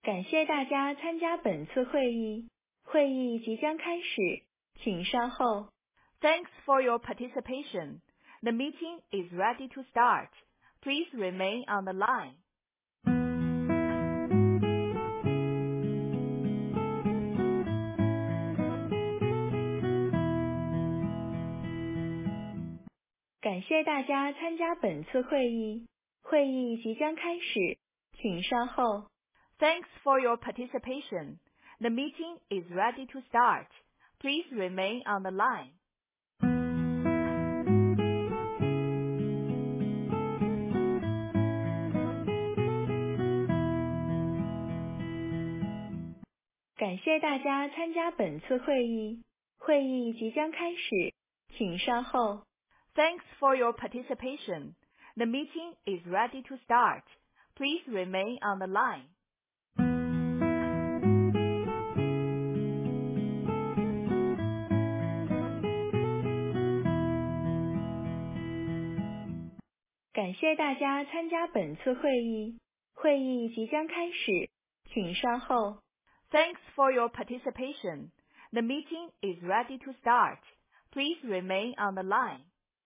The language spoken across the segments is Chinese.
感谢大家参加本次会议，会议即将开始，请稍后。 Thanks for your participation. The meeting is ready to start. Please remain on the line. 感谢大家参加本次会议，会议即将开始，请稍后。 Thanks for your participation. The meeting is ready to start. Please remain on the line. 感谢大家参加本次会议，会议即将开始，请稍后。 Thanks for your participation. The meeting is ready to start. Please remain on the line. 感谢大家参加本次会议，会议即将开始，请稍后。 Thanks for your participation. The meeting is ready to start. Please remain on the line.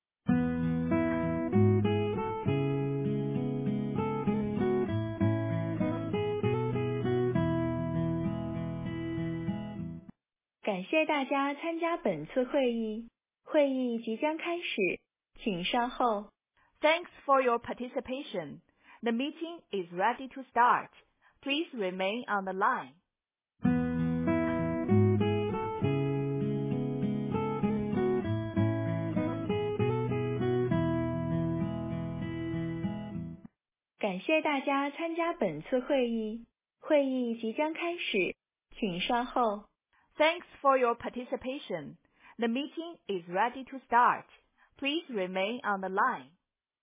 感谢大家参加本次会议，会议即将开始，请稍后。 Thanks for your participation. The meeting is ready to start. Please remain on the line. 感谢大家参加本次会议，会议即将开始，请稍后。 Thanks for your participation. The meeting is ready to start. Please remain on the line.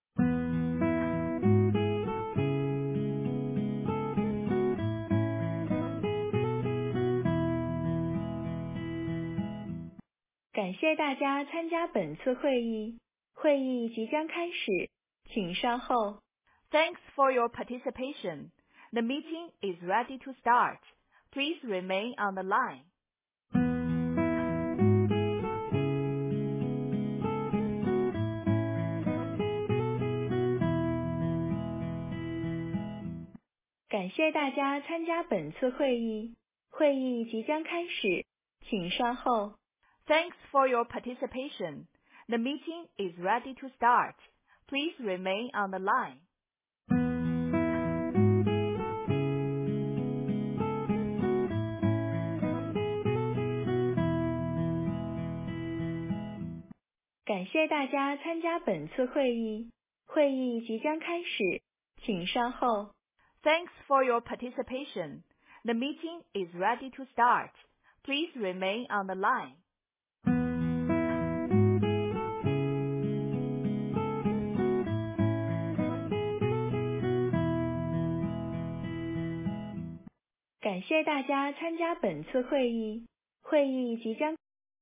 感谢大家参加本次会议，会议即将开始，请稍后。 Thanks for your participation. The meeting is ready to start. Please remain on the line. 感谢大家参加本次会议，会议即将开始，请稍后。 Thanks for your participation. The meeting is ready to start. Please remain on the line. 感谢大家参加本次会议，会议即将开始，请稍后。 Thanks for your participation. The meeting is ready to start. Please remain on the line. 感谢大家参加本次会议，会议即将。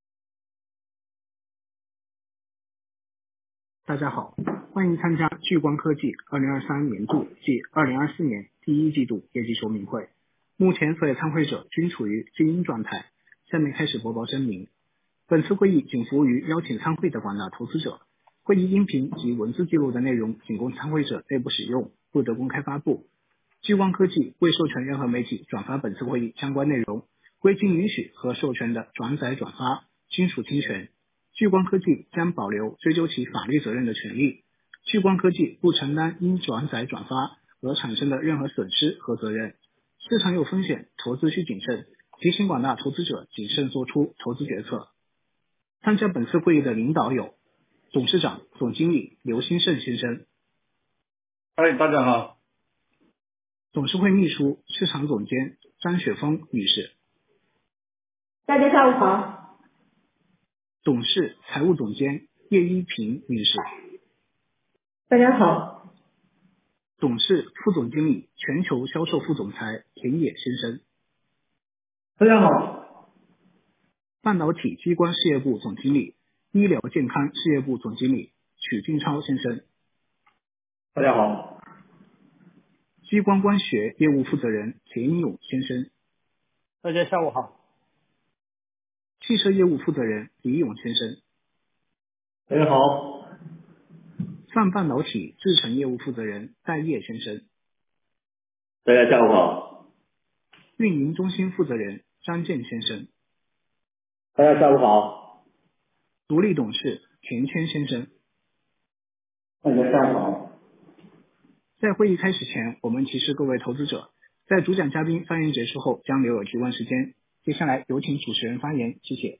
大家好，欢迎参加聚光科技2023年度暨2024年第一季度业绩说明会。目前所有参会者均处于静音状态。下面开始播报声明。本次会议仅服务于邀请参会的广大投资者，会议音频及文字记录的内容仅供参会者内部使用，不得公开发布。聚光科技未授权任何媒体转发本次会议相关内容，未经允许和授权的转载转发均属侵权。聚光科技将保留追究其法律责任的权利。聚光科技不承担因转载转发而产生的任何损失和责任。市场有风险，投资需谨慎，提醒广大投资者谨慎做出投资决策。参加本次会议的领导有董事长、总经理刘兴盛先生。 大家好。 董事会秘书、市场总监张雪峰女士。 大家下午好。 董事、财务总监叶一平女士。 大家好。 董事、副总经理、全球销售副总裁田野先生。 大家好。 半导体激光事业部总经理、医疗健康事业部总经理许俊超先生。 大家好。 激光光学业务负责人田英勇先生。 大家下午好。 汽车业务负责人李勇先生。 大家好。 泛半导体制程业务负责人戴业先生。 大家下午好。 运营中心负责人张健先生。 大家下午好。 独立董事田谦先生。 大家下午好。 在会议开始前，我们提示各位投资者，在主讲嘉宾发言结束后将留有提问时间。接下来有请主持人发言，谢谢。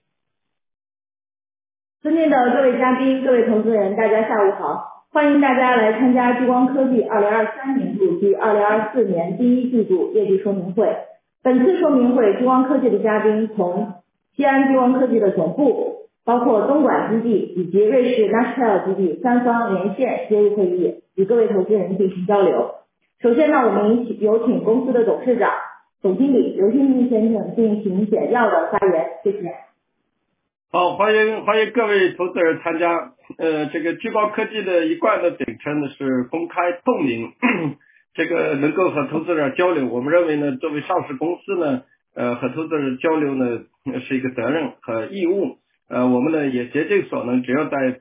尊敬的各位嘉宾、各位投资人，大家下午好！欢迎大家来参加聚光科技2023年度及2024年第一季度业绩说明会。本次说明会，聚光科技的嘉宾从西安聚光科技的总部，包括东莞基地以及瑞士 Nashville 基地三方连线接入会议，与各位投资人进行交流。首先呢，我们有请公司的董事长、总经理刘新平先生进行简要的发言，谢谢。 好，欢迎各位投资人参加。这个聚光科技的一贯的秉承呢是公开透明，这个能够和投资者交流。我们认为呢，作为上市公司呢，和投资者交流呢是一个责任和义务。我们呢也竭尽所能，只要在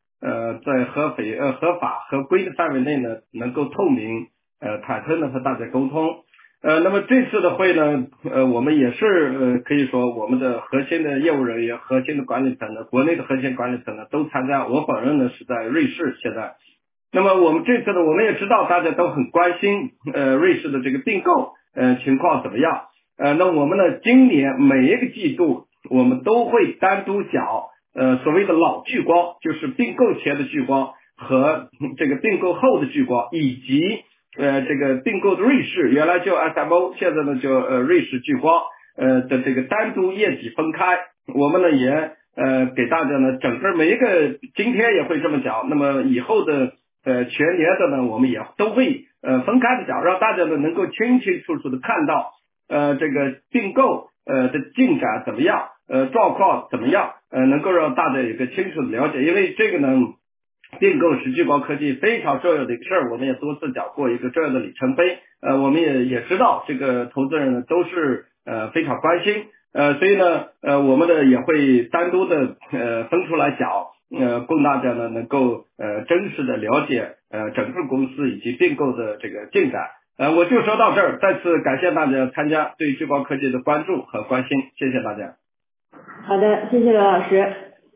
合法合规的范围内呢，能够透明坦诚的和大家沟通。那么这次的会呢，我们也是可以说我们的核心的业务人员、核心的管理层呢，国内的核心管理层呢都参加。我本人呢是在瑞士现在。那么我们这次呢，我们也知道大家都很关心瑞士的这个并购情况怎么样。那我们呢今年每一个季度我们都会单独讲所谓的老聚光，就是并购前的聚光和这个并购后的聚光，以及这个并购的瑞士，原来叫 SMO， 现在呢叫瑞士聚光的这个单独业绩分开。我们呢也给大家呢整个每一个今天也会这么讲，那么以后的全年的呢我们也都会分开的讲，让大家呢能够清清楚楚的看到这个并购的进展怎么样，状况怎么样，能够让大家有一个清楚的了解。因为这个呢并购是聚光科技非常重要的一个事儿，我们也多次讲过一个重要的里程碑。我们也知道这个投资人呢都是非常关心，所以呢我们呢也会单独的分出来讲，供大家呢能够真实的了解整个公司以及并购的这个进展。我就说到这儿，再次感谢大家参加，对聚光科技的关注和关心，谢谢大家。 好的，谢谢刘老师。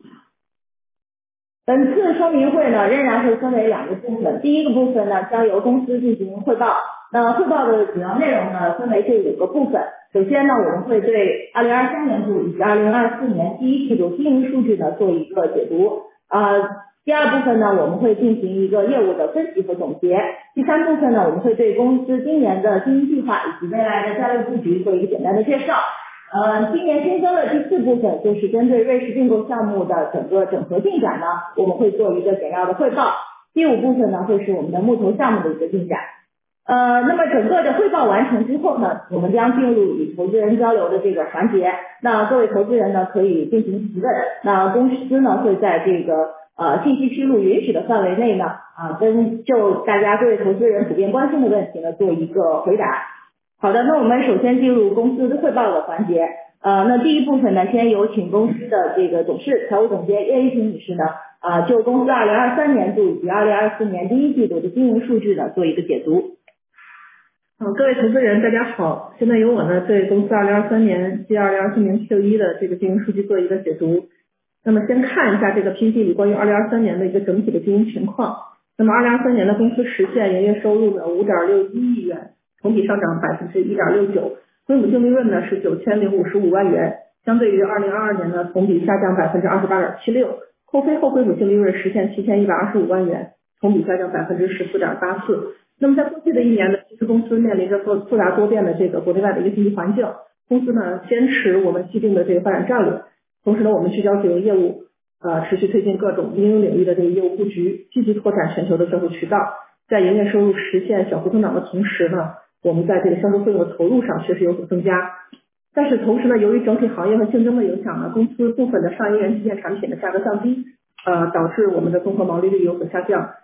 本次说明会呢，仍然会分为两个部分。第一个部分呢，将由公司进行汇报。那汇报的主要内容呢，分为这5个部分。首先呢，我们会对2023年度以及2024年第一季度经营数据呢做一个解读。第二部分呢，我们会进行一个业务的分析和总结。第三部分呢，我们会对公司今年的经营计划以及未来的战略布局做一个简单的介绍。今年新增的第4部分，就是针对瑞士并购项目的整个整合进展呢，我们会做一个简要的汇报。第5部分呢，会是我们的木头项目的一个进展。那么整个的汇报完成之后呢，我们将进入与投资人交流的这个环节。那各位投资人呢，可以进行提问。那公司呢，会在这个信息披露允许的范围内呢，就大家各位投资人普遍关心的问题呢，做一个回答。好的，那我们首先进入公司的汇报的环节。那第一部分呢，先有请公司的这个董事、财务总监叶一婷女士呢，就公司2023年度以及2024年第一季度的经营数据呢做一个解读。 各位投资人大家好，现在由我呢对公司2023年及2024年Q1的这个经营数据做一个解读。那么先看一下这个 PPT 里关于2023年的一个整体的经营情况。那么2023年的公司实现营业收入呢5.61亿元，同比上涨 1.69%， 归母净利润呢是9055万元，相对于2022年呢同比下降 28.76%， 扣非后归母净利润实现7125万元，同比下降 14.84%。那么在过去的一年呢，其实公司面临着复杂多变的这个国内外的一个经济环境，公司呢坚持我们既定的这个发展战略，同时呢我们聚焦主营业务，持续推进各种应用领域的这个业务布局，积极拓展全球的销售渠道，在营业收入实现小幅增长的同时呢，我们在这个销售费用的投入上确实有所增加。但是同时呢，由于整体行业和竞争的影响呢，公司部分的上亿元基建产品的价格降低，导致我们的综合毛利率有所下降。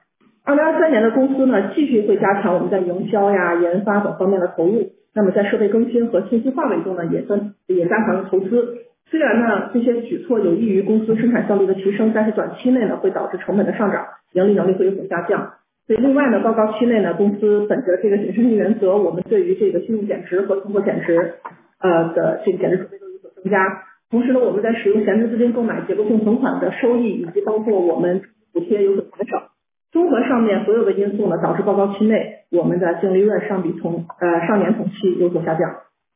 2023年的公司呢，继续会加强我们在营销呀、研发等方面的投入。那么在设备更新和信息化维度呢，也加强了投资。虽然呢这些举措有益于公司生产效率的提升，但是短期内呢会导致成本的上涨，盈利能力会有所下降。所以另外呢，高期内呢，公司本着这个谨慎性原则，我们对于这个信用减值和存货减值的这个减值储备都有所增加。同时呢，我们在使用闲置资金购买结构性存款的收益，以及包括我们补贴有所减少。综合上面所有的因素呢，导致报告期内我们的净利润上年同期有所下降。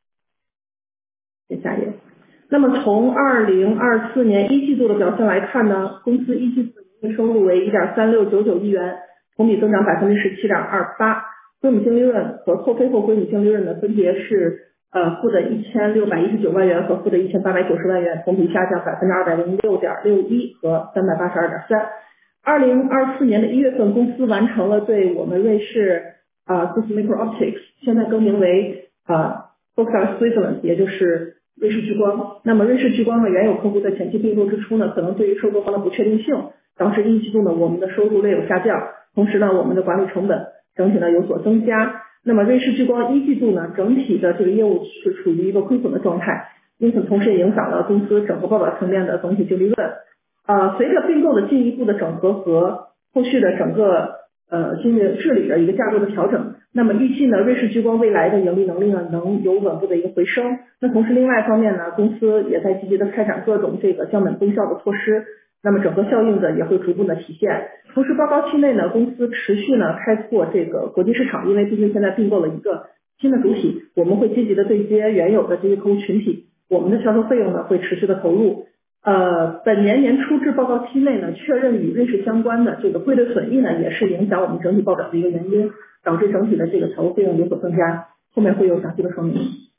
下一页。那么从2024年一季度的表现来看呢，公司一季度营业收入为 1.3699 亿元，同比增长 17.28%， 归母净利润和扣非后归母净利润呢分别是负的1619万元和负的1890万元，同比下降 206.61% 和 382.3%。2024年的1月份，公司完成了对我们瑞士Swiss Micro-Optics 现在更名为Foxar Switzerland， 也就是瑞士聚光。那么瑞士聚光的原有客户在前期并购之初呢，可能对于收购方的不确定性，导致一季度呢我们的收入略有下降，同时呢我们的管理成本整体呢有所增加。那么瑞士聚光一季度呢整体的这个业务是处于一个亏损的状态，因此同时也影响了公司整个报表层面的总体净利润。随着并购的进一步的整合和后续的整个经营治理的一个架构的调整，那么预计呢瑞士聚光未来的盈利能力呢能有稳步的一个回升。那同时另外一方面呢，公司也在积极的开展各种这个降本增效的措施，那么整个效应的也会逐步的体现。同时报告期内呢，公司持续呢开拓这个国际市场，因为毕竟现在并购了一个新的主体，我们会积极的对接原有的这些客户群体，我们的销售费用呢会持续的投入。本年年初至报告期内呢，确认与瑞士相关的这个汇兑损益呢，也是影响我们整体报表的一个原因，导致整体的这个财务费用有所增加。后面会有详细的说明。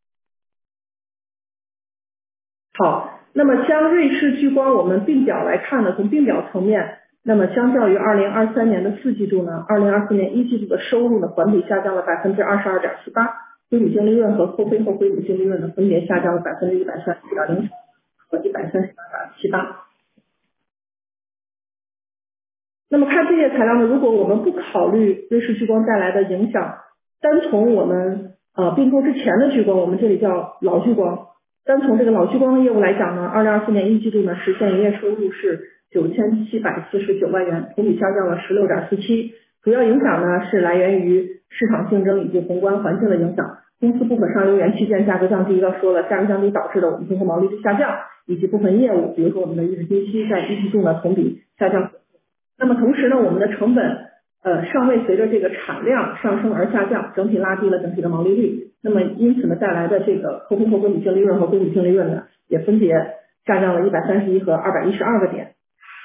好，那么将瑞士聚光我们并表来看呢，从并表层面，那么相较于2023年的4季度呢，2024年1季度的收入呢环比下降了 22.48%， 归母净利润和扣非后归母净利润呢分别下降了 134.0%。和138.78%。那么看这些材料呢，如果我们不考虑瑞士聚光带来的影响，单从我们并购之前的聚光，我们这里叫老聚光，单从这个老聚光的业务来讲呢，2024年一季度呢实现营业收入是9749万元，同比下降了 16.47%。主要影响呢是来源于市场竞争以及宏观环境的影响。公司部分上游元器件价格降低，要说了，价格降低导致的我们综合毛利率下降，以及部分业务，比如说我们的预制金息在一季度呢同比下降。那么同时呢，我们的成本尚未随着这个产量上升而下降，整体拉低了整体的毛利率。那么因此呢，带来的这个扣非后归母净利润和归母净利润呢，也分别下降了131和212个点。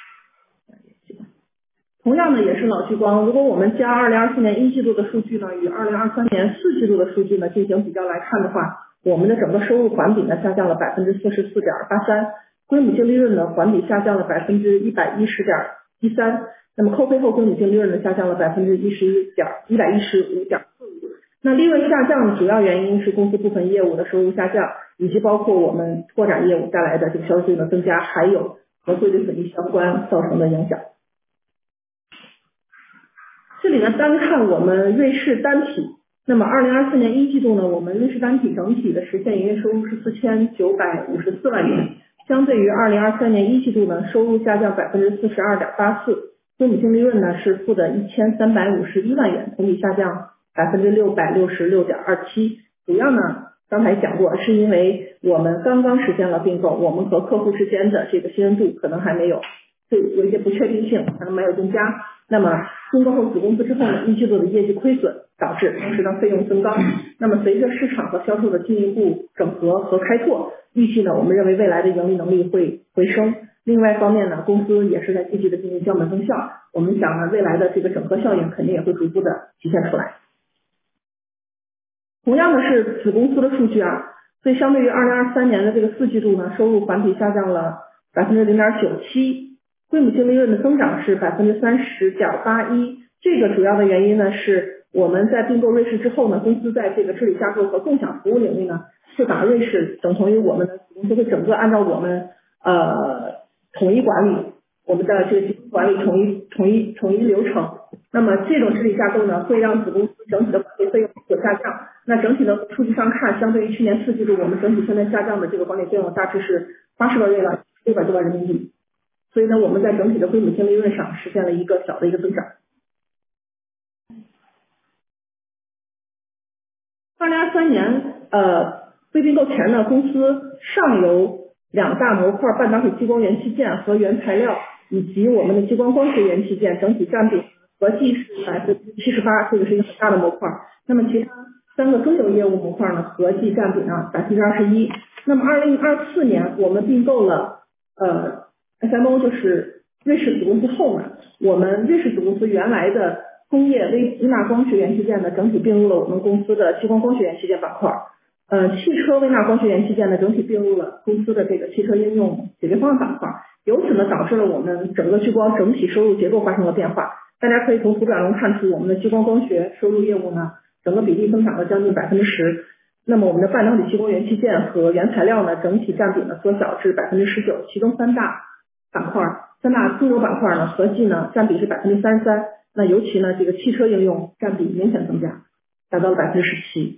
同样呢，也是老聚光，如果我们将2024年一季度的数据呢与2023年4季度的数据呢进行比较来看的话，我们的整个收入环比呢下降了 44.83%， 归母净利润呢环比下降了 110.13%， 那么扣非后归母净利润呢下降了 115.45%。那利润下降的主要原因是公司部分业务的收入下降，以及包括我们拓展业务带来的这个销售费用的增加，还有和汇兑损益相关造成的影响。这里呢单看我们瑞士单体，那么2024年一季度呢，我们瑞士单体整体的实现营业收入是4954万元，相对于2023年一季度呢，收入下降 42.84%， 归母净利润呢是负的1351万元，同比下降 666.27%。主要呢刚才讲过，是因为我们刚刚实现了并购，我们和客户之间的这个信任度可能还没有，有一些不确定性，可能没有增加。那么并购后子公司之后呢，一季度的业绩亏损，导致同时呢费用增高。那么随着市场和销售的进一步整合和开拓，预计呢我们认为未来的盈利能力会回升。另外一方面呢，公司也是在积极的进行降本增效，我们想呢未来的这个整合效应肯定也会逐步的体现出来。同样的是子公司的数据啊，所以相对于2023年的这个4季度呢，收入环比下降了 0.97%，归母净利润的增长是 30.81%， 这个主要的原因呢是我们在并购瑞士之后呢，公司在这个治理架构和共享服务领域呢，是把瑞士等同于我们的子公司会整个按照我们统一管理，我们的这个管理统一流程， 那么这种治理架构呢，会让子公司整体的管理费用有所下降。那整体的数据上看，相对于去年4季度，我们整体现在下降的这个管理费用大致是80多万600多万人民币。所以呢，我们在整体的归母净利润上实现了一个小的一个增长。2023年未并购前呢，公司上游2大模块半导体激光元器件和原材料以及我们的激光光学元器件整体占比合计是78%，这个是一个很大的模块。那么其他3个中游业务模块呢，合计占比呢21%。那么2024年我们并购了SMO， 就是瑞士子公司后呢，我们瑞士子公司原来的工业微纳光学元器件呢，整体并入了我们公司的激光光学元器件板块。汽车微纳光学元器件呢，整体并入了公司的这个汽车应用解决方案板块。由此呢，导致了我们整个激光整体收入结构发生了变化。大家可以从图表中看出，我们的激光光学收入业务呢，整个比例增长了将近10%。那么我们的半导体激光元器件和原材料呢，整体占比呢缩小至19%，其中3大中游板块呢，合计呢占比是33%。那尤其呢，这个汽车应用占比明显增加，达到了17%。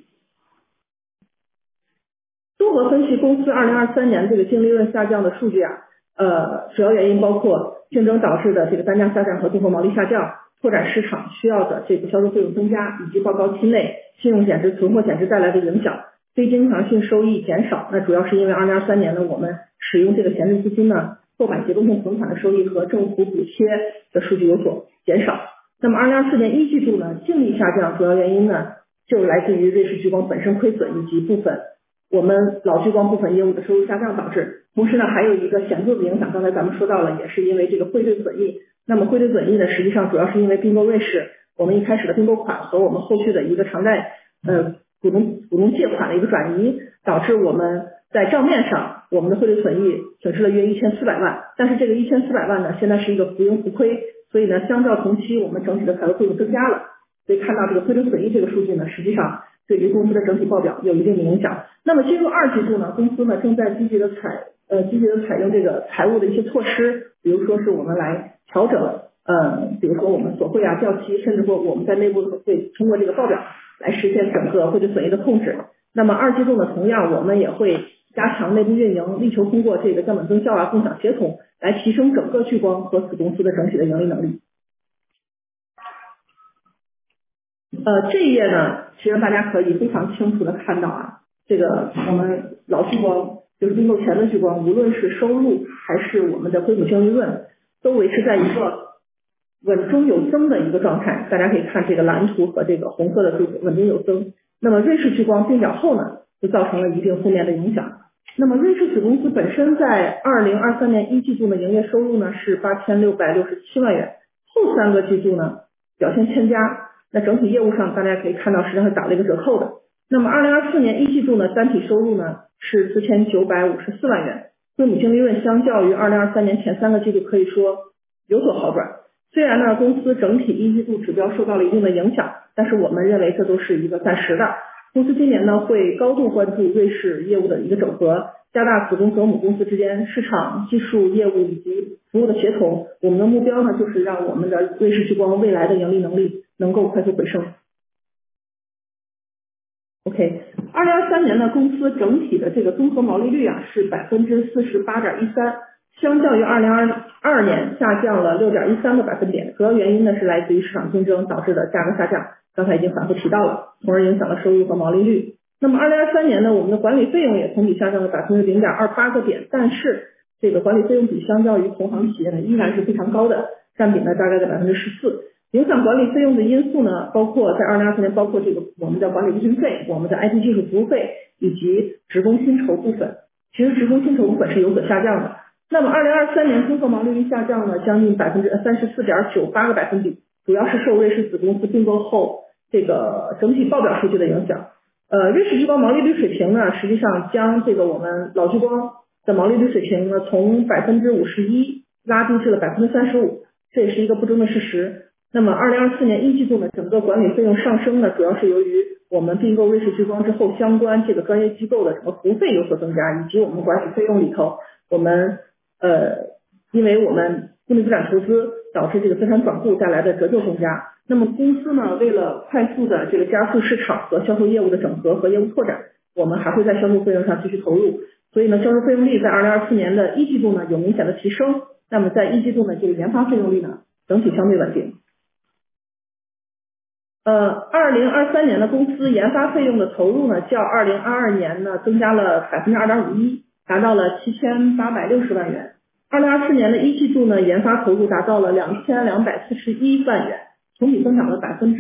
综合分析公司2023年这个净利润下降的数据啊，主要原因包括竞争导致的这个单价下降和综合毛利下降，拓展市场需要的这个销售费用增加，以及报告期内信用减值、存货减值带来的影响，非经常性收益减少。那主要是因为2023年呢，我们使用这个闲置资金呢，购买结构性存款的收益和政府补贴的数据有所减少。那么2024年1季度呢，净利下降主要原因呢，就来自于瑞士聚光本身亏损以及部分我们老聚光部分业务的收入下降导致。同时呢，还有一个显著的影响，刚才咱们说到了，也是因为这个汇兑损益。那么汇兑损益呢，实际上主要是因为并购瑞士，我们一开始的并购款和我们后续的一个偿债股东借款的一个转移，导致我们在账面上我们的汇兑损益损失了约1400万，但是这个1400万呢，现在是一个浮盈浮亏，所以呢，相较同期我们整体的财务费用增加了。所以看到这个汇兑损益这个数据呢，实际上对于公司的整体报表有一定的影响。那么进入2季度呢，公司呢正在积极的采用这个财务的一些措施，比如说是我们来调整比如说我们索汇啊、掉期，甚至说我们在内部会通过这个报表来实现整个汇兑损益的控制。那么2季度呢，同样我们也会加强内部运营，力求通过这个降本增效啊、共享协同来提升整个聚光和子公司的整体的盈利能力。这一页呢，其实大家可以非常清楚的看到啊，这个我们老聚光就是并购前的聚光，无论是收入还是我们的归母净利润，都维持在一个稳中有增的一个状态。大家可以看这个蓝图和这个红色的数字，稳中有增。那么瑞士聚光并表后呢，就造成了一定负面的影响。那么瑞士子公司本身在2023年1季度的营业收入呢是8667万元，后3个季度呢表现欠佳。那整体业务上大家可以看到实际上是打了一个折扣的。那么2024年1季度呢，单体收入呢是4954万元，归母净利润相较于2023年前3个季度可以说有所好转。虽然呢公司整体1季度指标受到了一定的影响，但是我们认为这都是一个暂时的。公司今年呢会高度关注瑞士业务的一个整合，加大子公司和母公司之间市场、技术、业务以及服务的协同。我们的目标呢就是让我们的瑞士聚光未来的盈利能力能够快速回升。2023年呢，公司整体的这个综合毛利率啊是48.13%，相较于2022年下降了6.13个百分点。主要原因呢是来自于市场竞争导致的价格下降，刚才已经反复提到了，从而影响了收入和毛利率。那么2023年呢，我们的管理费用也同比下降了0.28个点，但是这个管理费用比相较于同行企业呢依然是非常高的，占比呢大概在14%。影响管理费用的因素呢，包括在2024年包括这个我们的管理咨询费、我们的 IT 技术服务费以及职工薪酬部分。其实职工薪酬部分是有所下降的。那么2023年综合毛利率下降了将近34.98个百分比，主要是受瑞士子公司并购后这个整体报表数据的影响。瑞士聚光毛利率水平呢，实际上将这个我们老聚光的毛利率水平呢从51%拉低至了35%，这也是一个不争的事实。那么2024年1季度呢，整个管理费用上升呢，主要是由于我们并购瑞士聚光之后，相关这个专业机构的整个服务费有所增加，以及我们管理费用里头，我们因为我们固定资产投资导致这个资产转户带来的折旧增加。 那么公司呢，为了快速的这个加速市场和销售业务的整合和业务拓展，我们还会在销售费用上继续投入。所以呢，销售费用率在2024年的一季度呢有明显的提升。那么在一季度呢，这个研发费用率呢整体相对稳定。2023年的公司研发费用的投入呢，较2022年呢增加了2.51%，达到了7860万元。2024年的一季度呢，研发投入达到了2241万元，同比增长了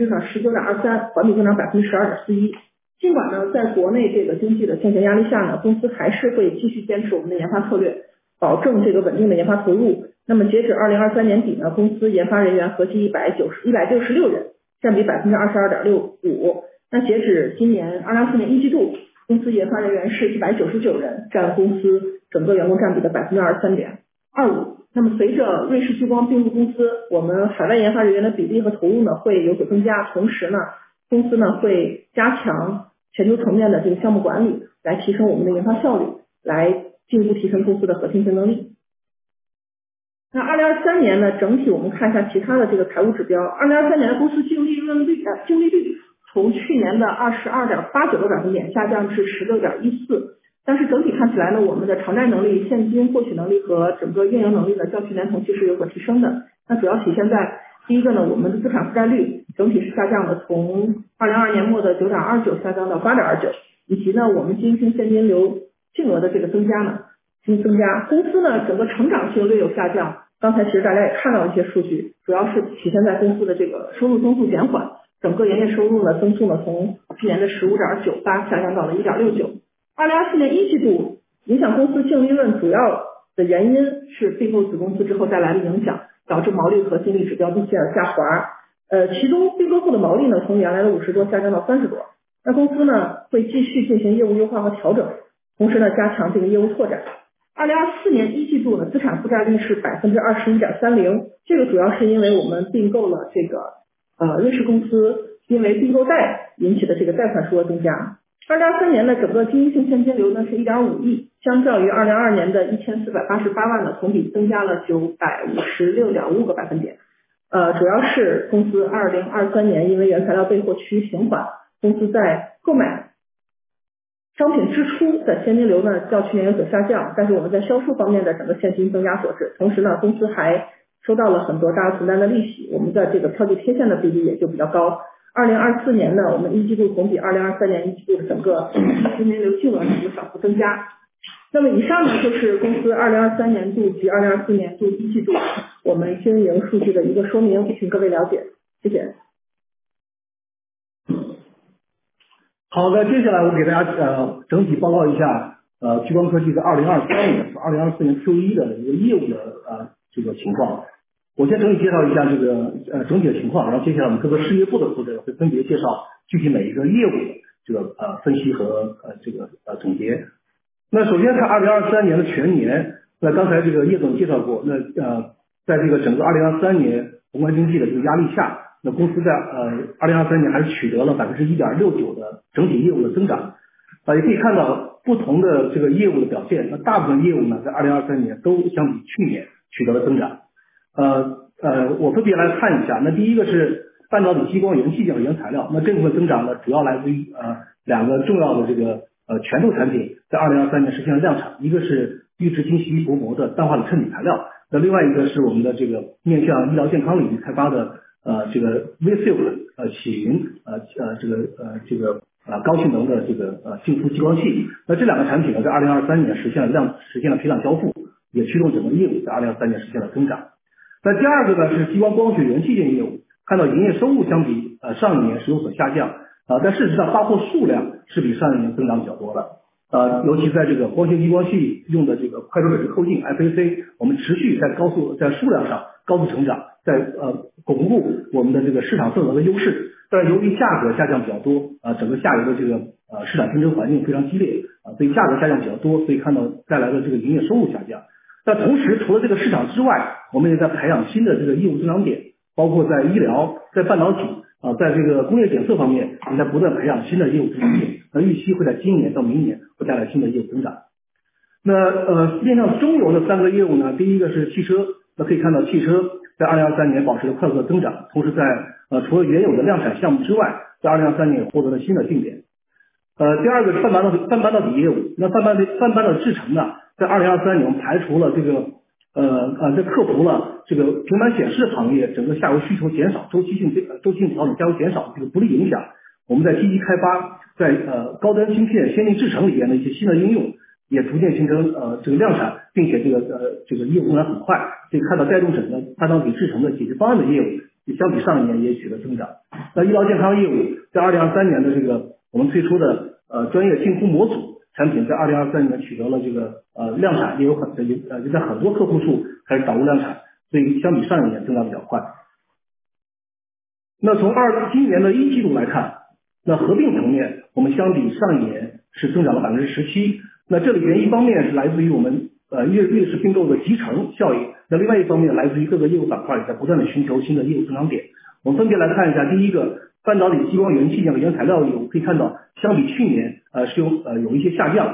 19.23%，环比增长12.41%。尽管呢，在国内这个经济的现行压力下呢，公司还是会继续坚持我们的研发策略，保证这个稳定的研发投入。那么截止2023年底呢，公司研发人员合计166人，占比22.65%。那截止今年2024年一季度，公司研发人员是199人，占公司整个员工占比的23.25%。那么随着瑞士聚光并入公司，我们海外研发人员的比例和投入呢会有所增加，同时呢，公司呢会加强全球层面的这个项目管理，来提升我们的研发效率，来进一步提升公司的核心竞争力。那2023年呢，整体我们看一下其他的这个财务指标。2023年的公司净利率从去年的22.89个百分点下降至16.14%，但是整体看起来呢，我们的偿债能力、现金获取能力和整个运营能力呢，较去年同期是有所提升的。那主要体现在第一个呢，我们的资产负债率整体是下降的，从2022年末的9.29下降到8.29，以及呢，我们经营性现金流净额的这个增加。公司呢整个成长性略有下降，刚才其实大家也看到一些数据，主要是体现在公司的这个收入增速减缓，整个营业收入呢增速呢从去年的15.98下降到了1.69。2024年一季度影响公司净利润主要的原因是并购子公司之后带来的影响，导致毛利和净利指标明显下滑。其中并购后的毛利呢从原来的50多下降到30多。那公司呢会继续进行业务优化和调整，同时呢加强这个业务拓展。2024年一季度呢，资产负债率是21.30%，这个主要是因为我们并购了这个瑞士公司，因为并购贷引起的这个贷款数额增加。2023年的整个经营性现金流呢是1.5亿，相较于2022年的1488万呢，同比增加了956.5个百分点。主要是公司2023年因为原材料备货趋于平缓，公司在购买商品支出的现金流呢较去年有所下降，但是我们在销售方面的整个现金增加所致。同时呢，公司还收到了很多大额存单的利息，我们的这个票据贴现的比例也就比较高。2024年呢，我们一季度同比2023年一季度的整个现金流净额有小幅增加。那么以上呢就是公司2023年度及2024年度一季度我们经营数据的一个说明，请各位了解，谢谢。 好的，接下来我给大家整体报告一下聚光科技在2024年 Q1 的一个业务的这个情况。我先整体介绍一下这个整体的情况，然后接下来我们各个事业部的负责人会分别介绍具体每一个业务的这个分析和这个总结。那首先看2023年的全年，那刚才这个叶总介绍过，那在这个整个2023年宏观经济的这个压力下，那公司在2023年还是取得了1.69%的整体业务的增长。也可以看到不同的这个业务的表现，那大部分业务呢在2023年都相比去年取得了增长。我分别来看一下，那第一个是半导体激光元器件和原材料，那这部分增长呢主要来自于两个重要的这个拳头产品在2023年实现了量产，一个是预制精细薄膜的氮化锭衬底材料，那另外一个是我们的这个面向医疗健康领域开发的这个 V-Silk 起云高性能的这个净肤激光器。那这两个产品呢在2023年实现了批量交付，也驱动整个业务在2023年实现了增长。那第二个呢是激光光学元器件业务，看到营业收入相比上一年是有所下降，但事实上发货数量是比上一年增长比较多的。尤其在这个光学激光器用的这个快速水平后镜 FAC， 我们持续在数量上高速成长，在巩固我们的这个市场份额的优势。但是由于价格下降比较多，整个下游的这个市场竞争环境非常激烈，所以价格下降比较多，所以看到带来的这个营业收入下降。但同时除了这个市场之外，我们也在培养新的这个业务增长点，包括在医疗、在半导体在这个工业检测方面，我们在不断培养新的业务增长点，那预期会在今年到明年会带来新的业务增长。那面向中游的三个业务呢，第一个是汽车，那可以看到汽车在2023年保持了快速的增长，同时在除了原有的量产项目之外，在2023年也获得了新的进展。第二个是泛半导体业务，那泛半导体制程呢，在2023年我们排除了这个这克服了这个平板显示行业整个下游需求减少、周期性调整下游减少这个不利影响，我们在积极开发在高端芯片、先进制程里边的一些新的应用，也逐渐形成这个量产，并且这个业务增长很快，可以看到带动整个半导体制程的解决方案的业务，相比上一年也取得增长。那医疗健康业务在2023年的这个我们推出的专业净空模组产品，在2023年取得了这个量产，也在很多客户处开始导入量产，所以相比上一年增长比较快。那从今年的一季度来看，那合并层面我们相比上一年是增长了17%。那这里边一方面是来自于我们瑞士并购的集成效应，那另外一方面来自于各个业务板块也在不断的寻求新的业务增长点。我们分别来看一下，第一个半导体激光元器件和原材料业务，可以看到相比去年是有一些下降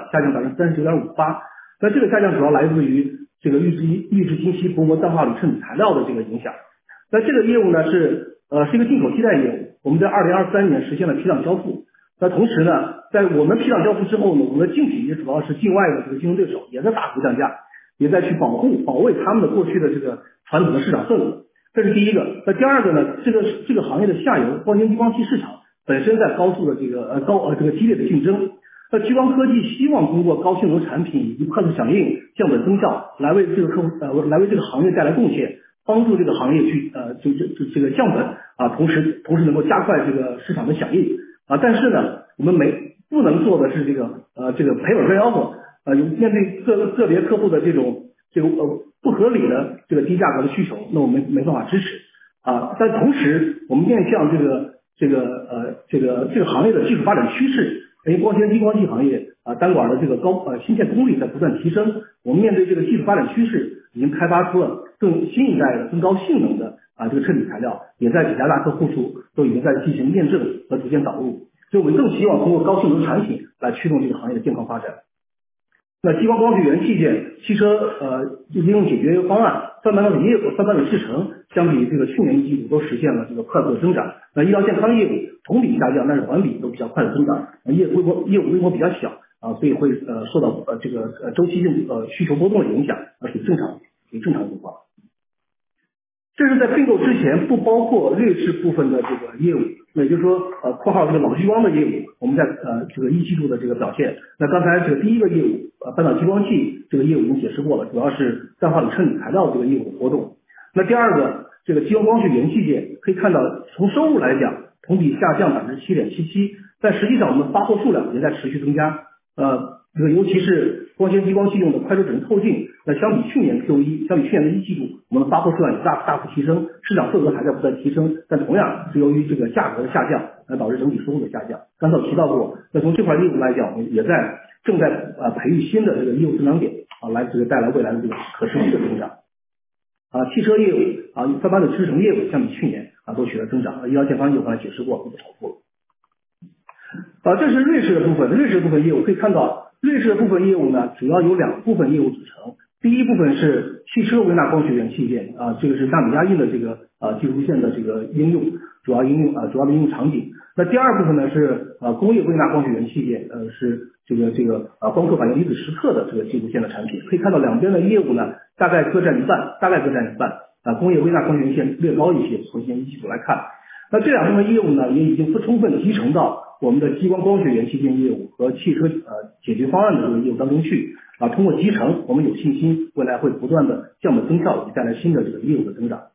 39.58%。那这个下降主要来自于这个预制晶烯薄膜氮化铝衬底材料的这个影响。那这个业务呢是一个进口替代业务，我们在2023年实现了批量交付。那同时呢，在我们批量交付之后呢，我们的竞品也主要是境外的这个竞争对手也在大幅降价，也在去保卫他们的过去的这个传统的市场份额。这是第一个。那第二个呢，这个行业的下游光纤激光器市场本身在高速的这个激烈的竞争。那激光科技希望通过高性能产品以及快速响应、降本增效来为这个来为这个行业带来贡献，帮助这个行业去这个降本同时能够加快这个市场的响应但是呢，我们不能做的是这个赔本赚吆喝面对个别客户的这种不合理的这个低价格的需求，那我们没办法支持但同时我们面向这个行业的技术发展趋势，因为光纤激光器行业单管的这个芯片功率在不断提升，我们面对这个技术发展趋势，已经开发出了更新一代的更高性能的这个衬底材料，也在几家大客户处都已经在进行验证和逐渐导入，所以我们更希望通过高性能产品来驱动这个行业的健康发展。那激光光学元器件、汽车应用解决方案、泛半导体业务、泛半导体制程，相比这个去年一季度都实现了这个快速的增长。那医疗健康业务同比下降，但是环比都比较快的增长。业务规模比较小所以会受到这个周期性需求波动的影响，属于正常情况。这是在并购之前不包括瑞士部分的这个业务，那也就是说括号这个老激光的业务，我们在这个一季度的这个表现。那刚才这个第一个业务半导体激光器这个业务已经解释过了，主要是氮化铝衬底材料这个业务的活动。那第二个这个激光光学元器件，可以看到从收入来讲同比下降7.77%，但实际上我们发货数量也在持续增加。这个尤其是光纤激光器用的快速整透镜，那相比去年的一季度，我们的发货数量也大幅提升，市场份额还在不断提升，但同样是由于这个价格的下降来导致整体收入的下降。刚才我提到过，那从这块业务来讲，我们正在培育新的这个业务增长点来这个带来未来的这个可持续的增长。汽车业务泛半导体制程业务相比去年都取得增长。医疗健康业务刚才解释过，不重复了。这是瑞士的部分。瑞士的部分业务可以看到，瑞士的部分业务呢，主要有两部分业务组成。第一部分是汽车微纳光学元器件这个是纳米压印的这个技术线的这个应用，主要的应用场景。那第二部分呢是工业微纳光学元器件，是这个光刻反应离子时刻的这个技术线的产品。可以看到两边的业务呢大概各占一半，工业微纳光学元器件略高一些，从现在一季度来看。那这两部分业务呢也已经充分集成到我们的激光光学元器件业务和汽车解决方案的这个业务当中去通过集成，我们有信心未来会不断的降本增效，以及带来新的这个业务的增长。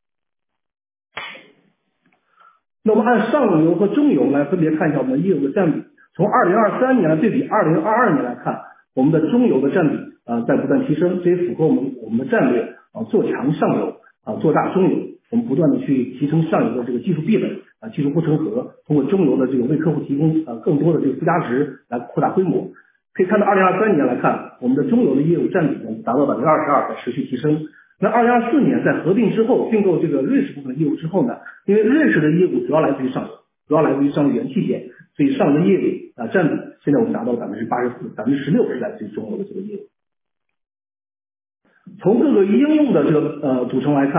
那我们按上游和中游来分别看一下我们的业务的占比。从2023年对比2022年来看，我们的中游的占比在不断提升，这也符合我们的战略做强上游做大中游。我们不断的去提升上游的这个技术壁垒技术护城河，通过中游的这个为客户提供更多的这个附加值来扩大规模。可以看到2023年来看，我们的中游的业务占比呢达到22%，在持续提升。那2024年在合并之后，并购这个瑞士部分的业务之后呢，因为瑞士的业务主要来自于上游，主要来自于上游元器件，所以上游的业务占比现在我们达到了84%，16%是来自于中游的这个业务。从各个应用的这个组成来看，可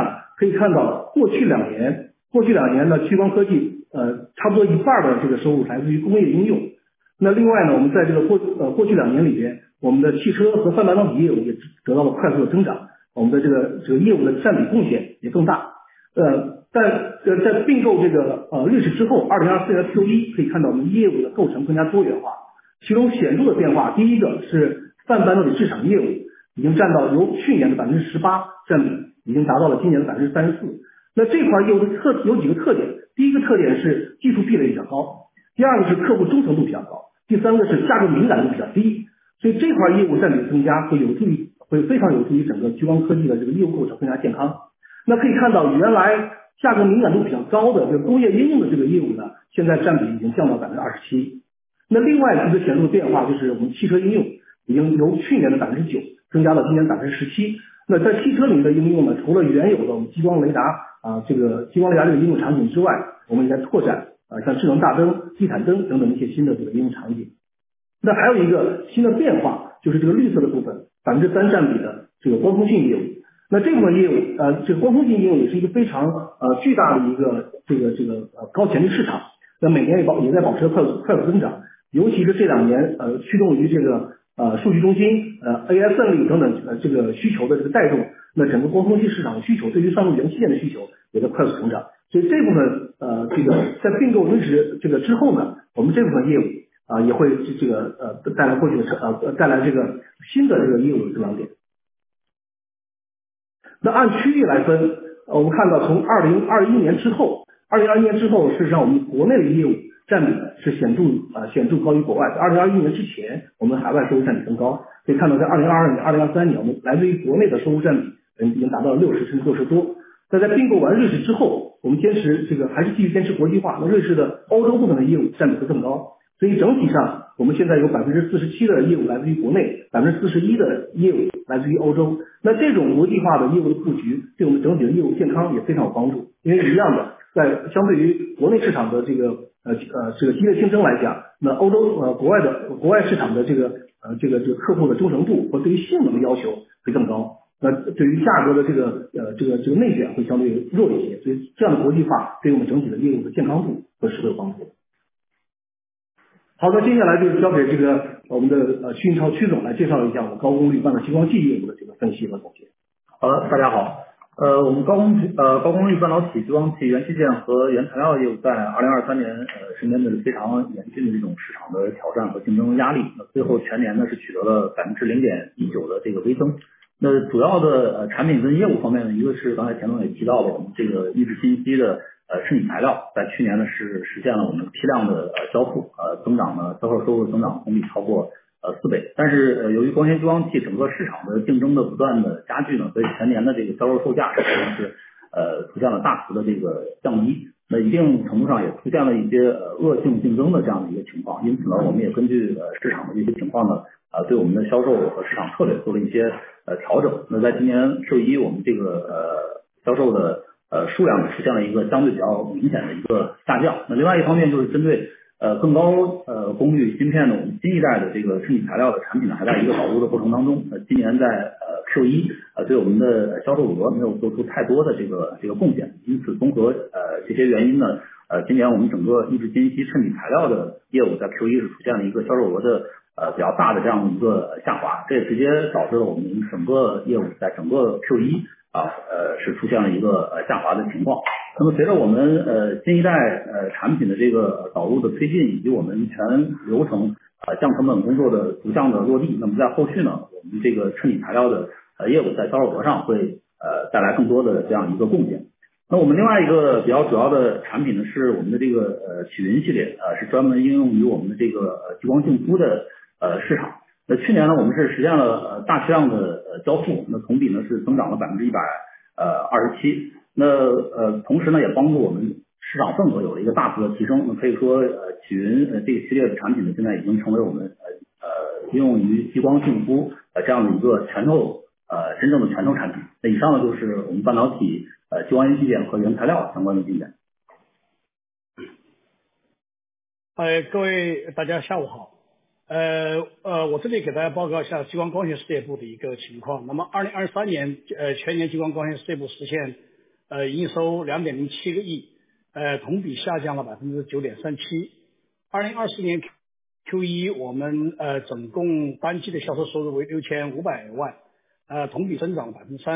可以看到过去两年呢，激光科技差不多一半的这个收入来自于工业应用。那另外呢，我们在这个过去2年里边，我们的汽车和泛半导体业务也得到了快速的增长，我们的这个业务的占比贡献也更大。在并购这个瑞士之后，2024年的 Q1 可以看到我们业务的构成更加多元化，其中显著的变化，第一个是泛半导体市场业务已经占到由去年的18%占比，已经达到了今年的34%。那这块业务的有几个特点，第一个特点是技术壁垒比较高，第二个是客户忠诚度比较高，第三个是价格敏感度比较低，所以这块业务占比增加会非常有助于整个激光科技的这个业务构成更加健康。那可以看到，原来价格敏感度比较高的这个工业应用的这个业务呢，现在占比已经降到27%。那另外一个显著的变化就是我们汽车应用已经由去年的9%增加到今年17%。那在汽车里面的应用呢，除了原有的我们激光雷达这个激光雷达这个应用场景之外，我们也在拓展像智能大灯、地毯灯等等一些新的这个应用场景。那还有一个新的变化，就是这个绿色的部分3%占比的这个光通信业务。那这部分业务这个光通信业务也是一个非常巨大的一个这个高潜力市场。那每年也在保持快速增长，尤其是这2年驱动于这个数据中心AI 算力等等这个需求的这个带动，那整个光通信市场的需求对于上述元器件的需求也在快速成长。所以这部分这个在并购瑞士这个之后呢，我们这部分业务也会这个带来这个新的这个业务的增长点。那按区域来分，我们看到从2021年之后，事实上我们国内的业务占比是显著高于国外。在2021年之前，我们海外收入占比更高。可以看到，在2022年、2023年，我们来自于国内的收入占比已经达到了60%甚至60%多。那在并购完瑞士之后，我们还是继续坚持国际化。那瑞士的欧洲部分的业务占比会更高。所以整体上，我们现在有47%的业务来自于国内，41%的业务来自于欧洲。那这种国际化的业务的布局，对我们整体的业务健康也非常有帮助。因为一样的，在相对于国内市场的这个激烈竞争来讲，那欧洲国外市场的这个客户的忠诚度和对于性能的要求会更高。那对于价格的这个内卷会相对弱一些。所以这样的国际化对于我们整体的业务的健康度会有帮助。好的，接下来就是交给这个我们的屈运超屈总来介绍一下我们高功率半导体激光器业务的这个分析和总结。 好的，大家好。我们高功率半导体激光器元器件和原材料业务在2023年是面对非常严峻的这种市场的挑战和竞争压力。那最后全年呢是取得了0.19%的这个微增。那主要的产品跟业务方面呢，一个是刚才田总也提到了，我们这个抑制信息的衬底材料，在去年呢是实现了我们批量的交付，增长呢销售收入增长同比超过4倍。但是由于光纤激光器整个市场的竞争的不断的加剧呢，所以全年的这个销售售价实际上是出现了大幅的这个降低。那一定程度上也出现了一些恶性竞争的这样的一个情况。因此呢，我们也根据市场的这些情况呢，对我们的销售和市场策略做了一些调整。那在今年Q1，我们这个销售的数量出现了一个相对比较明显的一个下降。那另外一方面就是针对更高功率芯片的我们新一代的这个衬底材料的产品呢，还在一个导入的过程当中。今年在Q1对我们的销售额没有做出太多的这个贡献。因此综合这些原因呢，今年我们整个抑制信息衬底材料的业务在Q1是出现了一个销售额的比较大的这样的一个下滑，这也直接导致了我们整个业务在整个Q1是出现了一个下滑的情况。那么随着我们新一代产品的这个导入的推进，以及我们全流程降成本工作的逐项的落地，那么在后续呢，我们这个衬底材料的业务在销售额上会带来更多的这样一个贡献。那我们另外一个比较主要的产品呢，是我们的这个启云系列，是专门应用于我们的这个激光净肤的市场。那去年呢，我们是实现了大批量的交付，那同比呢是增长了127%。那同时呢，也帮助我们市场份额有了一个大幅的提升。那可以说启云这个系列的产品呢，现在已经成为我们应用于激光净肤这样的一个真正的拳头产品。那以上呢就是我们半导体激光元器件和原材料相关的进展。 各位大家下午好。我这里给大家报告一下激光光学事业部的一个情况。那么2023年全年激光光学事业部实现营收2.07个亿，同比下降了 9.37%。2024年 Q1 我们总共单季的销售收入为6500万，同比增长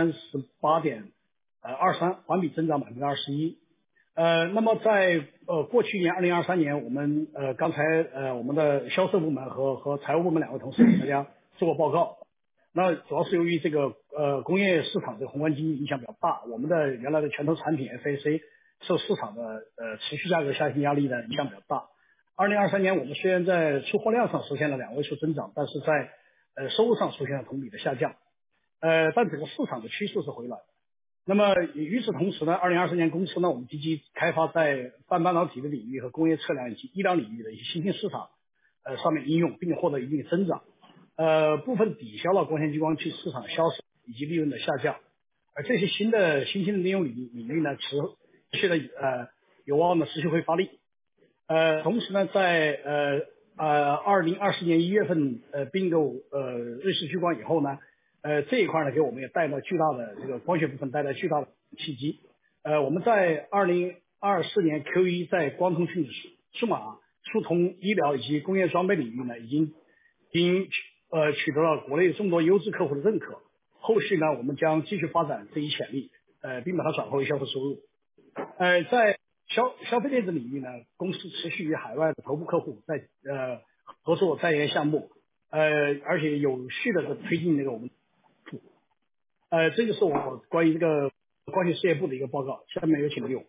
38.23%， 环比增长 21%。那么在过去年2023年，我们刚才我们的销售部门和财务部门两位同事给大家做过报告。那主要是由于这个工业市场的宏观经济影响比较大，我们的原来的拳头产品 FAC 受市场的持续价格下行压力的影响比较大。2023年我们虽然在出货量上实现了2位数增长，但是在收入上出现了同比的下降。但整个市场的趋势是回暖。那么与此同时呢，2024年公司呢，我们积极开发在半导体的领域和工业测量以及医疗领域的一些新兴市场上面应用，并且获得一定的增长。部分抵消了光纤激光器市场销售以及利润的下降。而这些新兴的应用领域呢，持续的有望呢持续会发力。同时呢，在2024年1月份并购瑞士聚光以后呢，这一块呢给我们也带来巨大的这个光学部分带来巨大的契机。我们在2024年 Q1 在光通讯、数码、疏通、医疗以及工业装备领域呢，已经取得了国内众多优质客户的认可。后续呢，我们将继续发展这一潜力，并把它转化为销售收入。在消费电子领域呢，公司持续与海外的头部客户在合作在研项目，而且有序的推进我们。这就是我关于这个光学事业部的一个报告。下面有请刘勇。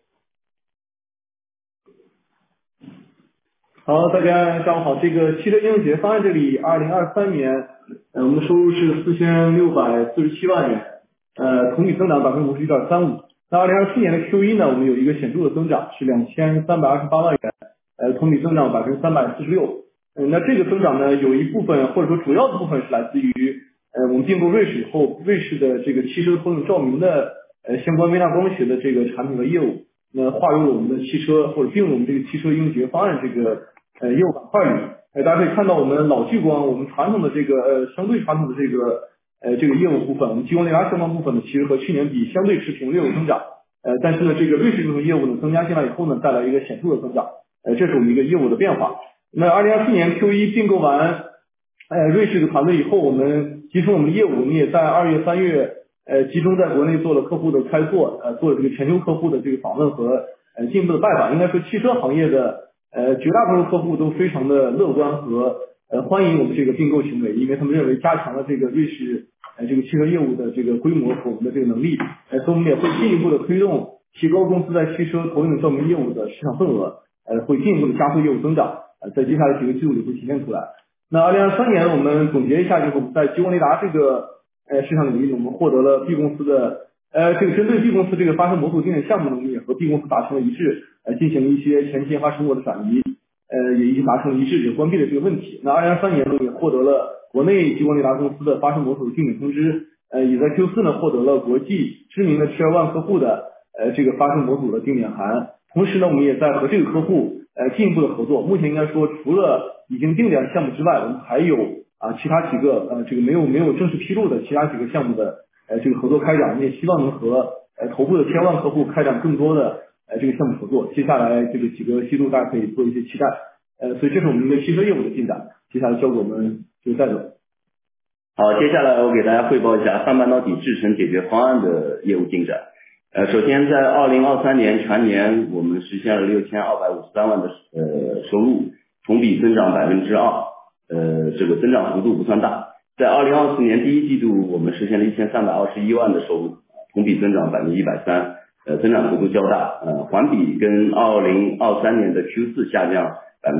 好，大家下午好。这个汽车应用解决方案这里，2023年，我们的收入是4647万元，同比增长 51.35%。那2024年的 Q1 呢，我们有一个显著的增长，是2328万元，同比增长 346%。那这个增长呢，有一部分或者说主要的部分是来自于我们并购瑞士以后，瑞士的这个汽车投影照明的相关微纳光学的这个产品和业务，划入了我们的汽车或者并入我们这个汽车应用解决方案这个业务板块里。大家可以看到我们老聚光，我们传统的这个相对传统的这个业务部分，我们激光雷达相关部分呢，其实和去年比相对持平，略有增长。但是呢，这个瑞士这种业务呢增加进来以后呢，带来一个显著的增长。这是我们一个业务的变化。那2024年 Q1 并购完瑞士的团队以后，我们集中我们的业务，我们也在2月、3月集中在国内做了客户的开拓，做了这个全球客户的这个访问和进一步的拜访。应该说汽车行业的绝大多数客户都非常的乐观和欢迎我们这个并购行为，因为他们认为加强了这个瑞士这个汽车业务的这个规模和我们的这个能力，所以我们也会进一步的推动提高公司在汽车投影照明业务的市场份额，会进一步的加速业务增长，在接下来几个季度里会体现出来。那2023年我们总结一下，就是我们在激光雷达这个市场领域，我们获得了 B 公司的这个针对 B 公司这个发射模组经典项目能力和 B 公司达成了一致，进行了一些前期研发成果的转移，也已经达成了一致，也关闭了这个问题。那2023年呢，也获得了国内激光雷达公司的发射模组定点通知，也在 Q4 呢获得了国际知名的 Tier 1客户的这个发射模组的定点函。同时呢，我们也在和这个客户进一步的合作。目前应该说，除了已经定点的项目之外，我们还有其他几个这个没有正式披露的其他几个项目的这个合作开展。我们也希望能和头部的Tier 1客户开展更多的这个项目合作。接下来这个几个季度大家可以做一些期待。所以这是我们一个汽车业务的进展。接下来交给我们这个戴总。 好，接下来我给大家汇报一下泛半导体制程解决方案的业务进展。首先在2023年全年我们实现了6253万的收入，同比增长 2%， 这个增长幅度不算大。在2024年第一季度我们实现了1321万的收入，同比增长 130%， 增长幅度较大，环比跟2023年的 Q4 下降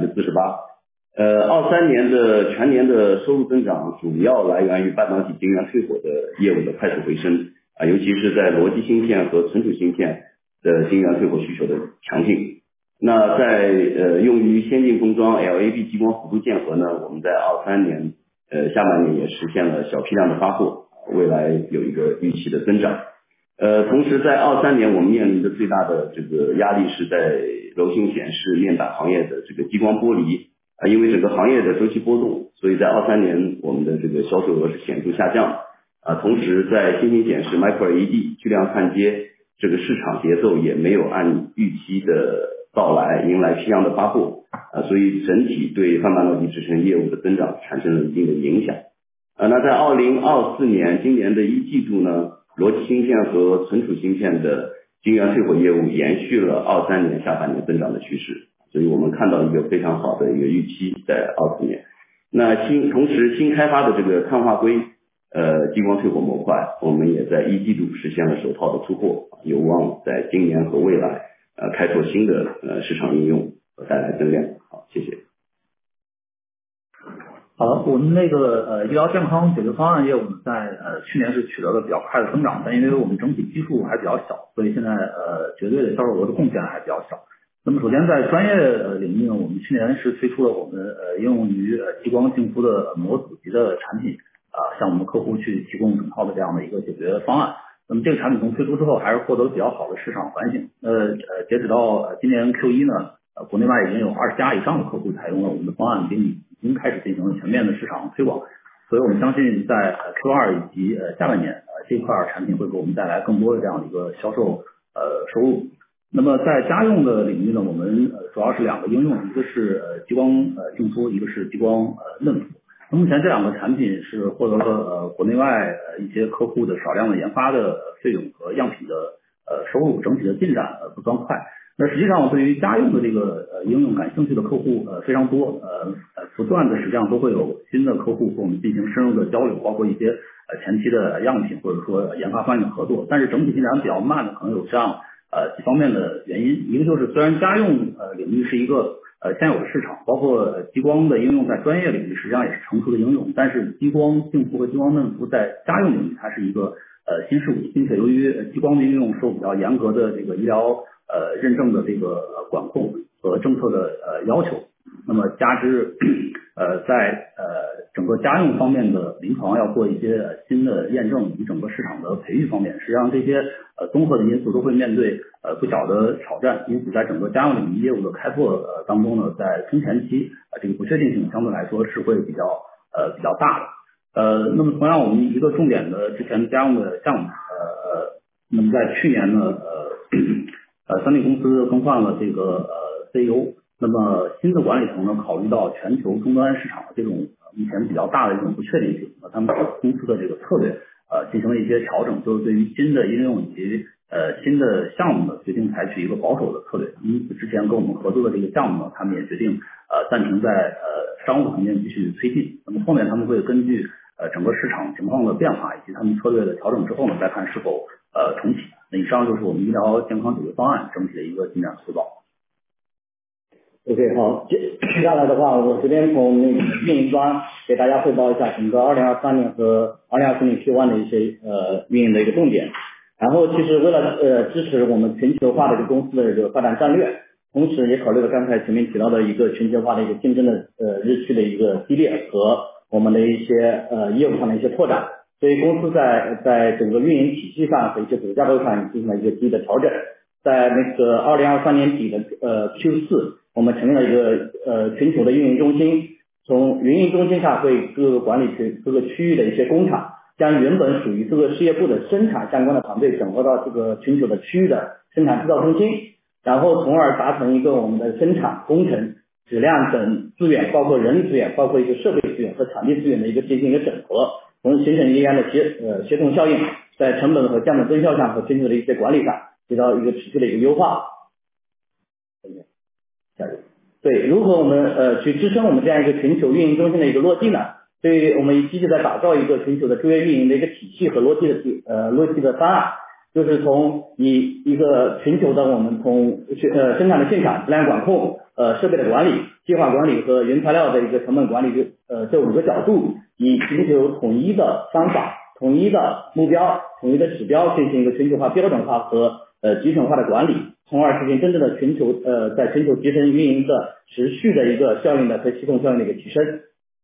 48%。23年的全年的收入增长主要来源于半导体晶圆退火的业务的快速回升，尤其是在逻辑芯片和存储芯片的晶圆退火需求的强劲。那在用于先进封装 LAB 激光幅度键合呢，我们在23年下半年也实现了小批量的发货，未来有一个预期的增长。同时在23年我们面临的最大的这个压力是在柔性显示面板行业的这个激光剥离，因为整个行业的周期波动，所以在23年我们的这个销售额是显著下降。同时在新型显示 Micro LED 巨量焊接这个市场节奏也没有按预期的到来迎来批量的发货所以整体对泛半导体制程业务的增长产生了一定的影响那在2024年今年的一季度呢，逻辑芯片和存储芯片的晶圆退火业务延续了23年下半年增长的趋势，所以我们看到一个非常好的一个预期在24年。那同时新开发的这个碳化硅激光退火模块，我们也在一季度实现了首套的出货，有望在今年和未来开拓新的市场应用和带来增量。好，谢谢。 好，我们那个医疗健康解决方案业务在去年是取得了比较快的增长，但因为我们整体基数还比较小，所以现在绝对的销售额的贡献还比较小。那么首先在专业领域呢，我们去年是推出了我们应用于激光净肤的模组级的产品向我们客户去提供整套的这样的一个解决方案。那么这个产品从推出之后还是获得比较好的市场反响。截止到今年 Q1 呢，国内外已经有20家以上的客户采用了我们的方案，并已经开始进行了全面的市场推广。所以我们相信在 Q2 以及下半年这块产品会给我们带来更多的这样的一个销售收入。那么在家用的领域呢，我们主要是2个应用，一个是激光净肤，一个是激光嫩肤。那目前这2个产品是获得了国内外一些客户的少量的研发的费用和样品的收入，整体的进展不算快。那实际上对于家用的这个应用感兴趣的客户非常多，不断的实际上都会有新的客户和我们进行深入的交流，包括一些前期的样品或者说研发方面的合作。但是整体进展比较慢的可能有这样几方面的原因，一个就是虽然家用领域是一个现有的市场，包括激光的应用在专业领域实际上也是成熟的应用，但是激光净肤和激光嫩肤在家用领域它是一个新事物，并且由于激光的应用受比较严格的这个医疗认证的这个管控和政策的要求，那么加之在整个家用方面的临床要做一些新的验证以及整个市场的培育方面，实际上这些综合的因素都会面对不小的挑战，因此在整个家用领域业务的开拓当中呢，在中前期这个不确定性相对来说是会比较大的。那么同样我们一个重点的之前家用的项目那么在去年呢三立公司更换了这个CEO， 那么新的管理层呢考虑到全球终端市场的这种目前比较大的这种不确定性，他们公司的这个策略进行了一些调整，就是对于新的应用以及新的项目呢决定采取一个保守的策略，因此之前跟我们合作的这个项目呢，他们也决定暂停在商务层面继续推进，那么后面他们会根据整个市场情况的变化以及他们策略的调整之后呢，再看是否重启。那以上就是我们医疗健康解决方案整体的一个进展汇报。 OK， 好，接下来的话，我这边从那个运营端给大家汇报一下整个2023年和2024年 Q1 的一些运营的一个重点。然后其实为了支持我们全球化的这个公司的这个发展战略，同时也考虑了刚才前面提到的一个全球化的一个竞争的日趋的一个激烈和我们的一些业务上的一些拓展，所以公司在整个运营体系上和一些组织架构上进行了一个积极的调整。在那个2023年底的Q4，我们成立了一个全球的运营中心，从运营中心下会各个管理各个区域的一些工厂，将原本属于各个事业部的生产相关的团队整合到这个全球的区域的生产制造中心，然后从而达成一个我们的生产、工程、质量等资源，包括人力资源，包括一个设备资源和场地资源的一个进行一个整合，从而形成一样的协同效应，在成本和降本增效上和全球的一些管理上起到一个持续的一个优化。对，如何我们去支撑我们这样一个全球运营中心的一个落地呢？所以我们积极在打造一个全球的专业运营的一个体系和落地的方案，就是从一个全球的我们从生产的现场、质量管控、设备的管理、计划管理和原材料的一个成本管理这5个角度，以全球统一的方法、统一的目标、统一的指标进行一个全球化标准化和集成化的管理，从而实现真正的全球在全球提升运营的持续的一个效应的和系统效应的一个提升。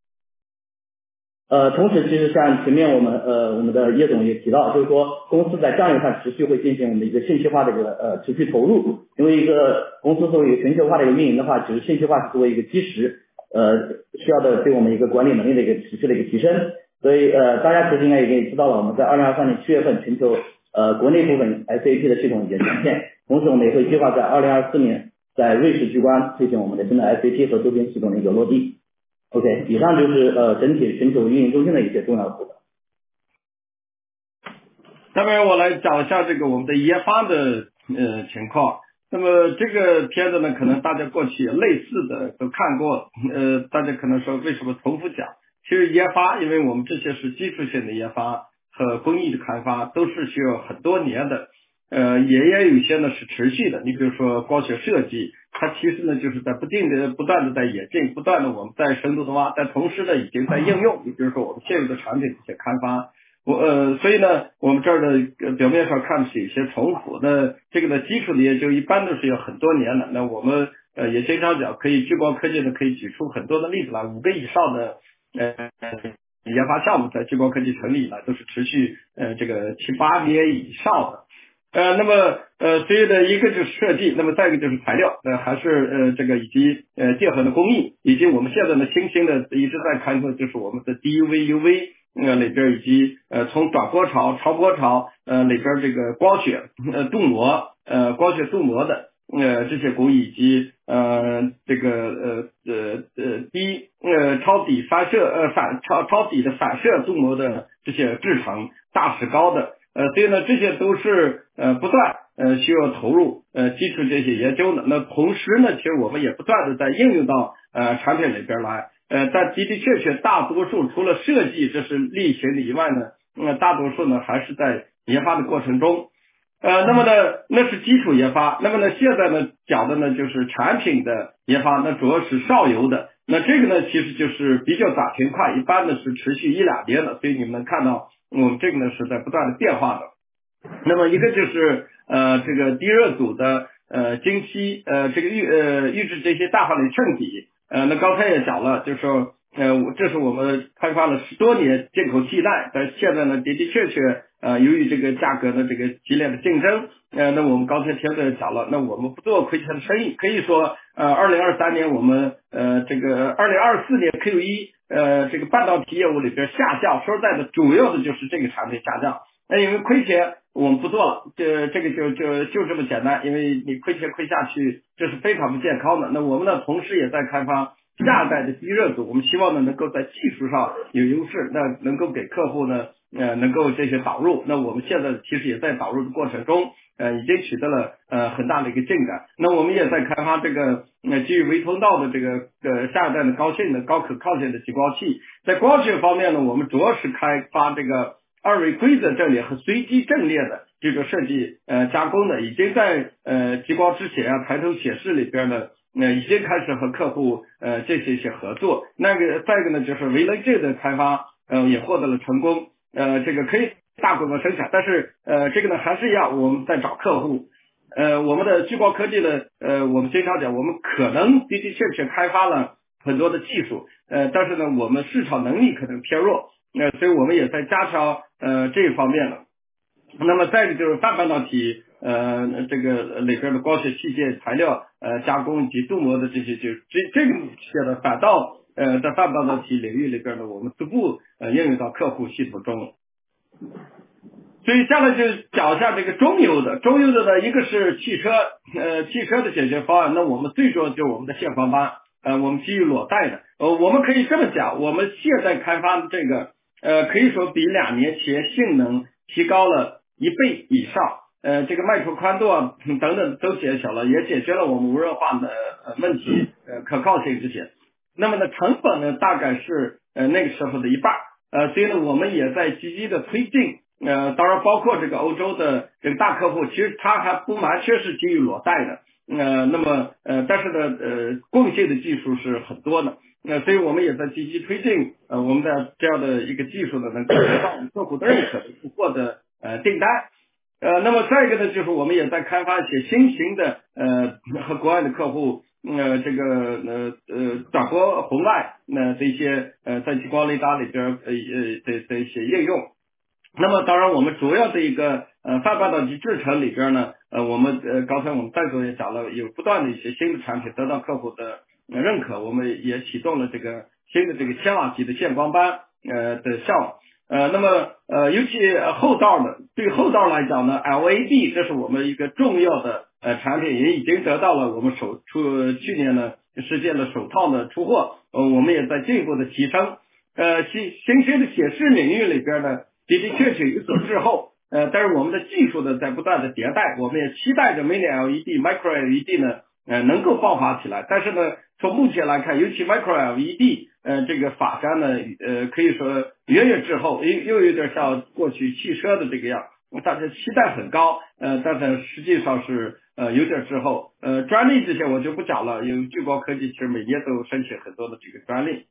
同时其实像前面我们的叶总也提到，就是说公司在战略上持续会进行我们的一个信息化的一个持续投入，因为一个公司作为一个全球化的一个运营的话，只是信息化是作为一个基石，需要的对我们一个管理能力的一个持续的一个提升。所以大家其实应该也知道了，我们在2023年7月份全球国内部分 SAP 的系统已经上线，同时我们也会计划在2024年在瑞士居关推行我们的新的 SAP 和周边系统的一个落地。OK， 以上就是整体全球运营中心的一些重要部分。 下面我来讲一下这个我们的研发的情况。那么这个片子呢，可能大家过去也类似的都看过，大家可能说为什么重复讲？其实研发，因为我们这些是基础性的研发和工艺的开发，都是需要很多年的，也有些呢是持续的。你比如说光学设计，它其实呢就是在不断的在演进，不断的我们在深度的挖，但同时呢已经在应用。你比如说我们现有的产品这些开发。所以呢，我们这儿的表面上看是有些重复，那这个呢基础的研究一般都是有很多年的。那我们也经常讲，可以聚光科技呢可以举出很多的例子来，5个以上的研发项目在聚光科技成立以来都是持续这个7、8年以上的。那么所以呢，一个就是设计，那么再一个就是材料，还是这个以及结合的工艺，以及我们现在呢新兴的一直在开拓就是我们的 DUV、UV。里边以及从短波潮、超波潮里边这个光学镀膜光学镀膜的这些工艺，以及这个低超底反射超底的反射镀膜的这些制成大尺高的所以呢这些都是不断需要投入基础这些研究的。那同时呢，其实我们也不断的在应用到产品里边来。但的确大多数除了设计这是例行的以外呢，大多数呢还是在研发的过程中。那么呢，那是基础研发。那么呢，现在呢讲的呢就是产品的研发，那主要是上游的。那这个呢其实就是比较短平快，一般呢是持续1、2年的，所以你们能看到我们这个呢是在不断的变化的。那么一个就是这个低热阻的精细这个预制这些大范围衬底。那刚才也讲了，就是说这是我们开发了10多年进口替代，但现在呢的确由于这个价格的这个激烈的竞争，那我们刚才听着讲了，那我们不做亏钱的生意，可以说2023年我们这个2024年 Q1 这个半导体业务里边下降，说实在的主要的就是这个产品下降。那因为亏钱我们不做了，这个就这么简单，因为你亏钱亏下去这是非常不健康的。那我们呢同时也在开发下一代的低热阻，我们希望呢能够在技术上有优势，那能够给客户呢能够这些导入。那我们现在其实也在导入的过程中已经取得了很大的一个进展。那我们也在开发这个基于微通道的这个下一代的高可靠性的激光器。在光学方面呢，我们主要是开发这个2维规则阵列和随机阵列的这个设计加工的，已经在激光之前抬头显示里边呢已经开始和客户这些合作。那个再一个呢就是 VLJ 的开发也获得了成功，这个可以大规模生产，但是这个呢还是一样，我们在找客户。我们的聚光科技呢我们经常讲，我们可能的确开发了很多的技术但是呢我们市场能力可能偏弱，所以我们也在加强这一方面了。那么再一个就是半导体这个里边的光学器件材料加工以及镀膜的这些，就这个现在反倒在半导体领域里边呢，我们逐步应用到客户系统中。所以下来就讲一下这个中游的呢，一个是汽车的解决方案。那我们最主要就是我们的线框板我们基于裸带的我们可以这么讲，我们现在开发的这个可以说比2年前性能提高了1倍以上，这个脉冲宽度等等都减小了，也解决了我们无热化的问题，可靠性这些。那么呢成本呢大概是那个时候的一半，所以呢我们也在积极的推进。当然包括这个欧洲的这个大客户，其实它还不完全是基于裸带的，那么但是呢共性的技术是很多的，所以我们也在积极推进我们的这样的一个技术呢能够得到客户的认可，获得订单。那么再一个呢就是我们也在开发一些新型的和国外的客户这个短波红外这些在激光雷达里边的一些应用。那么当然我们主要的一个半导体制程里边呢我们刚才我们戴总也讲了，有不断的一些新的产品得到客户的认可，我们也启动了这个新的这个千瓦级的线光板的项目。 那么尤其后道的，对后道来讲呢 ，LAD 这是我们一个重要的产品，也已经得到了我们去年呢实现了首套的出货，我们也在进一步的提升。新兴的显示领域里边呢，的确有所滞后，但是我们的技术呢在不断的迭代，我们也期待着 Mini LED、Micro LED 呢能够爆发起来。但是呢，从目前来看，尤其 Micro LED 这个发展呢可以说远滞后，又有点像过去汽车的这个样，大家期待很高，但是实际上是有点滞后。专利这些我就不讲了，因为聚光科技其实每年都申请很多的这个专利。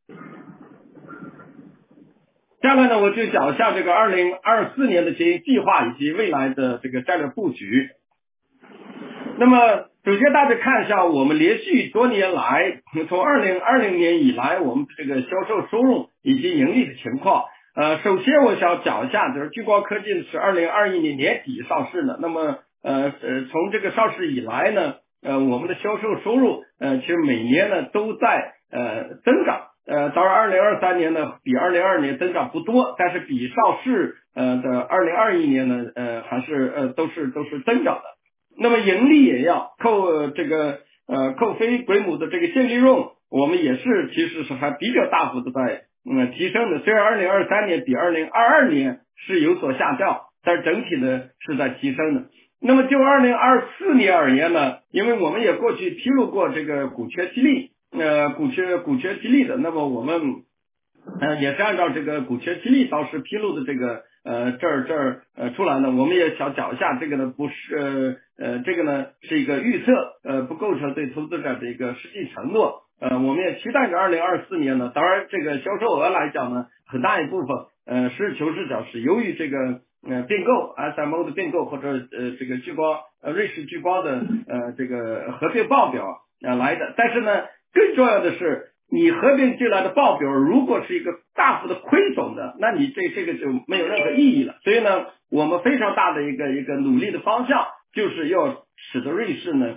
下来呢，我就讲一下这个2024年的经营计划以及未来的这个战略布局。那么首先大家看一下我们连续多年来，从2020年以来我们这个销售收入以及盈利的情况。首先我想讲一下，就是聚光科技是2021年年底上市的，那么从这个上市以来呢，我们的销售收入其实每年呢都在增长。当然2023年呢比2022年增长不多，但是比上市的2021年呢还是都是增长的。那么盈利也要扣非规模的这个净利润，我们也是其实是还比较大幅的在提升的。虽然2023年比2022年是有所下降，但是整体呢是在提升的。那么就2024年而言呢，因为我们也过去披露过这个股权激励的，那么我们也是按照这个股权激励当时披露的这个这儿出来呢，我们也想讲一下，这个呢不是这个呢是一个预测，不构成对投资者的一个实际承诺。我们也期待着2024年呢，当然这个销售额来讲呢，很大一部分实事求是讲是由于这个并购 SMO 的并购或者这个瑞士聚光的这个合并报表来的。但是呢，更重要的是，你合并进来的报表如果是一个大幅的亏损的，那你这个就没有任何意义了。所以呢，我们非常大的一个努力的方向就是要使得瑞士呢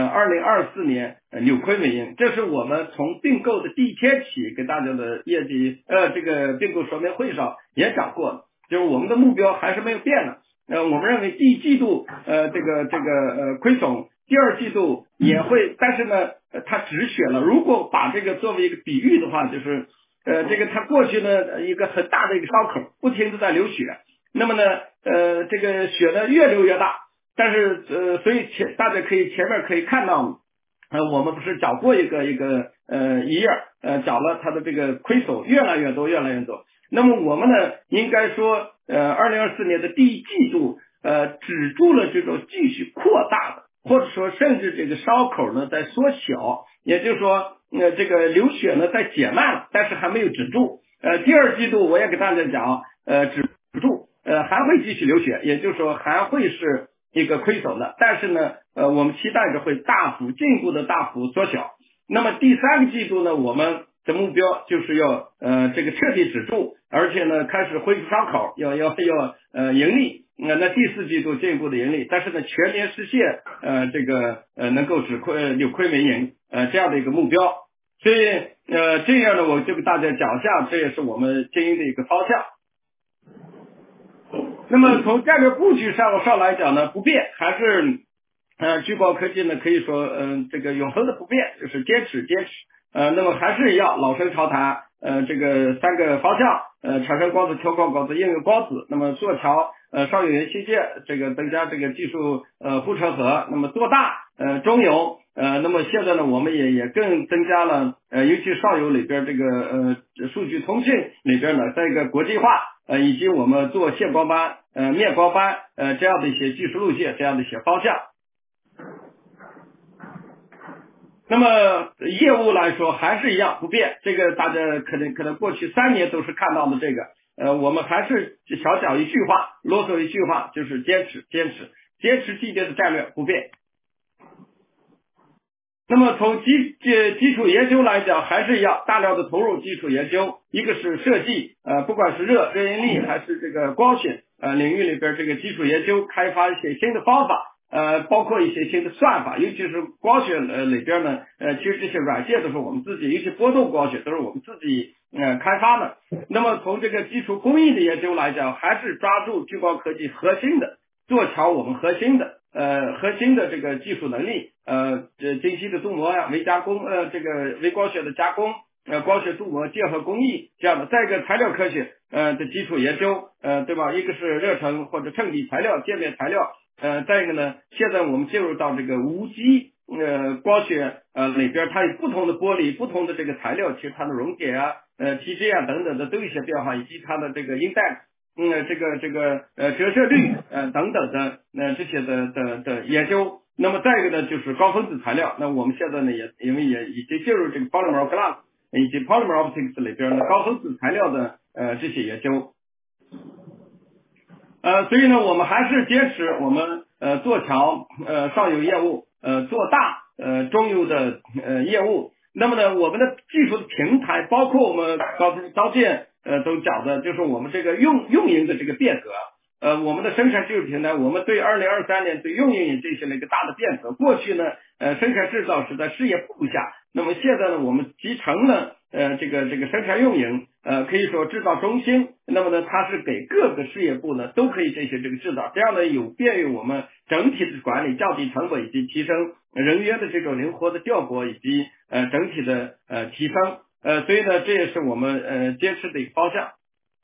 2024年扭亏为盈。这是我们从并购的第一天起给大家的业绩这个并购说明会上也讲过的，就是我们的目标还是没有变的。我们认为第一季度这个亏损，第二季度也会，但是呢它止血了。如果把这个作为一个比喻的话，就是这个它过去呢一个很大的一个伤口，不停地在流血，那么呢这个血呢越流越大，但是所以大家前面可以看到我们不是讲过一页讲了它的这个亏损越来越多。那么我们呢应该说2024年的第一季度止住了这种继续扩大的，或者说甚至这个伤口呢在缩小，也就是说这个流血呢在减慢了，但是还没有止住。第二季度我也给大家讲止住还会继续流血，也就是说还会是一个亏损的，但是呢我们期待着会进一步的大幅缩小。那么第三个季度呢，我们的目标就是要这个彻底止住，而且呢开始恢复伤口，要盈利。那第四季度进一步的盈利，但是呢全年实现这个能够扭亏为盈这样的一个目标。所以这样呢我就给大家讲一下，这也是我们经营的一个方向。那么从战略布局上来讲呢，不变，还是聚光科技呢可以说这个永恒的不变，就是坚持那么还是一样老生常谈这个三个方向产生光子、调光光子、应用光子。那么做桥上有源器件，这个增加这个技术护城河。那么做大中游那么现在呢我们也更增加了尤其上游里边这个数据通信里边呢在一个国际化以及我们做线光斑面光斑这样的一些技术路线，这样的一些方向。那么业务来说还是一样不变，这个大家可能过去3年都是看到的这个我们还是小讲一句话，啰嗦一句话，就是坚持既定的战略不变。那么从基础研究来讲还是一样，大量的投入基础研究，一个是设计不管是热应力还是这个光学领域里边这个基础研究，开发一些新的方法包括一些新的算法，尤其是光学里边呢其实这些软件都是我们自己，尤其波动光学都是我们自己开发呢？那么从这个基础工艺的研究来讲，还是抓住聚光科技核心的，做巧我们核心的这个技术能力，精细的镀膜呀、微加工，这个微光学的加工，光学镀膜结合工艺这样的。再一个材料科学的基础研究，对吧？一个是热成或者衬底材料、界面材料，再一个呢，现在我们进入到这个无机光学里边，它有不同的玻璃、不同的这个材料，其实它的熔点啊、TJ 啊等等的都有一些变化，以及它的这个index。这个折射率等等的这些的研究。那么再一个呢，就是高分子材料。那我们现在呢因为也已经进入这个 polymer glass 以及 polymer optics 里边的高分子材料的这些研究。所以呢，我们还是坚持我们做强上游业务，做大中游的业务。那么呢，我们的技术的平台，包括我们刚才张健都讲的，就是我们这个运营的这个变革。我们的生产技术平台，我们对2023年对运营也进行了一个大的变革。过去呢，生产制造是在事业部下，那么现在呢，我们集成了这个生产运营，可以说制造中心。那么呢，它是给各个事业部呢都可以进行这个制造，这样呢有便于我们整体的管理，降低成本以及提升人员的这种灵活的调拨以及整体的提升。所以呢，这也是我们坚持的一个方向。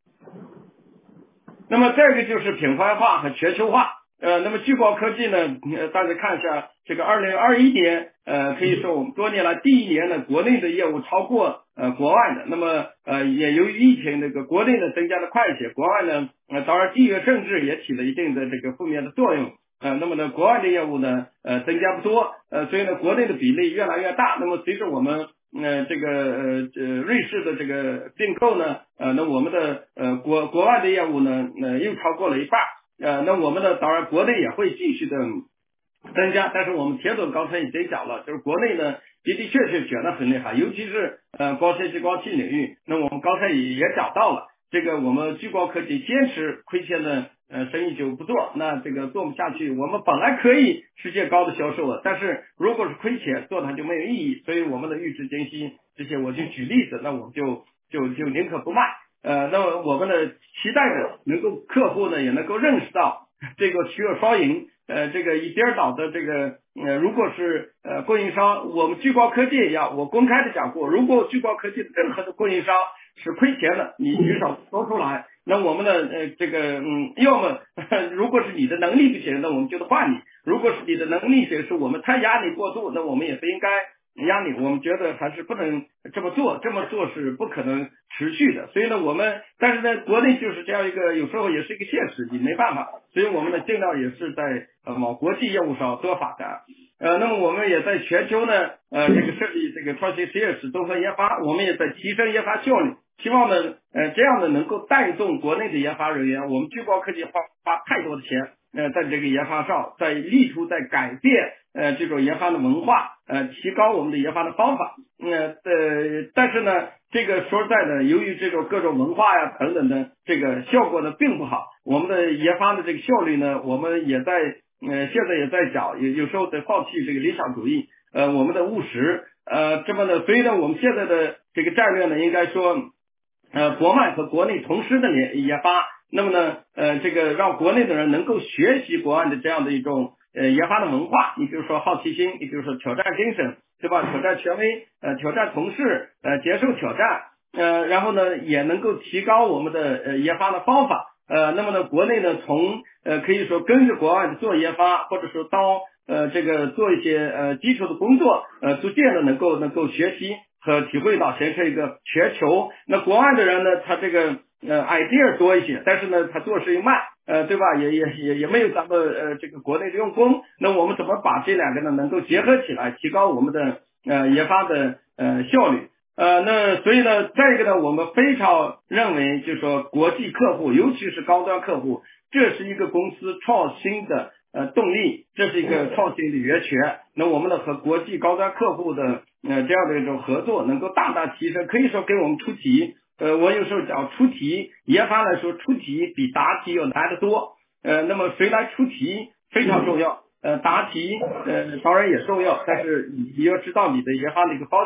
那么再一个就是品牌化和全球化。那么聚光科技呢，大家看一下这个2021年，可以说我们多年来第一年呢，国内的业务超过国外的。那么也由于疫情，这个国内呢增加的快一些，国外呢当然地缘政治也起了一定的这个负面的作用。那么呢，国外的业务呢增加不多，所以呢国内的比例越来越大。那么随着我们这个瑞士的这个并购呢，那我们的国外的业务呢又超过了一半。那我们呢当然国内也会继续的增加，但是我们田总刚才已经讲了，就是国内呢的确卷得很厉害，尤其是光纤激光器领域。那我们刚才也讲到了，这个我们聚光科技坚持亏钱的生意就不做，那这个做不下去。我们本来可以世界高的销售的，但是如果是亏钱做它就没有意义。所以我们的玉质精细这些，我就举例子，那我们就宁可不卖。那么我们的期待的能够客户呢也能够认识到这个需要双赢，这个一边倒的这个如果是供应商，我们聚光科技也要，我公开的讲过，如果聚光科技的任何的供应商是亏钱的，你举手说出来，那我们的这个要么如果是你的能力不行，那我们就得换你；如果是你的能力行，是我们太压力过度，那我们也不应该压力，我们觉得还是不能这么做，这么做是不可能持续的。所以呢，但是呢，国内就是这样一个，有时候也是一个现实，你没办法。所以我们呢，尽量也是在往国际业务上多发展。那么我们也在全球呢，这个设立这个创新实验室综合研发，我们也在提升研发效率，希望呢，这样的能够带动国内的研发人员。我们聚光科技花太多的钱，在这个研发上，在改变这种研发的文化，提高我们的研发的方法。但是呢，这个说实在的，由于这种各种文化呀等等的这个效果呢并不好，我们的研发的这个效率呢，我们也在现在也在讲，有时候得放弃这个理想主义，我们的务实，这么的，所以呢，我们现在的这个战略呢，应该说，国外和国内同时的研发，那么呢，这个让国内的人能够学习国外的这样的一种研发的文化，你比如说好奇心，你比如说挑战精神，对吧？挑战权威，挑战同事，接受挑战，然后呢，也能够提高我们的研发的方法。那么呢，国内呢，从可以说跟着国外的做研发，或者说到这个做一些基础的工作，逐渐的能够学习和体会到，形成一个全球。那国外的人呢，他这个idea 多一些，但是呢，他做事又慢，对吧？也没有咱们这个国内的用工。那我们怎么把这两个呢能够结合起来，提高我们的研发的效率？那所以呢，再一个呢，我们非常认为，就是说国际客户，尤其是高端客户，这是一个公司创新的动力，这是一个创新的源泉。那我们呢和国际高端客户的这样的一种合作，能够大大提升，可以说给我们出题。我有时候讲出题，研发来说出题比答题要难得多。那么谁来出题非常重要。答题当然也重要，但是你要知道你的研发的一个方向。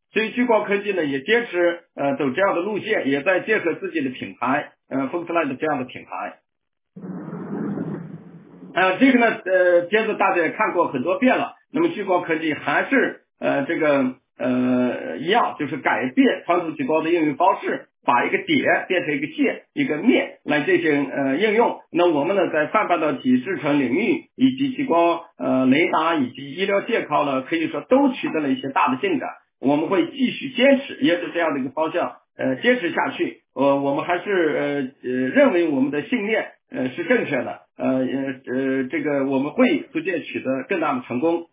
所以聚光科技呢也坚持走这样的路线，也在结合自己的品牌Focuslight 这样的品牌。这个呢接着大家也看过很多遍了，那么聚光科技还是一样，就是改变传统激光的应用方式，把一个点变成一个线一个面来进行应用。那我们呢在泛半导体制程领域以及激光雷达以及医疗健康呢，可以说都取得了一些大的进展。我们会继续坚持，也是这样的一个方向坚持下去。我们还是认为我们的信念是正确的，这个我们会逐渐取得更大的成功。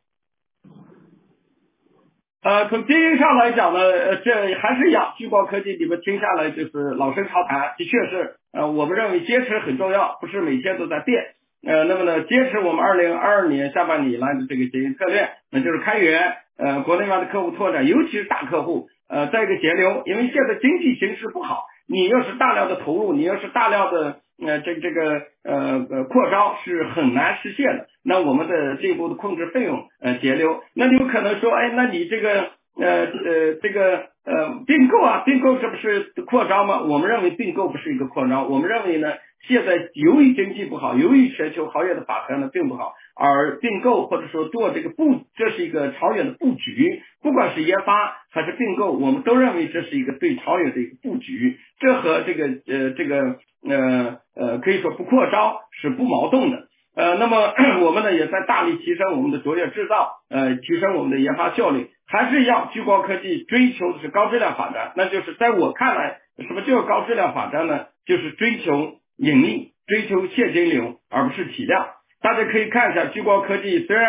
从经营上来讲呢，这还是一样，聚光科技你们听下来就是老生常谈，的确是我们认为坚持很重要，不是每天都在变。那么呢，坚持我们2022年下半年以来的这个经营策略，那就是开源，国内外的客户拓展，尤其是大客户，再一个节流，因为现在经济形势不好，你要是大量的投入，你要是大量的扩张是很难实现的。那我们的进一步的控制费用节流，那你有可能说，那你这个并购啊，并购这不是扩张吗？我们认为并购不是一个扩张，我们认为呢，现在由于经济不好，由于全球行业的法则呢并不好，而并购或者说做这个这是一个长远的布局，不管是研发还是并购，我们都认为这是一个对长远的一个布局，这和可以说不扩张是不矛盾的。那么我们呢也在大力提升我们的卓越制造，提升我们的研发效率，还是一样，聚光科技追求的是高质量发展。那就是在我看来，什么叫高质量发展呢？就是追求盈利，追求现金流，而不是体量。大家可以看一下聚光科技，虽然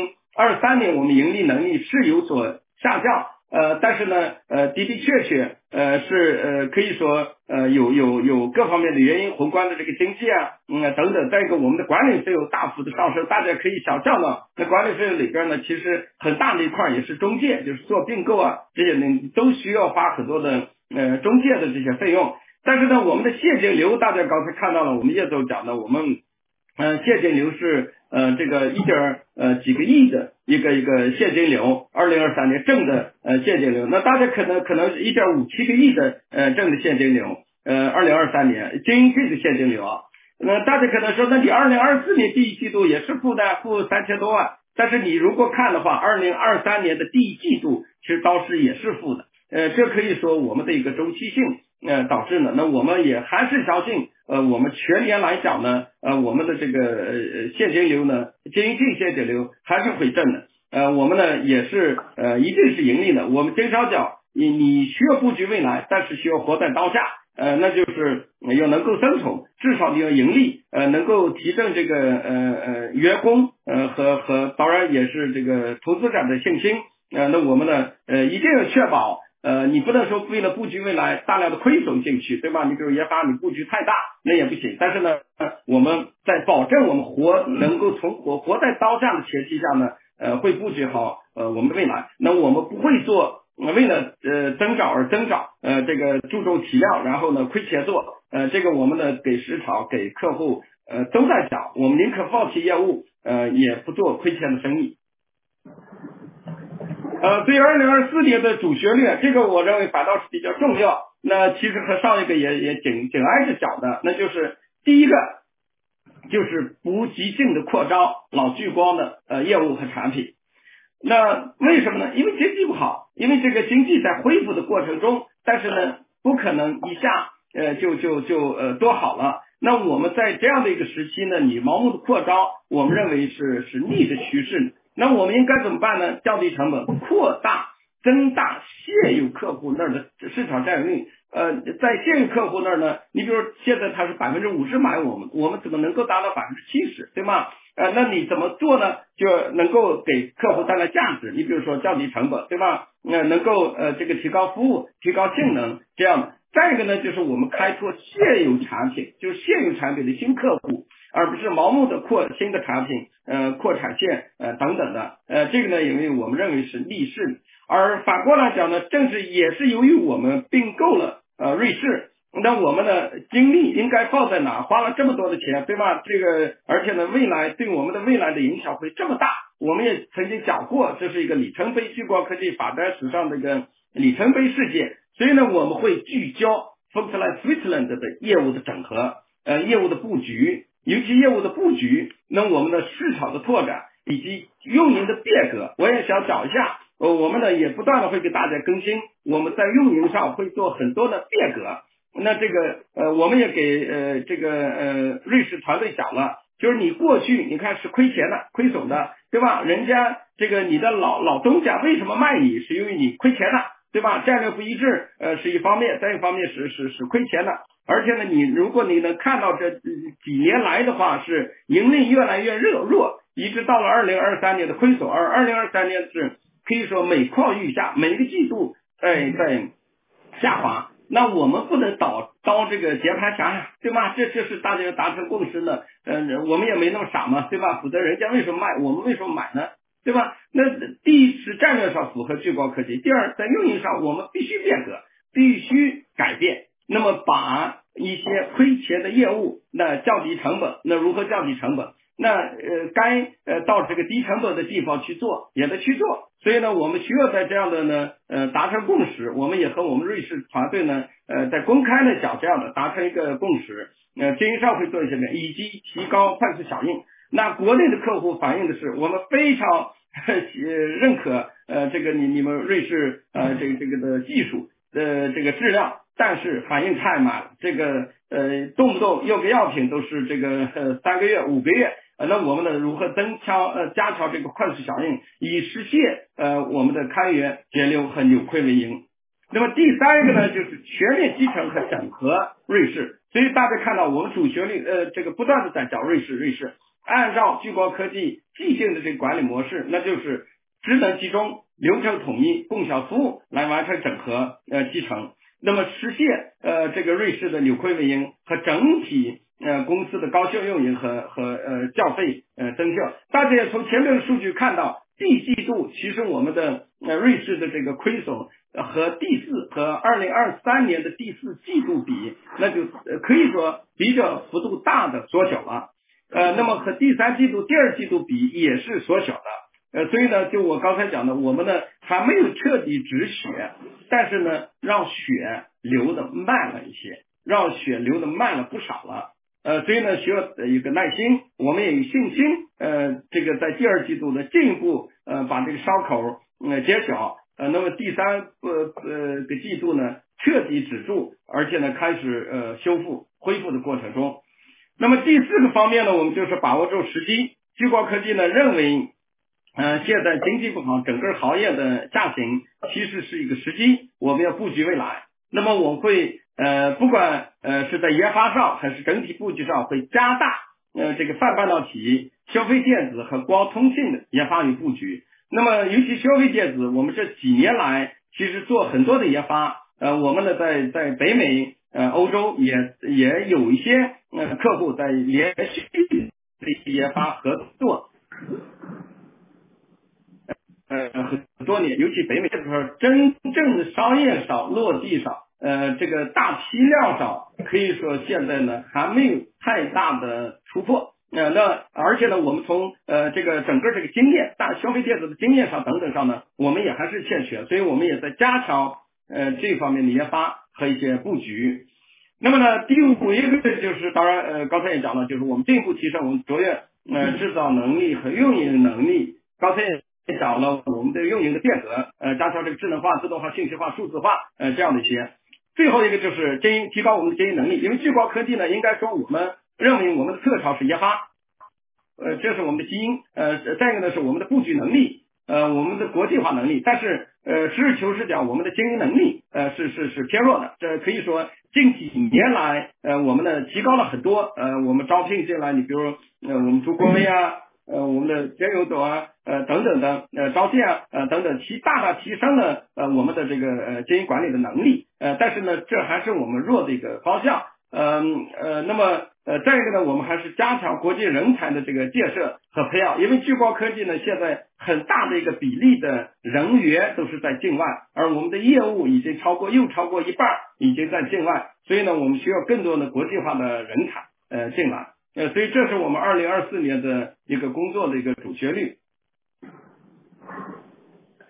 2023年我们盈利能力是有所下降，但是呢的确是可以说有各方面的原因，宏观的这个经济啊等等，再一个我们的管理费用大幅的上升，大家可以想象到，那管理费用里边呢，其实很大的一块也是中介，就是做并购啊这些呢都需要花很多的中介的这些费用。但是呢我们的现金流大家刚才看到了，我们叶总讲的，我们现金流是这个几个亿的一个现金流，2023年正的现金流，那大家可能1.57个亿的正的现金流，2023年经营税的现金流啊，那大家可能说，那你2024年第一季度也是负3000多万，但是你如果看的话，2023年的第一季度其实当时也是负的，这可以说我们的一个周期性导致呢，那我们也还是相信我们全年来讲呢我们的这个现金流呢，经营性现金流还是回正的，我们呢也是一定是盈利的。我们经常讲，你需要布局未来，但是需要活在当下，那就是要能够生存，至少你要盈利，能够提升这个员工和当然也是这个投资者的信心，那我们呢一定要确保你不能说为了布局未来大量的亏损进去，对吧？你比如研发你布局太大那也不行，但是呢我们在保证我们能够活在当下的前提下呢会布局好我们的未来。那我们不会做为了增长而增长，这个注重体量，然后呢亏钱做，这个我们呢给市场给客户都在讲，我们宁可放弃业务也不做亏钱的生意。对2024年的主旋律，这个我认为反倒是比较重要。那其实和上一个也紧挨着讲的，那就是第一个就是不急性的扩张老聚光的业务和产品。那为什么呢？因为经济不好，因为这个经济在恢复的过程中，但是呢不可能一下就多好了。那我们在这样的一个时期呢，你盲目的扩张，我们认为是逆着趋势。那我们应该怎么办呢？降低成本，增大现有客户那儿的市场占有率。在现有客户那儿呢，你比如现在他是50%买我们怎么能够达到70%，对吗？那你怎么做呢？就能够给客户带来价值。你比如说降低成本，对吧？能够这个提高服务、提高性能这样的。再一个呢，就是我们开拓现有产品，就是现有产品的新客户，而不是盲目的扩新的产品，扩产线等等的。这个呢，因为我们认为是逆势。而反过来讲呢，正是也是由于我们并购了瑞士，那我们的精力应该放在哪？花了这么多的钱，对吧？这个而且呢，未来对我们的未来的影响会这么大。我们也曾经讲过，这是一个里程碑，聚光科技发展史上的一个里程碑事件。所以呢，我们会聚焦 Volkswagen Switzerland 的业务的整合，业务的布局，尤其业务的布局，那我们的市场的拓展以及运营的变革，我也想讲一下。我们呢也不断的会给大家更新，我们在运营上会做很多的变革。那这个我们也给瑞士团队讲了，就是你过去你看是亏钱的、亏损的，对吧？人家这个你的老东家为什么卖你，是因为你亏钱的，对吧？战略不一致是一方面，再一方面是亏钱的。而且呢，如果你能看到这几年来的话，是盈利越来越弱，一直到了2023年的亏损，而2023年是可以说每况愈下，每个季度在下滑。那我们不能当这个键盘侠呀，对吧？这是大家要达成共识的。我们也没那么傻嘛，对吧？否则人家为什么卖，我们为什么买呢？对吧？那第一是战略上符合聚光科技，第二在运营上我们必须变革，必须改变。那么把一些亏钱的业务那降低成本，那如何降低成本？那该到这个低成本的地方去做，也得去做。所以呢，我们需要在这样的呢达成共识。我们也和我们瑞士团队呢在公开的讲这样的达成一个共识。经营上会做一些变，以及提高快速响应。那国内的客户反映的是，我们非常认可这个你们瑞士这个的技术这个质量，但是反应太慢了。这个动不动用个药品都是这个3个月、5个月。那我们呢如何加强这个快速响应，以实现我们的开源节流和扭亏为盈。那么第三个呢，就是全面集成和整合瑞士。所以大家看到我们主旋律这个不断的在讲瑞士，按照聚光科技既定的这个管理模式，那就是职能集中、流程统一、共享服务来完成整合集成。那么实现这个瑞士的扭亏为盈和整体公司的高效运营和较费增效。大家也从前面的数据看到，第一季度其实我们的瑞士的这个亏损和2023年的第4季度比，那就可以说比较幅度大的缩小了。那么和第3季度、第2季度比也是缩小的。所以呢，就我刚才讲的，我们呢还没有彻底止血，但是呢，让血流的慢了一些，让血流的慢了不少了。所以呢，需要一个耐心，我们也有信心，这个在第2季度呢进一步把这个伤口减小，那么第3个季度呢彻底止住，而且呢开始恢复的过程中。那么第4个方面呢，我们就是把握住时机。聚光科技呢认为现在经济不好，整个行业的下行其实是一个时机，我们要布局未来。那么我会不管是在研发上还是整体布局上，会加大这个泛半导体、消费电子和光通信的研发与布局。那么尤其消费电子，我们这几年来其实做很多的研发，我们呢在北美、欧洲也有一些客户在连续的研发合作。很多年，尤其北美这块真正的商业上落地上，这个大批量上，可以说现在呢还没有太大的突破。那而且呢，我们从这个整个这个经验、大消费电子的经验上等等上呢，我们也还是欠缺，所以我们也在加强这方面的研发和一些布局。那么呢，第5一个就是当然刚才也讲了，就是我们进一步提升我们卓越制造能力和运营能力。刚才也讲了我们的运营的变革，加强这个智能化、自动化、信息化、数字化这样的一些。最后一个就是提高我们的经营能力，因为聚光科技呢，应该说我们认为我们的特长是研发，这是我们的基因。再一个呢是我们的布局能力，我们的国际化能力。但是实事求是讲，我们的经营能力是偏弱的。这可以说近几年来我们呢提高了很多。我们招聘进来，你比如我们朱国威啊。我们的节油斗啊，等等的招建啊，等等，大大提升了我们的这个经营管理的能力。但是呢，这还是我们弱的一个方向。那么再一个呢，我们还是加强国际人才的这个建设和培养，因为聚光科技呢，现在很大的一个比例的人员都是在境外，而我们的业务已经超过一半已经在境外，所以呢，我们需要更多的国际化的人才进来。所以这是我们2024年的一个工作的一个主旋律。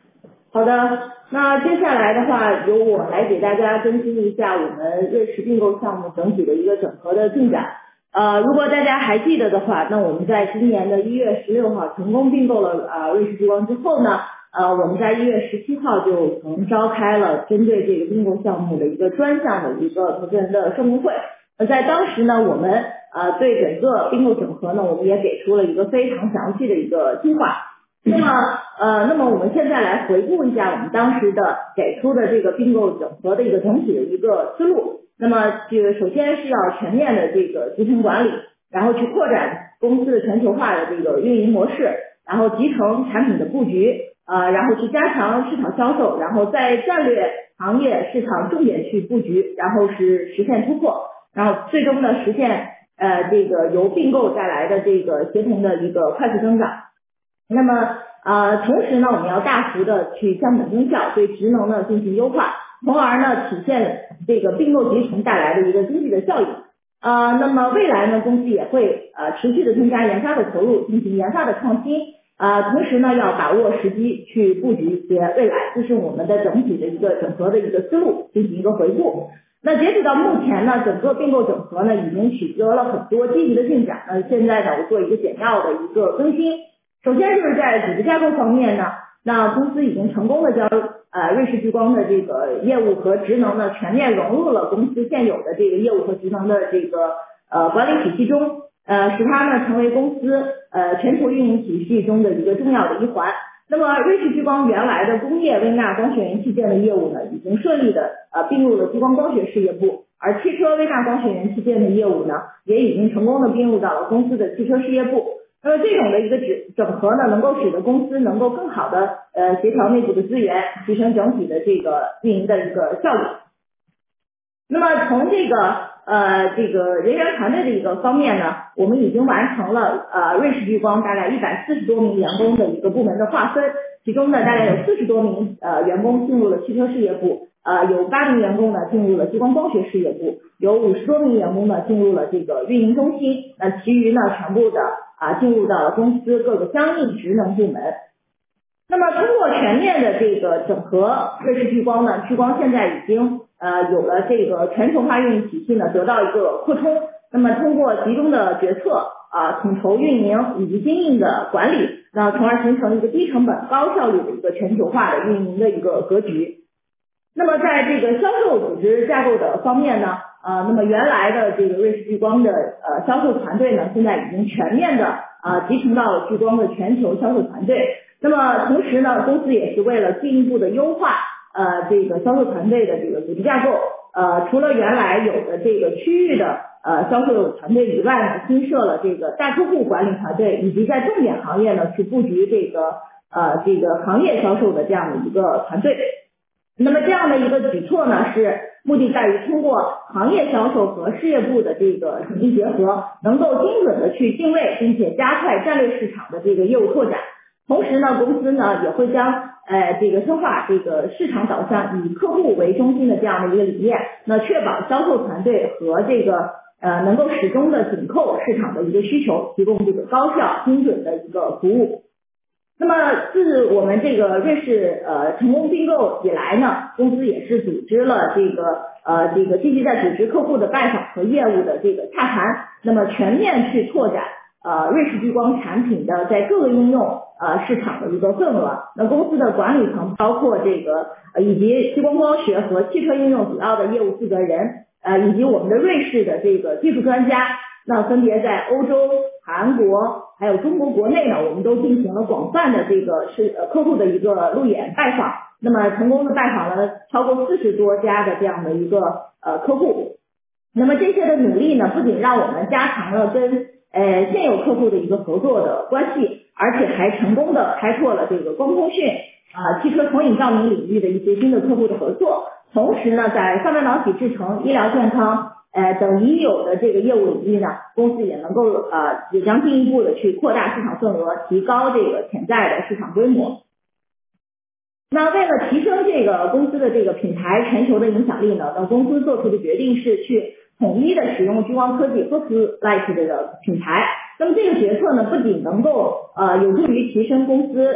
好的，那接下来的话，由我来给大家更新一下我们瑞士并购项目整体的一个整合的进展。如果大家还记得的话，那我们在今年的1月16号成功并购了瑞士聚光之后呢，我们在1月17号就曾召开了针对这个并购项目的一个专项的一个投资人的说明会。在当时呢，我们对整个并购整合呢，我们也给出了一个非常详细的一个计划。那么我们现在来回顾一下我们当时的给出的这个并购整合的一个整体的一个思路。那么首先是要全面的这个集成管理，然后去扩展公司的全球化的这个运营模式，然后集成产品的布局，然后去加强市场销售，然后在战略行业市场重点去布局，然后是实现突破，然后最终呢实现这个由并购带来的这个协同的一个快速增长。那么同时呢，我们要大幅的去降本增效，对职能呢进行优化，从而呢体现这个并购集成带来的一个经济的效益。那么未来呢，公司也会持续的增加研发的投入，进行研发的创新。同时呢，要把握时机去布局一些未来，这是我们的整体的一个整合的一个思路，进行一个回顾。那截止到目前呢，整个并购整合呢已经取得了很多积极的进展。现在呢，我做一个简要的一个更新。首先就是在组织架构方面呢，那公司已经成功的将瑞士聚光的这个业务和职能呢全面融入了公司现有的这个业务和职能的这个管理体系中，使它呢成为公司全球运营体系中的一个重要的一环。那么瑞士聚光原来的工业微纳光学元器件的业务呢，已经顺利的并入了激光光学事业部，而汽车微纳光学元器件的业务呢，也已经成功的并入到了公司的汽车事业部。那么这种的一个整合呢，能够使得公司能够更好的协调内部的资源，提升整体的这个运营的一个效率。那么从这个人员团队的一个方面呢，我们已经完成了瑞士聚光大概140多名员工的一个部门的划分，其中呢大概有40多名员工进入了汽车事业部，有8名员工呢进入了激光光学事业部，有50多名员工呢进入了这个运营中心，其余呢全部的进入到了公司各个相应职能部门。那么通过全面的这个整合，瑞士聚光呢，聚光现在已经有了这个全球化运营体系呢得到一个扩充。那么通过集中的决策统筹运营以及经营的管理，那从而形成一个低成本高效率的一个全球化的运营的一个格局。那么在这个销售组织架构的方面呢，那么原来的这个瑞士聚光的销售团队呢，现在已经全面的集成到了聚光的全球销售团队。那么同时呢，公司也是为了进一步的优化这个销售团队的这个组织架构，除了原来有的这个区域的销售团队以外呢，新设了这个大客户管理团队，以及在重点行业呢去布局这个行业销售的这样的一个团队。那么这样的一个举措呢，是目的在于通过行业销售和事业部的这个紧密结合，能够精准的去定位，并且加快战略市场的这个业务拓展。同时呢，公司呢也会将这个深化这个市场导向，以客户为中心的这样的一个理念，那确保销售团队和这个能够始终的紧扣市场的一个需求，提供这个高效精准的一个服务。那么自我们这个瑞士成功并购以来呢，公司也是组织了这个积极在组织客户的拜访和业务的这个洽谈，那么全面去拓展瑞士聚光产品的在各个应用市场的一个份额。那公司的管理层包括这个以及激光光学和汽车应用主要的业务负责人，以及我们的瑞士的这个技术专家，那分别在欧洲、韩国还有中国国内呢，我们都进行了广泛的这个客户的一个路演拜访，那么成功的拜访了超过40多家的这样的一个客户。那么这些的努力呢，不仅让我们加强了跟现有客户的一个合作的关系，而且还成功的开拓了这个光通讯汽车投影照明领域的一些新的客户的合作。同时呢，在上半导体制成、医疗健康等已有的这个业务领域呢，公司也能够也将进一步的去扩大市场份额，提高这个潜在的市场规模。那为了提升这个公司的这个品牌全球的影响力呢，那公司做出的决定是去统一的使用聚光科技 Focuslight 这个品牌。那么这个决策呢，不仅能够有助于提升公司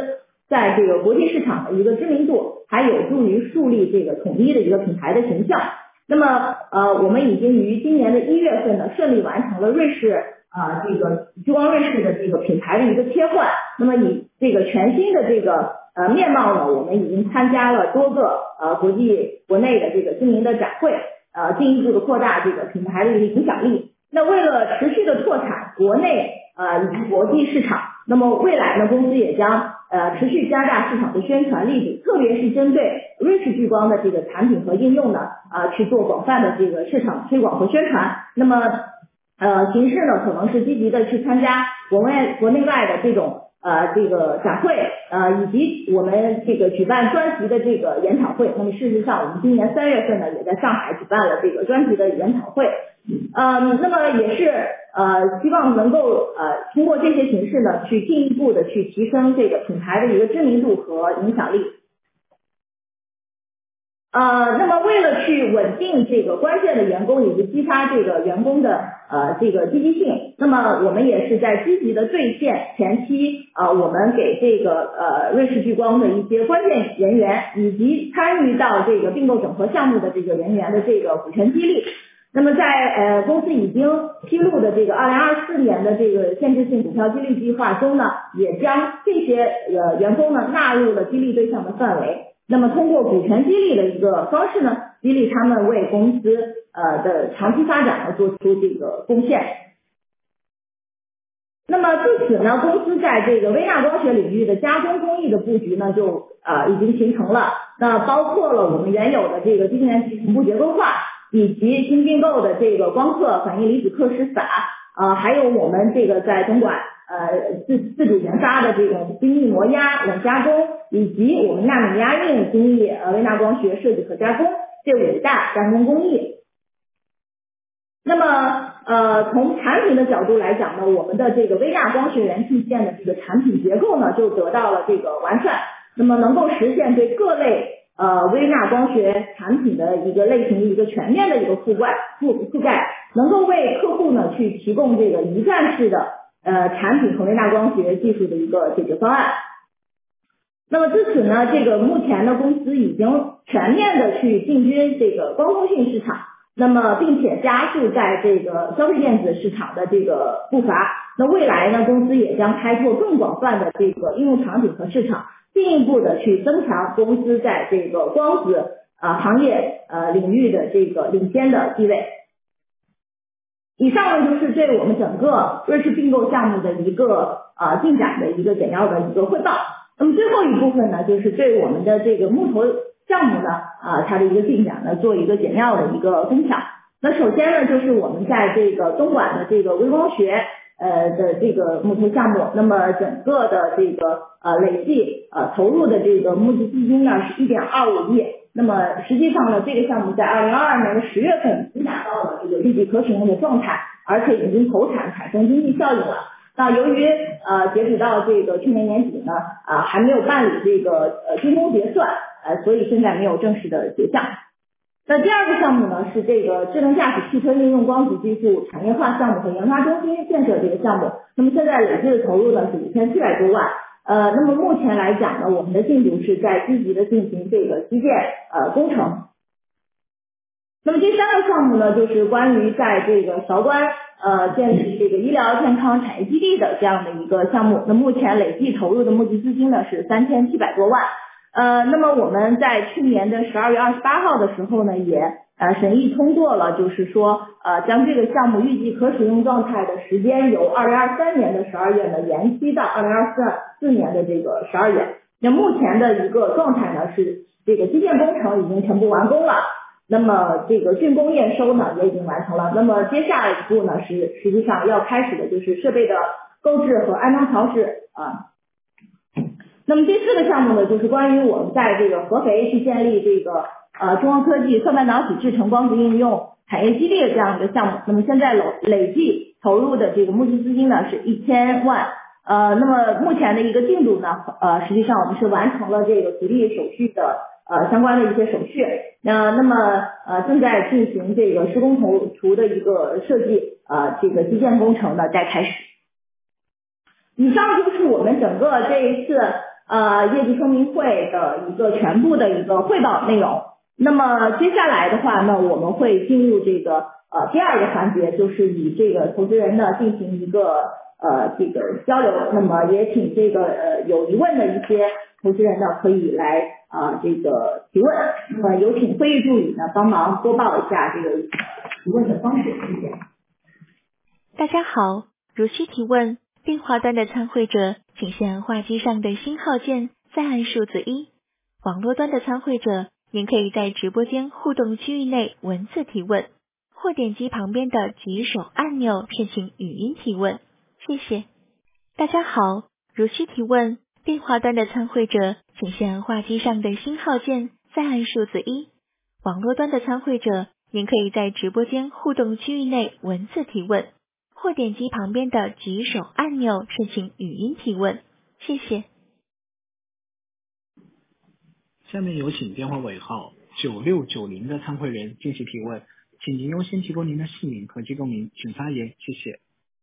在这个国际市场的一个知名度，还有助于树立这个统一的一个品牌的形象。那么我们已经于今年的1月份呢顺利完成了瑞士这个聚光瑞士的这个品牌的一个切换。那么以这个全新的这个面貌呢，我们已经参加了多个国内的这个知名的展会，进一步的扩大这个品牌的一个影响力。那为了持续的拓展国内以及国际市场，那么未来呢，公司也将持续加大市场的宣传力度，特别是针对瑞士聚光的这个产品和应用呢，去做广泛的这个市场推广和宣传。那么形式呢，可能是积极的去参加国内外的这种这个展会，以及我们这个举办专题的这个研讨会。那么事实上，我们今年3月份呢，也在上海举办了这个专题的研讨会。那么也是希望能够通过这些形式呢，去进一步的去提升这个品牌的一个知名度和影响力。那么为了去稳定这个关键的员工以及激发这个员工的这个积极性，那么我们也是在积极的兑现前期我们给这个瑞士聚光的一些关键人员以及参与到这个并购整合项目的这个人员的这个股权激励。那么在公司已经披露的这个2024年的这个限制性股票激励计划中呢，也将这些员工呢纳入了激励对象的范围。那么通过股权激励的一个方式呢，激励他们为公司的长期发展呢做出这个贡献。那么自此呢，公司在这个微纳光学领域的加工工艺的布局呢就已经形成了。那包括了我们原有的这个低晶圆体同步结构化，以及新并购的这个光刻反应离子刻蚀法，还有我们这个在总管自主研发的这种精密磨压、冷加工，以及我们纳米压印工艺、微纳光学设计和加工这5大加工工艺。那么从产品的角度来讲呢，我们的这个微纳光学元器件的这个产品结构呢就得到了这个完善，那么能够实现对各类微纳光学产品的一个类型的一个全面的一个覆盖，能够为客户呢去提供这个一站式的产品和微纳光学技术的一个解决方案。那么自此呢，这个目前呢公司已经全面的去进军这个光通讯市场，那么并且加速在这个消费电子市场的这个步伐。那未来呢，公司也将开拓更广泛的这个应用场景和市场，进一步的去增强公司在这个光子行业领域的这个领先的地位。以上呢就是对我们整个瑞士并购项目的一个进展的一个简要的一个汇报。那么最后一部分呢，就是对我们的这个木头项目呢它的一个进展呢做一个简要的一个分享。那首先呢，就是我们在这个东莞的这个微光学的这个木头项目，那么整个的这个累计投入的这个募集资金呢是1.25亿。那么实际上呢，这个项目在2022年的10月份已经达到了这个立即可使用的状态，而且已经投产产生经济效应了。那由于截止到这个去年年底呢还没有办理这个竣工结算，所以现在没有正式的结项。那第二个项目呢是这个智能驾驶汽车应用光子技术产业化项目和研发中心建设这个项目，那么现在累计的投入呢是5700多万。那么目前来讲呢，我们的进度是在积极的进行这个基建工程。那么第三个项目呢，就是关于在这个韶关建立这个医疗健康产业基地的这样的一个项目。那目前累计投入的募集资金呢是3700多万。那么我们在去年的12月28号的时候呢，也审议通过了，就是说将这个项目预计可使用状态的时间由2023年的12月呢延期到2024年的这个12月。那目前的一个状态呢是这个基建工程已经全部完工了，那么这个竣工验收呢也已经完成了。那么接下来一步呢是实际上要开始的就是设备的购置和安装调试那么第四个项目呢，就是关于我们在这个合肥去建立这个中光科技算半导体制成光子应用产业基地的这样一个项目。那么现在累计投入的这个募集资金呢是1000万。那么目前的一个进度呢，实际上我们是完成了这个土地手续的相关的一些手续。那么正在进行这个施工图的一个设计，这个基建工程呢在开始。以上就是我们整个这一次业绩说明会的一个全部的一个汇报内容。那么接下来的话呢，我们会进入这个第二个环节，就是与这个投资人呢进行一个这个交流。那么也请这个有疑问的一些投资人呢可以来这个提问。那么有请会议助理呢帮忙播报一下这个提问的方式，谢谢。 大家好，如需提问，电话端的参会者请先按话机上的星号键，再按数字1。网络端的参会者，您可以在直播间互动区域内文字提问，或点击旁边的举手按钮申请语音提问。谢谢。大家好，如需提问，电话端的参会者请先按话机上的星号键，再按数字1。网络端的参会者，您可以在直播间互动区域内文字提问，或点击旁边的举手按钮申请语音提问。谢谢。 下面有请电话尾号9690的参会人进行提问，请您优先提供您的姓名和机构名，请发言，谢谢。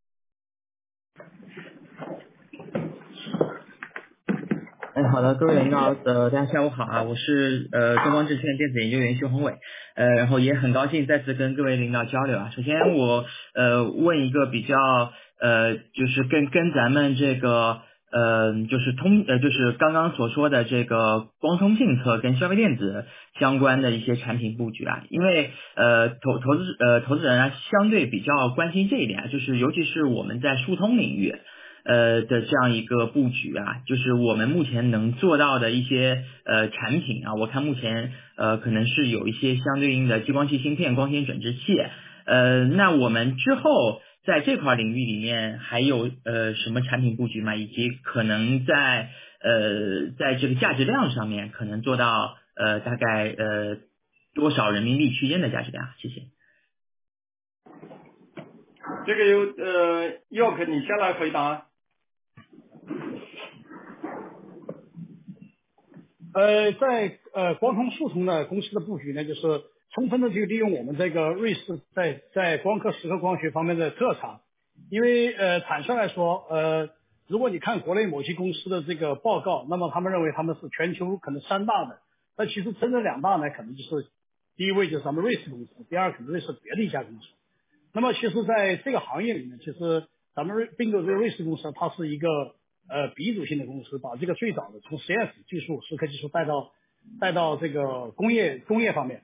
好的，各位领导，大家下午好啊，我是中光证券电子研究员徐宏伟，然后也很高兴再次跟各位领导交流啊。首先我问一个比较就是跟咱们这个就是刚刚所说的这个光通信测跟消费电子相关的一些产品布局啊，因为投资人啊相对比较关心这一点，就是尤其是我们在疏通领域的这样一个布局啊，就是我们目前能做到的一些产品啊，我看目前可能是有一些相对应的激光器芯片、光纤转制器，那我们之后在这块领域里面还有什么产品布局吗？以及可能在这个价值量上面可能做到大概多少人民币区间的价值量？谢谢。 这个由York你先来回答。 在光通数通的公司的布局呢，就是充分的去利用我们这个瑞士在光刻蚀刻光学方面的特长。因为坦率来说，如果你看国内某些公司的这个报告，那么他们认为他们是全球可能3大的，那其实真正2大呢，可能就是第一位就是咱们瑞士公司，第二可能是别的一家公司。那么其实在这个行业里面，其实咱们并购这个瑞士公司，它是一个鼻祖性的公司，把这个最早的从实验室技术、蚀刻技术带到这个工业方面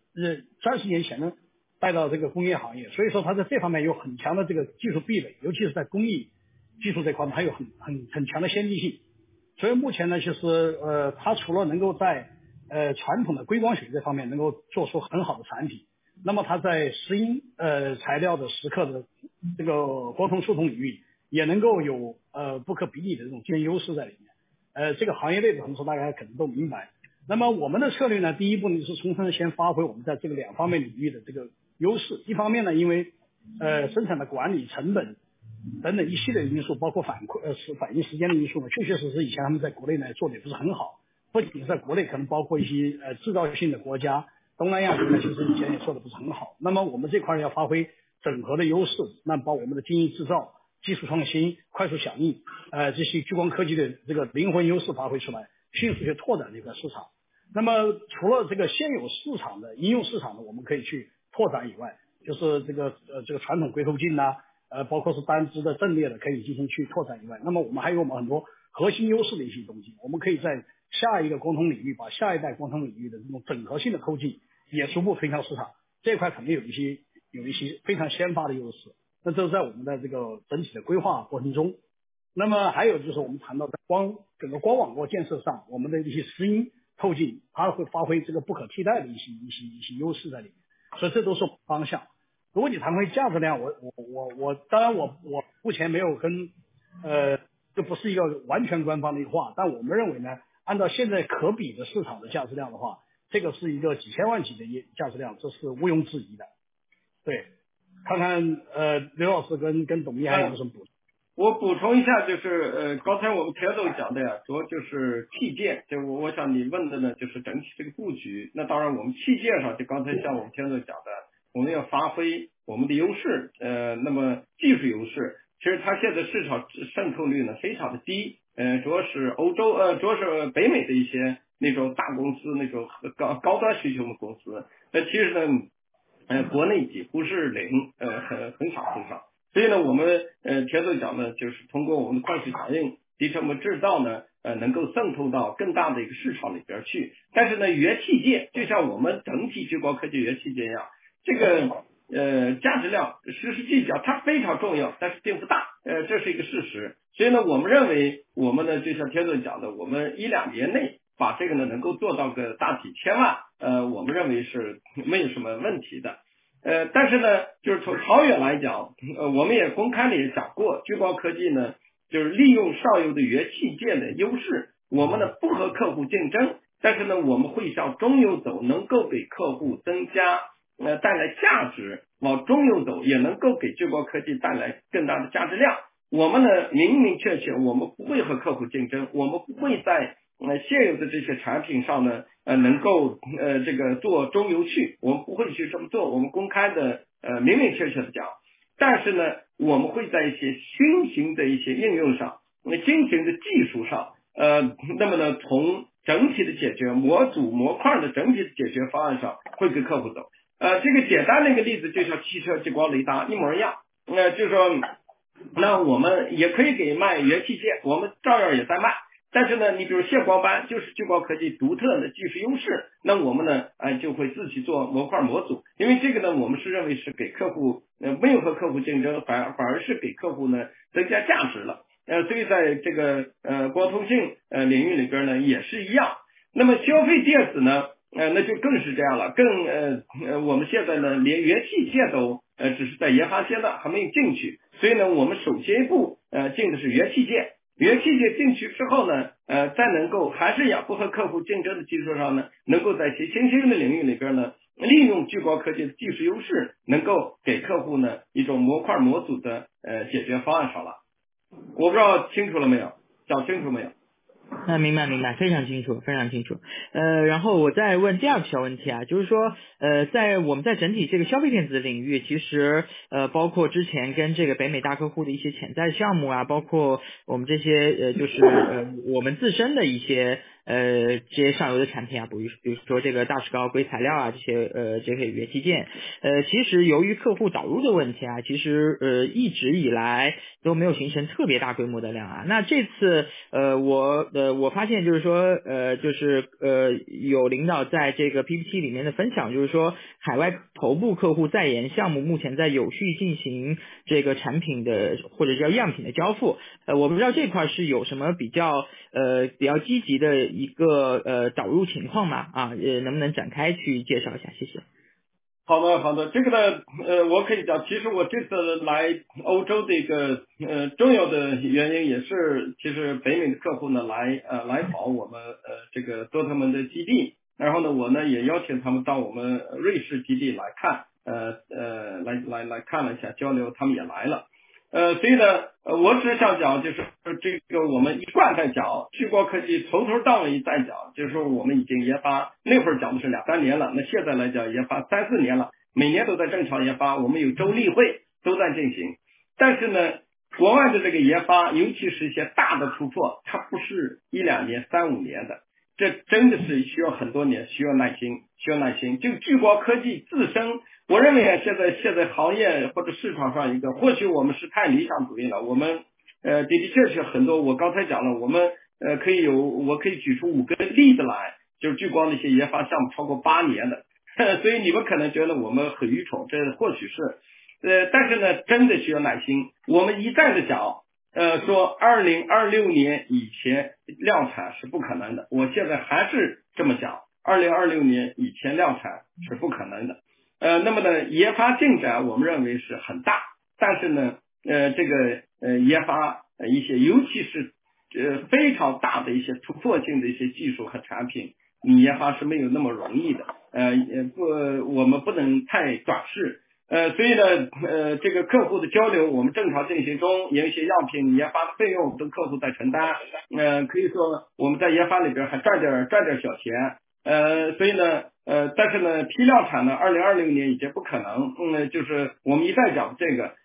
，30年前呢带到这个工业行业，所以说它在这方面有很强的这个技术壁垒，尤其是在工艺技术这块，它有很强的先进性。所以目前呢，其实它除了能够在传统的硅光学这方面能够做出很好的产品，那么它在石英材料的蚀刻的这个光通数通领域也能够有不可比拟的这种竞争优势在里面。这个行业内的同事大家可能都明白。那么我们的策略呢，第一步呢是充分先发挥我们在这个2方面领域的这个优势。一方面呢，因为生产的管理成本等等一系列的因素，包括反应时间的因素呢，确确实实以前他们在国内呢做的也不是很好，不仅是在国内，可能包括一些制造性的国家，东南亚呢其实以前也做的不是很好。那么我们这块要发挥整合的优势，那把我们的精益制造、技术创新、快速响应这些聚光科技的这个灵魂优势发挥出来，迅速去拓展这个市场。那么除了这个现有市场的应用市场呢，我们可以去拓展以外，就是这个传统硅透镜呐，包括是单支的阵列的可以进行去拓展以外，那么我们还有我们很多核心优势的一些东西，我们可以在下一个光通领域，把下一代光通领域的这种整合性的透镜也逐步推向市场，这一块肯定有一些非常先发的优势。那这是在我们的这个整体的规划过程中。那么还有就是我们谈到在整个光网络建设上，我们的一些石英透镜，它会发挥这个不可替代的一些优势在里面，所以这都是方向。如果你谈回价值量，我当然我目前没有跟这不是一个完全官方的一个话，但我们认为呢，按照现在可比的市场的价值量的话，这个是一个几千万级的价值量，这是毋庸置疑的。对，看看刘老师跟董秘还有什么补充？ 我补充一下，就是刚才我们田总讲的呀，主要就是器件，就我想你问的呢，就是整体这个布局。那当然我们器件上，就刚才像我们田总讲的，我们要发挥我们的优势，那么技术优势，其实它现在市场渗透率呢非常的低，主要是主要是北美的一些那种大公司，那种高端需求的公司，其实呢，国内几乎是零，很少。所以呢，我们甜豆角呢，就是通过我们的快速响应、低成本制造呢，能够渗透到更大的一个市场里边去。但是呢，元器件就像我们整体聚光科技元器件一样，这个价值量实时计较它非常重要，但是并不大，这是一个事实。所以呢，我们认为我们呢，就像甜豆讲的，我们1-2年内把这个呢能够做到个大体千万，我们认为是没有什么问题的。但是呢，就是从长远来讲，我们也公开的也讲过，聚光科技呢，就是利用上游的元器件的优势，我们呢不和客户竞争，但是呢，我们会向中游走，能够给客户增加带来价值，往中游走也能够给聚光科技带来更大的价值量。我们呢明明确确，我们不会和客户竞争，我们不会在现有的这些产品上呢能够这个做中游去，我们不会去这么做，我们公开的明明确确的讲。但是呢，我们会在一些新型的一些应用上，新型的技术上，那么呢，从整体的解决模组模块的整体的解决方案上，会跟客户走。这个简单的一个例子，就像汽车激光雷达一模一样。就是说，那我们也可以给卖元器件，我们照样也在卖。但是呢，你比如线光斑就是聚光科技独特的技术优势，那我们呢，就会自己做模块模组，因为这个呢，我们是认为是给客户，没有和客户竞争，反而是给客户呢增加价值了。所以在这个光通信领域里边呢也是一样。那么消费电子呢，那就更是这样了，我们现在呢连元器件都只是在研发阶段还没有进去，所以呢，我们首先一步进的是元器件。元器件进去之后呢，再能够还是不和客户竞争的基础上呢，能够在其新兴的领域里边呢，利用聚光科技的技术优势，能够给客户呢一种模块模组的解决方案上了。我不知道清楚了没有，讲清楚没有？ 明白，非常清楚。然后我再问第二个小问题啊，就是说，我们在整体这个消费电子领域，其实包括之前跟这个北美大客户的一些潜在项目啊，包括我们这些就是我们自身的一些这些上游的产品啊，比如说这个大石膏、硅材料啊这些元器件，其实由于客户导入的问题啊，其实一直以来都没有形成特别大规模的量啊。那这次我发现就是说有领导在这个 PPT 里面的分享，就是说海外头部客户在研项目目前在有序进行这个产品的或者叫样品的交付。我不知道这块是有什么比较积极的一个导入情况吗？能不能展开去介绍一下？谢谢。 好的，这个呢，我可以讲，其实我这次来欧洲的一个重要的原因也是，其实北美的客户呢来访我们这个多特蒙德基地，然后呢，我呢也邀请他们到我们瑞士基地来看，来看了一下交流，他们也来了。所以呢，我只想讲，就是这个我们一贯在讲，聚光科技从头到尾在讲，就是说我们已经研发，那会儿讲的是2-3年了，那现在来讲研发3-4年了，每年都在正常研发，我们有周例会都在进行。但是呢，国外的这个研发，尤其是一些大的突破，它不是1-2年、3-5年的，这真的是需要很多年，需要耐心。就聚光科技自身，我认为现在行业或者市场上或许我们是太理想主义了。我们的确很多，我刚才讲了，我们我可以举出5个例子来，就是聚光的一些研发项目超过8年的，所以你们可能觉得我们很愚蠢，这或许是，但是呢，真的需要耐心。我们一再的讲。说2026年以前量产是不可能的，我现在还是这么讲，2026年以前量产是不可能的。那么呢，研发进展我们认为是很大，但是呢，这个研发一些，尤其是非常大的一些突破性的一些技术和产品，你研发是没有那么容易的。我们不能太短视。所以呢，这个客户的交流我们正常进行中，有一些样品研发的费用都客户在承担，可以说我们在研发里边还赚点小钱，所以呢，但是呢，批量产呢，2026年已经不可能，就是我们一再讲这个，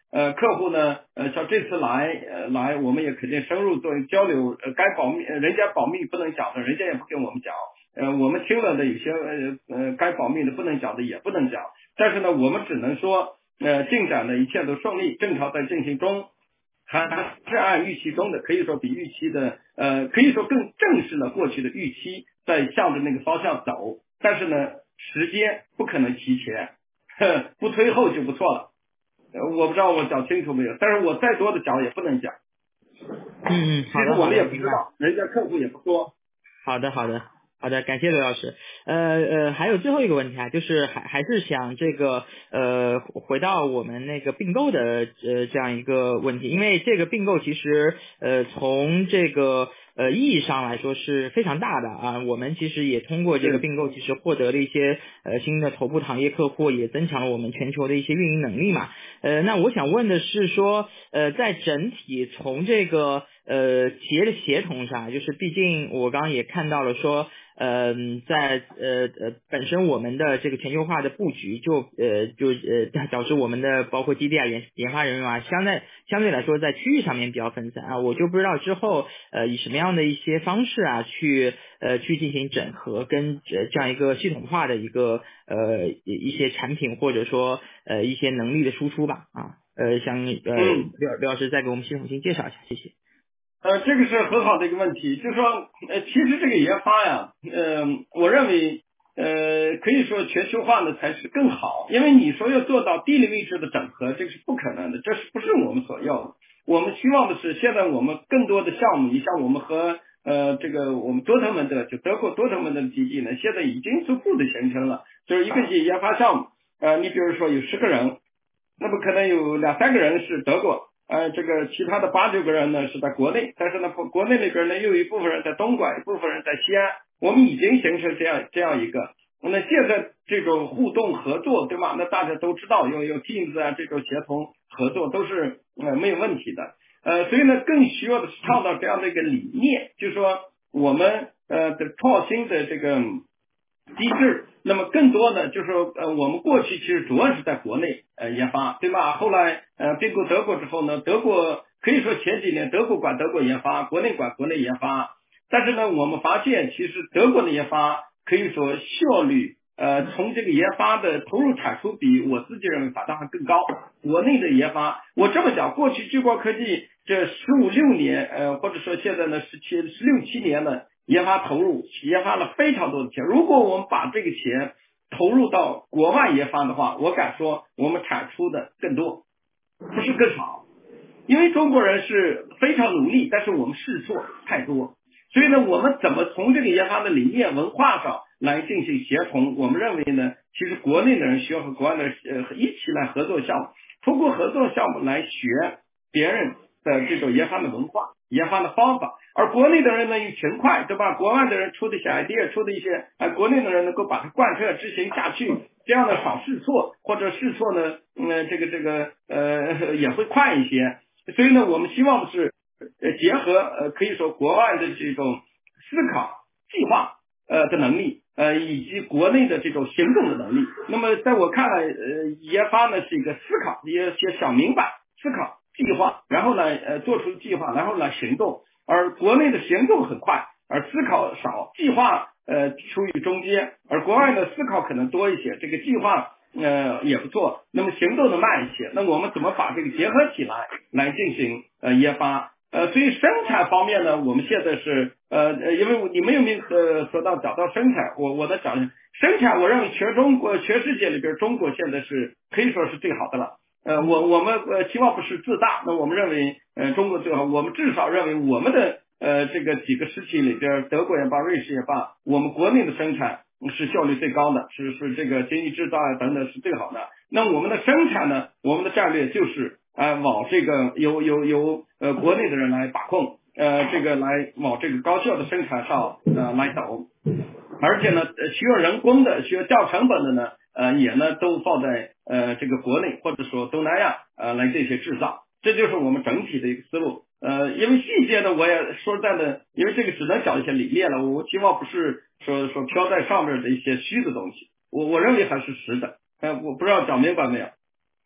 客户呢像这次来我们也肯定深入做交流，该保密人家保密不能讲的，人家也不跟我们讲。我们听了的有些该保密的不能讲的也不能讲，但是呢我们只能说进展的一切都顺利，正常在进行中，还是按预期中的，可以说比预期的可以说更正视了过去的预期，在向着那个方向走，但是呢时间不可能提前，不推后就不错了。我不知道我讲清楚没有，但是我再多的讲也不能讲。 好的， 其实我们也不知道，人家客户也不说。 好的，感谢刘老师。还有最后一个问题啊，就是还是想这个回到我们那个并购的这样一个问题，因为这个并购其实从这个意义上来说是非常大的啊。我们其实也通过这个并购，其实获得了一些新的头部行业客户，也增强了我们全球的一些运营能力嘛。那我想问的是说，在整体从这个企业的协同上，就是毕竟我刚刚也看到了说，在本身我们的这个全球化的布局就导致我们的包括基地啊、研发人员啊，相对来说在区域上面比较分散啊，我就不知道之后以什么样的一些方式啊去进行整合跟这样一个系统化的一个一些产品或者说一些能力的输出吧啊，想刘老师再给我们系统性介绍一下，谢谢。 这个是很好的一个问题，就是说其实这个研发呀，我认为可以说全球化呢才是更好，因为你说要做到地理位置的整合，这个是不可能的，这是不是我们所要的。我们希望的是现在我们更多的项目，你像我们和这个我们多特蒙德就德国多特蒙德的基地呢，现在已经逐步的形成了，就是一个研发项目，你比如说有10个人，那么可能有2-3个人是德国，这个其他的8-9个人呢是在国内，但是呢国内那边呢又有一部分人在东莞，一部分人在西安，我们已经形成这样一个。那现在这种互动合作，对吧？那大家都知道有 Teams 啊，这种协同合作都是没有问题的。所以呢更需要的是创造这样的一个理念，就是说我们的创新的这个机制，那么更多呢就是说我们过去其实主要是在国内研发，对吧？后来并购德国之后呢，德国可以说前几年德国管德国研发，国内管国内研发，但是呢我们发现其实德国的研发可以说效率从这个研发的投入产出比，我自己认为反倒还更高。国内的研发，我这么讲，过去聚光科技这15-16年或者说现在呢16-17年呢研发投入，研发了非常多的钱。如果我们把这个钱投入到国外研发的话，我敢说我们产出的更多，不是更少。因为中国人是非常努力，但是我们试错太多，所以呢我们怎么从这个研发的理念文化上来进行协同，我们认为呢其实国内的人需要和国外的一起来合作项目，通过合作项目来学别人的这种研发的文化、研发的方法，而国内的人呢又勤快，对吧？国外的人出的一些 idea， 出的一些国内的人能够把它贯彻执行下去，这样的少试错，或者试错呢这个也会快一些。所以呢我们希望的是结合可以说国外的这种思考计划的能力以及国内的这种行动的能力。那么在我看来研发呢是一个思考，也想明白，思考计划，然后呢做出计划，然后来行动，而国内的行动很快，而思考少，计划处于中间，而国外的思考可能多一些，这个计划也不错，那么行动的慢一些。那我们怎么把这个结合起来进行研发？所以生产方面呢，我们现在是因为你们有没有讲到生产，我再讲一下生产。我认为全世界里边，中国现在是可以说是最好的了。我们期望不是自大，那我们认为中国最好，我们至少认为我们的这个几个时期里边，德国也罢，瑞士也罢，我们国内的生产是效率最高的，是这个经济制造啊等等是最好的。那我们的生产呢，我们的战略就是往这个由国内的人来把控，这个来往这个高效的生产上来走，而且呢需要人工的、需要掉成本的呢也呢都放在这个国内或者说东南亚来这些制造，这就是我们整体的一个思路。因为细节呢我也说实在的，因为这个只能讲一些理念了，我希望不是说飘在上面的一些虚的东西，我认为还是实的。我不知道讲明白没有。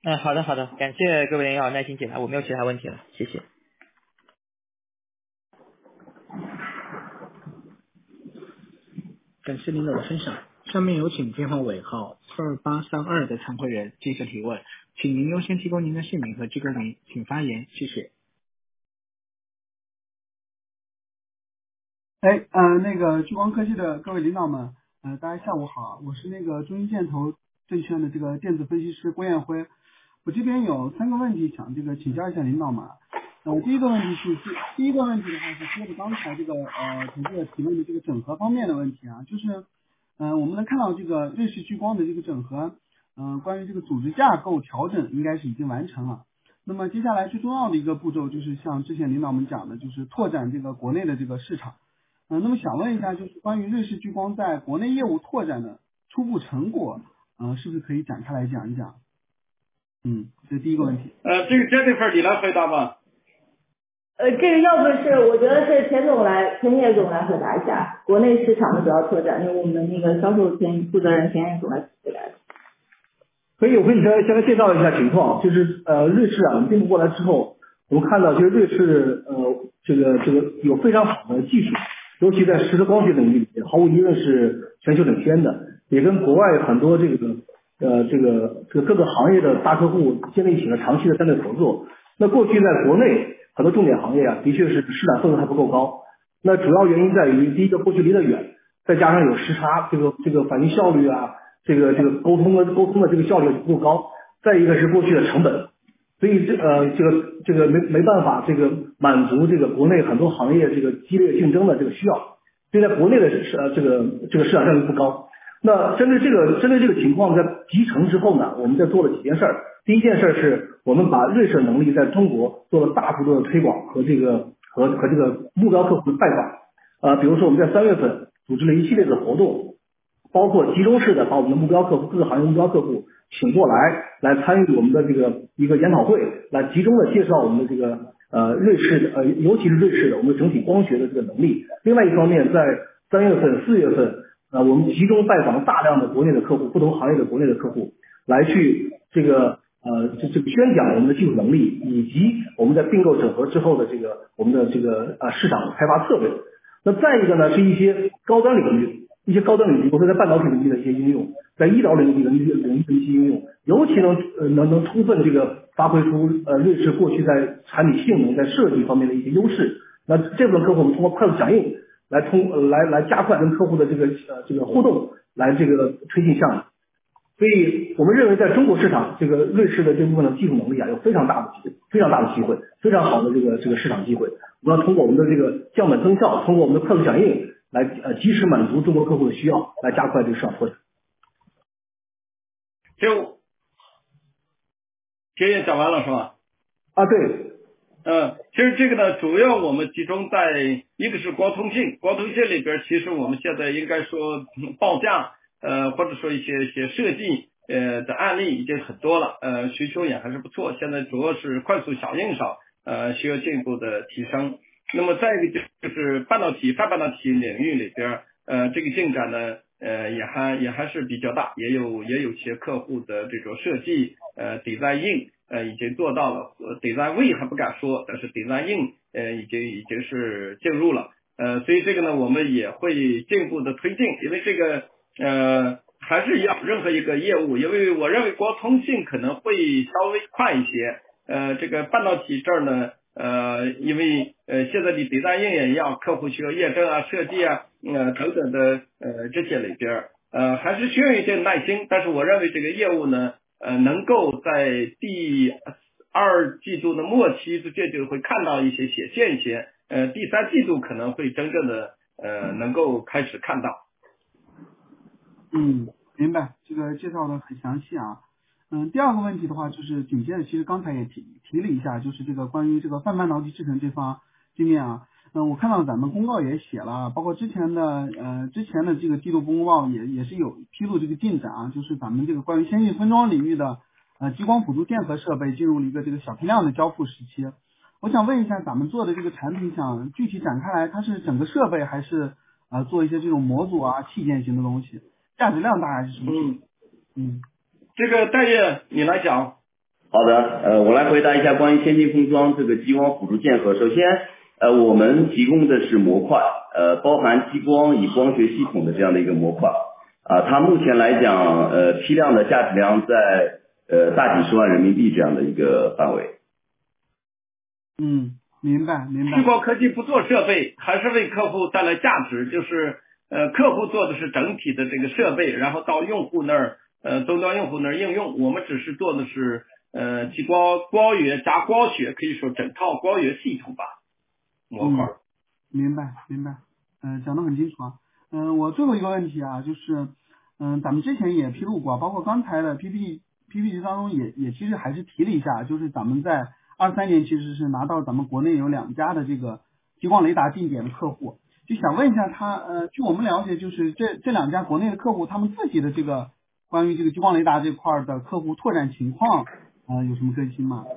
好的，感谢各位领导耐心解答，我没有其他问题了，谢谢。 感谢领导的分享。下面有请电话尾号2832的参会人接着提问，请您优先提供您的姓名和机构名，请发言，谢谢。 那个聚光科技的各位领导们，大家下午好，我是那个中信建投证券的这个电子分析师郭彦辉，我这边有3个问题想这个请教一下领导们。第一个问题的话是接着刚才这个同志提问的这个整合方面的问题啊，就是我们能看到这个瑞士聚光的这个整合，关于这个组织架构调整应该是已经完成了。那么接下来最重要的一个步骤就是像之前领导们讲的，就是拓展这个国内的这个市场。那么想问一下，就是关于瑞士聚光在国内业务拓展的初步成果，是不是可以展开来讲一讲？这是第一个问题。 这个 Jennifer 你来回答吧。 这个要不是我觉得是田野总来回答一下国内市场的主要拓展，因为我们那个销售负责人田野总来回答。 可以，我跟你先来介绍一下情况，就是瑞士啊，我们并购过来之后，我们看到就是瑞士这个有非常好的技术，尤其在实时光学领域里面，毫无疑问是全球领先的，也跟国外很多这个各个行业的大客户建立起了长期的战略合作。那过去在国内很多重点行业啊，的确是市场份额还不够高。那主要原因在于，第一个过去离得远，再加上有时差，这个反应效率啊，这个沟通的这个效率不够高。再一个是过去的成本，所以这个没办法这个满足这个国内很多行业这个激烈竞争的这个需要，所以在国内的这个市场占有率不高。那针对这个情况，在集成之后呢，我们在做了几件事儿。第一件事是我们把瑞士能力在中国做了大幅度的推广和这个目标客户的拜访。比如说我们在3月份组织了一系列的活动，包括集中式的把我们的目标客户各个行业目标客户请过来参与我们的这个一个研讨会，来集中的介绍我们的这个瑞士的尤其是瑞士的我们整体光学的这个能力。另外一方面，在3月份、4月份我们集中拜访大量的国内的客户，不同行业的国内的客户，来去这个宣讲我们的技术能力，以及我们在并购整合之后的我们的市场开发策略。那再一个呢，是一些高端领域，比如说在半导体领域的一些应用，在医疗领域的一些应用，尤其能充分发挥出瑞士过去在产品性能、在设计方面的一些优势。那这部分客户我们通过快速响应来加快跟客户的这个互动，来推进项目。所以我们认为在中国市场，瑞士的这部分的技术能力啊，有非常大的机会，非常好的这个市场机会。我们要通过我们的降本增效，通过我们的快速响应，来及时满足中国客户的需要，来加快这个市场拓展。 这也讲完了是吧？ 对。 其实这个呢，主要我们集中在一个是光通信里边，其实我们现在应该说报价或者说一些设计的案例已经很多了，需求也还是不错。现在主要是快速响应上需要进一步的提升。那么再一个就是半导体领域里边这个进展呢也还是比较大，也有些客户的这种设计design in已经做到了，design win还不敢说，但是 design in已经是进入了。所以这个呢我们也会进一步的推进，因为这个还是一样，任何一个业务，因为我认为光通信可能会稍微快一些，这个半导体这儿呢因为现在的 design in 也一样，客户需要验证啊、设计啊等等的这些里边还是需要一些耐心，但是我认为这个业务呢能够在第2季度的末期就会看到一些显现一些，第3季度可能会真正的能够开始看到。 明白，这个介绍的很详细啊。第二个问题的话，就是紧接着其实刚才也提了一下，就是这个关于这个泛半导体制程这面啊，我看到咱们公告也写了，包括之前的这个季度公告也是有披露这个进展啊，就是咱们这个关于先进分装领域的激光辅助电荷设备进入了一个这个小批量的交付时期。我想问一下，咱们做的这个产品想具体展开来，它是整个设备还是做一些这种模组啊器件型的东西？价值量大概是什么？ 这个戴业你来讲。 好的，我来回答一下关于先进封装这个激光辅助键合。首先，我们提供的是模块，包含激光与光学系统的这样的一个模块，它目前来讲，批量的价值量在大几十万人民币这样的一个范围。 明白。 激光科技不做设备，还是为客户带来价值，就是客户做的是整体的这个设备，然后到用户那儿，终端用户那儿应用，我们只是做的是激光加光学，可以说整套光学系统吧，模块。 明白，讲得很清楚啊。我最后一个问题啊，就是咱们之前也披露过，包括刚才的 PPT 当中也其实还是提了一下，就是咱们在23年其实是拿到咱们国内有2家的这个激光雷达定点的客户，就想问一下据我们了解，就是这2家国内的客户他们自己的这个关于这个激光雷达这块的客户拓展情况有什么更新吗？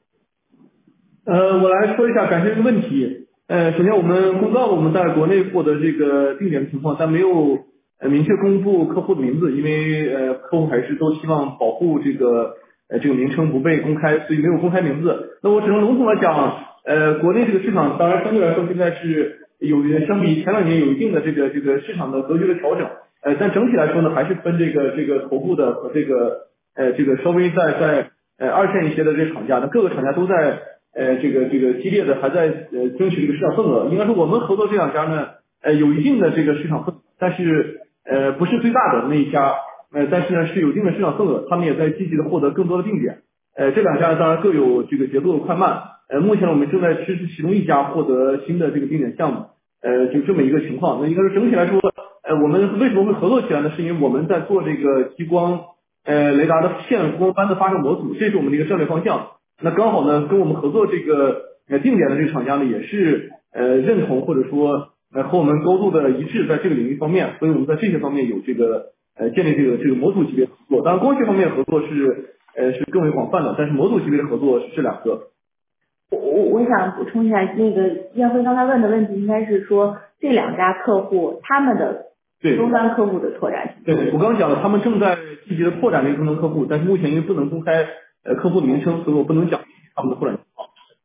我来说一下，感谢这个问题。首先我们公告了我们在国内获得这个定点的情况，但没有明确公布客户的名字，因为客户还是都希望保护这个名称不被公开，所以没有公开名字。那我只能笼统的讲，国内这个市场当然相对来说现在是相比前2年有一定的这个市场的格局的调整，但整体来说呢，还是分这个头部的和这个稍微在2线一些的这个厂家，那各个厂家都在这个激烈的还在争取这个市场份额。应该说我们合作这2家呢，有一定的这个市场份额，但是不是最大的那一家，但是呢是有一定的市场份额，他们也在积极的获得更多的定点。这2家当然各有这个节奏的快慢。目前我们正在支持其中一家获得新的这个定点项目，就这么一个情况。那应该说整体来说，我们为什么会合作起来呢？是因为我们在做这个激光雷达的线光斑的发射模组，这是我们的一个战略方向。那刚好呢，跟我们合作这个定点的这个厂家呢，也是认同或者说和我们高度的一致在这个领域方面，所以我们在这些方面有这个建立这个模组级别的合作。当然光学方面合作是更为广泛的，但是模组级别的合作是这2个。 我想补充一下，那个燕辉刚才问的问题应该是说这2家客户他们的终端客户的拓展。 对，我刚刚讲了，他们正在积极的扩展这个终端客户，但是目前因为不能公开客户的名称，所以我不能讲他们的拓展情况。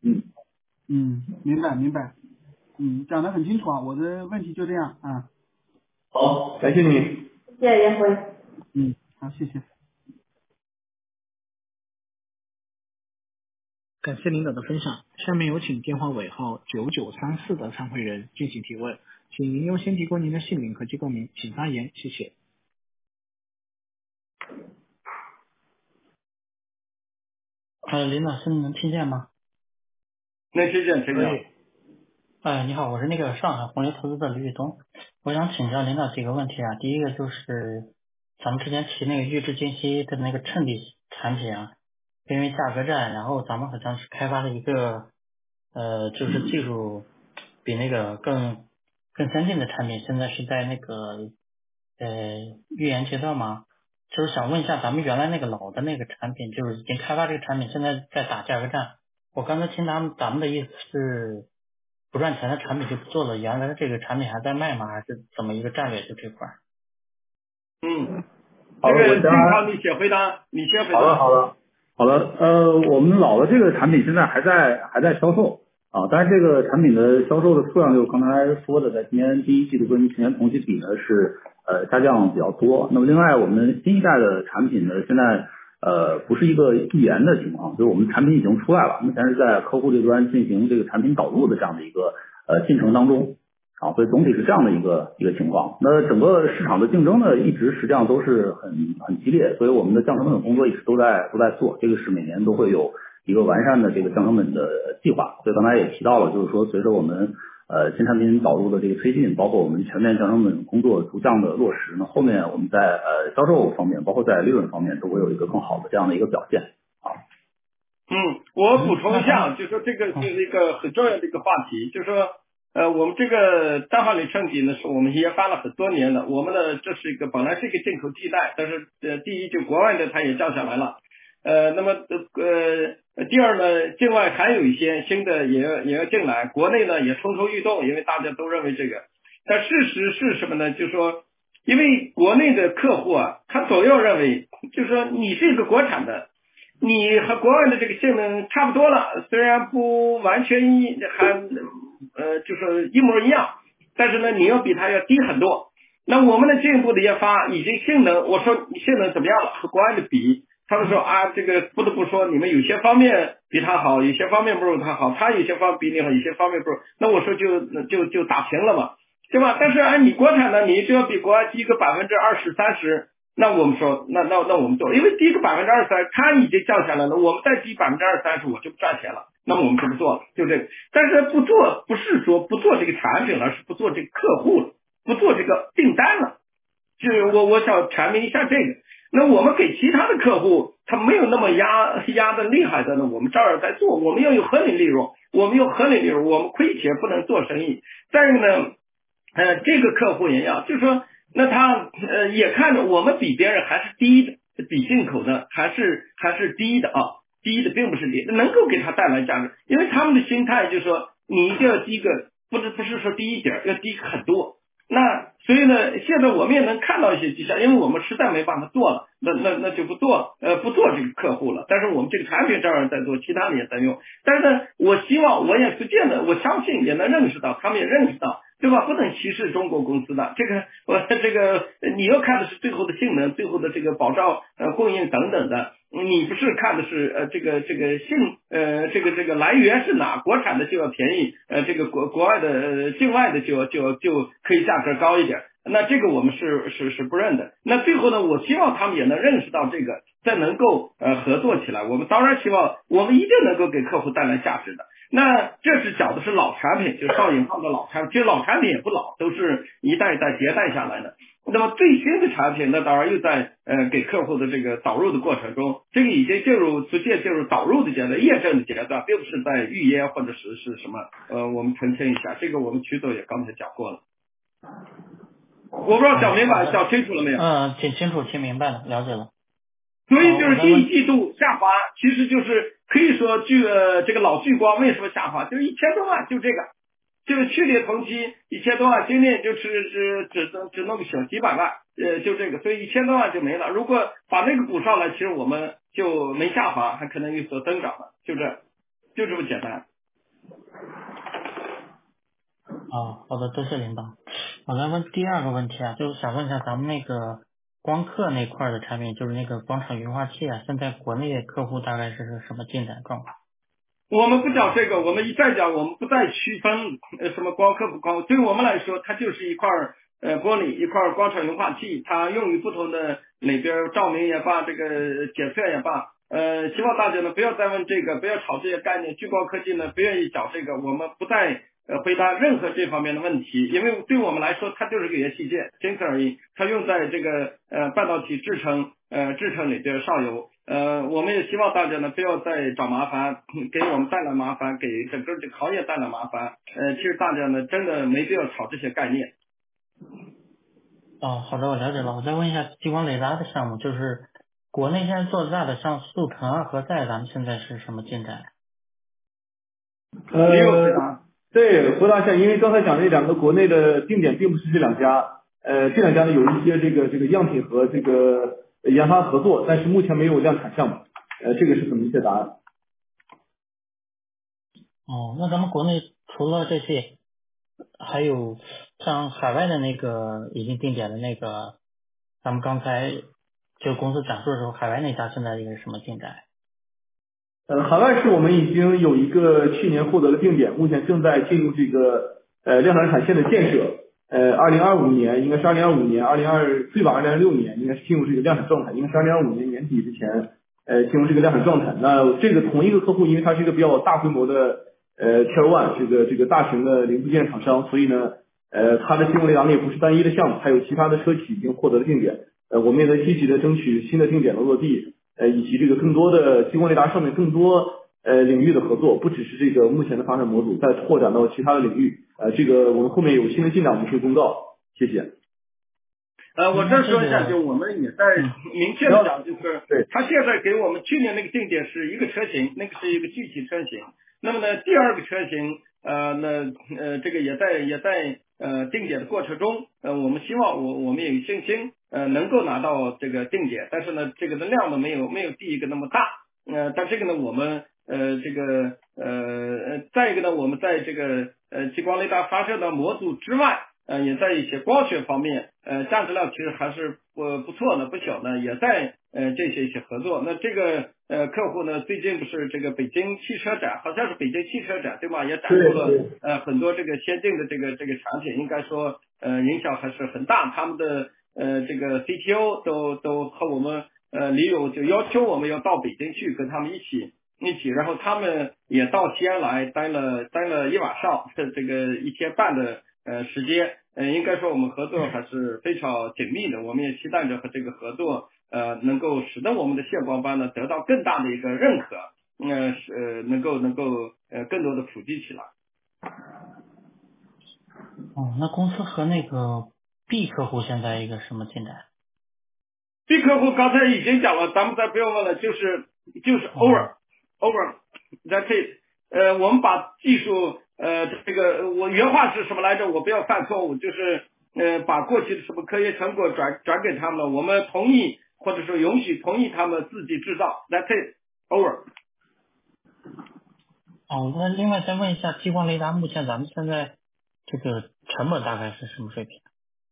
明白。讲得很清楚啊，我的问题就这样啊。 好，感谢你。 谢谢燕辉。 好，谢谢。 感谢领导的分享，下面有请电话尾号9934的参会人进行提问，请您优先提供您的姓名和机构名，请发言，谢谢。 林老师，你能听见吗？ 能听见。 你好，我是那个上海红雷投资的李宇东，我想请教领导几个问题啊。第一个就是咱们之前提那个预制晶析的那个衬底产品啊，因为价格战，然后咱们好像是开发了一个就是技术比那个更先进的产品，现在是在那个预研阶段吗？就是想问一下，咱们原来那个老的那个产品，就是已经开发这个产品，现在在打价格战。我刚才听咱们的意思是不赚钱的产品就不做了，原来的这个产品还在卖吗？还是怎么一个战略？就这块？ 这个正好你先回答。 好的，我们老的这个产品现在还在销售啊，但是这个产品的销售的数量就刚才说的，在今年第1季度跟去年同期比呢是下降比较多。那么另外我们新一代的产品呢，现在不是一个预研的情况，就是我们产品已经出来了，目前是在客户这端进行这个产品导入的这样的一个进程当中啊，所以总体是这样的一个情况。那整个市场的竞争呢，一直实际上都是很激烈，所以我们的降成本工作一直都在做，这个是每年都会有一个完善的这个降成本的计划。所以刚才也提到了，就是说随着我们新产品导入的这个推进，包括我们全面降成本工作逐项的落实，那后面我们在销售方面，包括在利润方面都会有一个更好的这样的一个表现啊。 我补充一下，就是说这个是一个很重要的一个话题，就是说我们这个单反里衬底呢，是我们研发了很多年了。我们呢，这是一个本来是一个进口替代，但是第一就国外的它也降下来了。那么第二呢，境外还有一些新的也要进来，国内呢也蠢蠢欲动，因为大家都认为这个。但事实是什么呢？就是说，因为国内的客户啊，他总要认为，就是说你是一个国产的， 你和国外的这个性能差不多了，虽然不完全就是一模一样，但是呢你要比它要低很多。那我们的进一步的研发已经性能，我说你性能怎么样了，和国外的比，他们说啊，这个不得不说你们有些方面比他好，有些方面不如他好，他有些方面比你好，有些方面不如，那我说就打平了嘛，对吧？但是你国产的你就要比国外低个20%、30%，那我们说那我们做，因为低个20%、30%，它已经降下来了，我们再低20%、30%，我就不赚钱了，那么我们就不做了，就这个。但是不做不是说不做这个产品了，是不做这个客户了，不做这个订单了。就是我想阐明一下这个。那我们给其他的客户，他没有那么压的厉害的呢，我们照样在做，我们要有合理利润，我们亏钱不能做生意。再一个呢，这个客户也一样，就是说，那他也看着我们比别人还是低的，比进口的还是低的啊，低的并不是低，能够给他带来价值，因为他们的心态就是说，你一定要低个，不是说低一点，要低很多。那所以呢，现在我们也能看到一些迹象，因为我们实在没办法做了，那就不做不做这个客户了。但是我们这个产品照样在做，其他的也在用。但是呢，我希望我也不见得，我相信也能认识到，他们也认识到，对吧？不能歧视中国公司的这个你要看的是最后的性能，最后的这个保障供应等等的。你不是看的是这个来源是哪，国产的就要便宜，这个国外的境外的就可以价格高一点，那这个我们是不认的。那最后呢，我希望他们也能认识到这个，再能够合作起来。我们当然希望我们一定能够给客户带来价值的。那这是讲的是老产品，就上引号的老产品，其实老产品也不老，都是一代一代迭代下来的。那么最新的产品，那当然又在给客户的这个导入的过程中，这个已经逐渐进入导入的阶段、验证的阶段，并不是在预约或者是什么。我们澄清一下，这个我们曲总也刚才讲过了。我不知道讲明白、讲清楚了没有？ 挺清楚、听明白了，了解了。 所以就是第一季度下滑，其实就是可以说这个老聚光为什么下滑，就1000多万，就这个。就是去年同期1000多万，今年就只弄个小几百万，就这个，所以1000多万就没了。如果把那个补上来，其实我们就没下滑，还可能有所增长了，就这么简单。 好的，多谢领导。我来问第二个问题啊，就是想问一下咱们那个光刻那块的产品，就是那个广场云化器啊，现在国内的客户大概是什么进展状况？ 我们不讲这个，我们一再讲，我们不再区分什么光刻不光刻，对我们来说，它就是一块玻璃，一块广场云化器，它用于不同的里边照明也罢，这个检测也罢。希望大家呢不要再问这个，不要炒这些概念。聚光科技呢不愿意讲这个，我们不再回答任何这方面的问题，因为对我们来说，它就是个元器件，仅此而已。它用在这个半导体制成里边上游。我们也希望大家呢不要再找麻烦，给我们带来麻烦，给整个这个行业带来麻烦。其实大家呢真的没必要炒这些概念。 好的，我了解了。我再问一下激光雷达的项目，就是国内现在做大的像速腾啊、和载，咱们现在是什么进展？ 对，回答一下，因为刚才讲这两个国内的定点并不是这两家，这两家呢有一些这个样品和这个研发合作，但是目前没有量产项目，这个是很明确答案。 那咱们国内除了这些，还有像海外的那个已经定点的那个，咱们刚才就公司展示的时候，海外那家现在一个什么进展？ 海外是我们已经有一个去年获得了定点，目前正在进入这个量产产线的建设。2025年应该是2025年最晚2026年应该是进入这个量产状态，应该是2025年年底之前进入这个量产状态。那这个同一个客户，因为它是一个比较大规模的Tier 1这个大型的零部件厂商，所以呢它的激光雷达呢也不是单一的项目，还有其他的车企已经获得了定点。我们也在积极的争取新的定点的落地。以及这个更多的激光雷达上面更多领域的合作，不只是这个目前的发射模组，再拓展到其他的领域。这个我们后面有新的进展，我们会公告。谢谢。 我这说一下，就我们也在明确的讲，就是他现在给我们去年那个定点是一个车型，那个是一个具体车型。那么呢，第二个车型这个也在定点的过程中，我们希望我们也有信心能够拿到这个定点，但是呢这个的量呢没有第一个那么大， 但这个呢我们再一个呢我们在这个激光雷达发射的模组之外，也在一些光学方面价值量其实还是不错的，不小的，也在这些一些合作。那这个客户呢最近不是这个北京汽车展，好像是北京汽车展对吧，也展出了很多这个先进的这个产品，应该说影响还是很大。他们的这个 CTO 都和我们李友就要求我们要到北京去跟他们一起，然后他们也到西安来待了一晚上，这个1天半的时间，应该说我们合作还是非常紧密的。我们也期待着和这个合作能够使得我们的线光班呢得到更大的一个认可，能够更多的普及起来。 那公司和那个 B 客户现在一个什么进展？ B 客户刚才已经讲了，咱们再不要问了，就是 over that's it。我们把技术这个我原话是什么来着？我不要犯错误，就是把过去的什么科研成果转给他们了，我们同意或者说允许同意他们自己制造 that's it over。 那另外再问一下，激光雷达目前咱们现在这个成本大概是什么水平？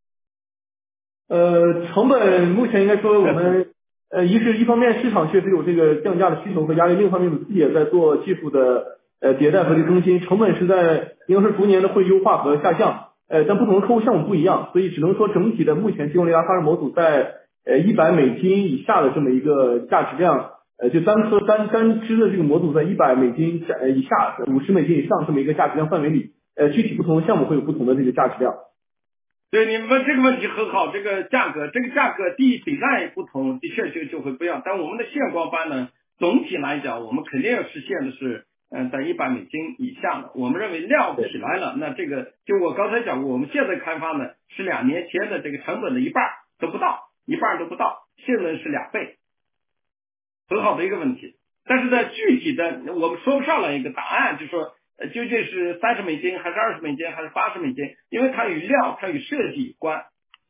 成本目前应该说我们一方面市场确实有这个降价的需求和压力，另一方面我们自己也在做技术的迭代和更新，成本是在应该是逐年的会优化和下降，但不同的客户项目不一样，所以只能说整体的目前激光雷达发射模组在$100以下的这么一个价值量，就单支的这个模组在$100以下，$50以上这么一个价值量范围里，具体不同的项目会有不同的这个价值量。 对，你问这个问题很好，这个价格第一比例不同，的确就会不一样。但我们的线光班呢，总体来讲，我们肯定要实现的是在$100以下的。我们认为量起来了，那这个就我刚才讲过，我们现在开发呢是2年前的这个成本的一半都不到，性能是2倍，很好的一个问题。但是在具体的我们说不上来一个答案，就是说究竟是$30还是$20还是$80，因为它与料它与设计有关。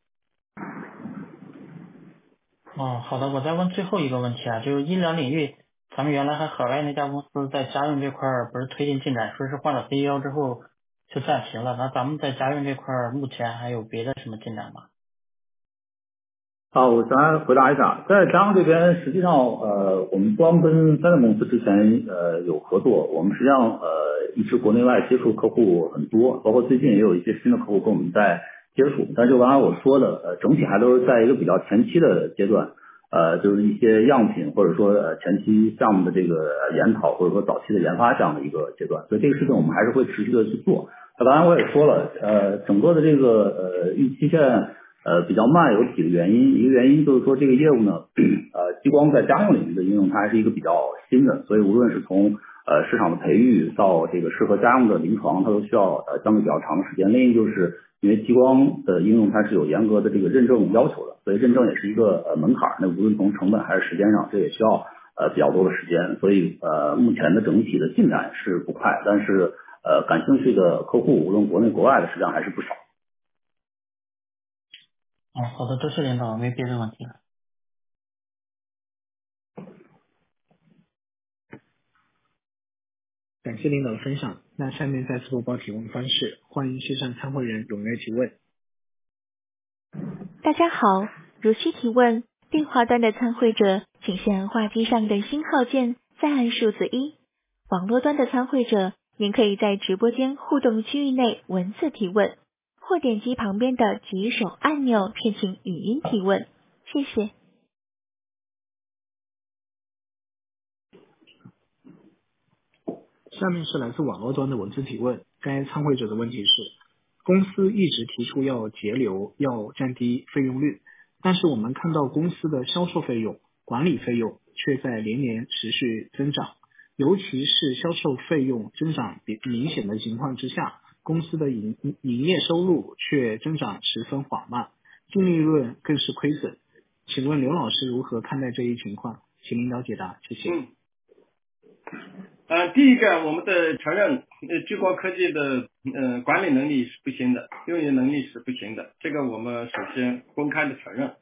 好的，我再问最后一个问题啊，就是医疗领域，咱们原来还海外那家公司在家用这块不是推进进展，说是换了 CEO 之后就暂停了，那咱们在家用这块目前还有别的什么进展吗？ 好，我先回答一下，在家用这边，实际上我们光跟3个公司之前有合作，我们实际上一直国内外接触客户很多，包括最近也有一些新的客户跟我们在接触，但就刚才我说的整体还都是在一个比较前期的阶段，就是一些样品或者说前期项目的这个研讨或者说早期的研发这样的一个阶段，所以这个事情我们还是会持续的去做。那刚才我也说了，整个的这个预期现在比较慢有几个原因，一个原因就是说这个业务呢，激光在家用领域的应用它还是一个比较新的，所以无论是从市场的培育到这个适合家用的临床，它都需要相对比较长的时间。另一个就是因为激光的应用它是有严格的这个认证要求的，所以认证也是一个门槛，那无论从成本还是时间上，这也需要比较多的时间，所以目前的整体的进展是不快，但是感兴趣的客户无论国内国外的实际上还是不少。 好的，多谢领导，没别的问题了。 感谢领导的分享。那下面再次播报提问方式，欢迎线上参会人踊跃提问。 大家好，如需提问，电话端的参会者请先按话机上的星号键，再按数字1。网络端的参会者，您可以在直播间互动区域内文字提问，或点击旁边的举手按钮进行语音提问。谢谢。 下面是来自网络端的文字提问，该参会者的问题是：公司一直提出要节流，要降低费用率，但是我们看到公司的销售费用、管理费用却在连年持续增长，尤其是销售费用增长明显的情况之下，公司的营业收入却增长十分缓慢，净利润更是亏损。请问刘老师如何看待这一情况？请领导解答，谢谢。 第一个，我们的承认，聚光科技的管理能力是不行的，运营能力是不行的，这个我们首先公开的承认。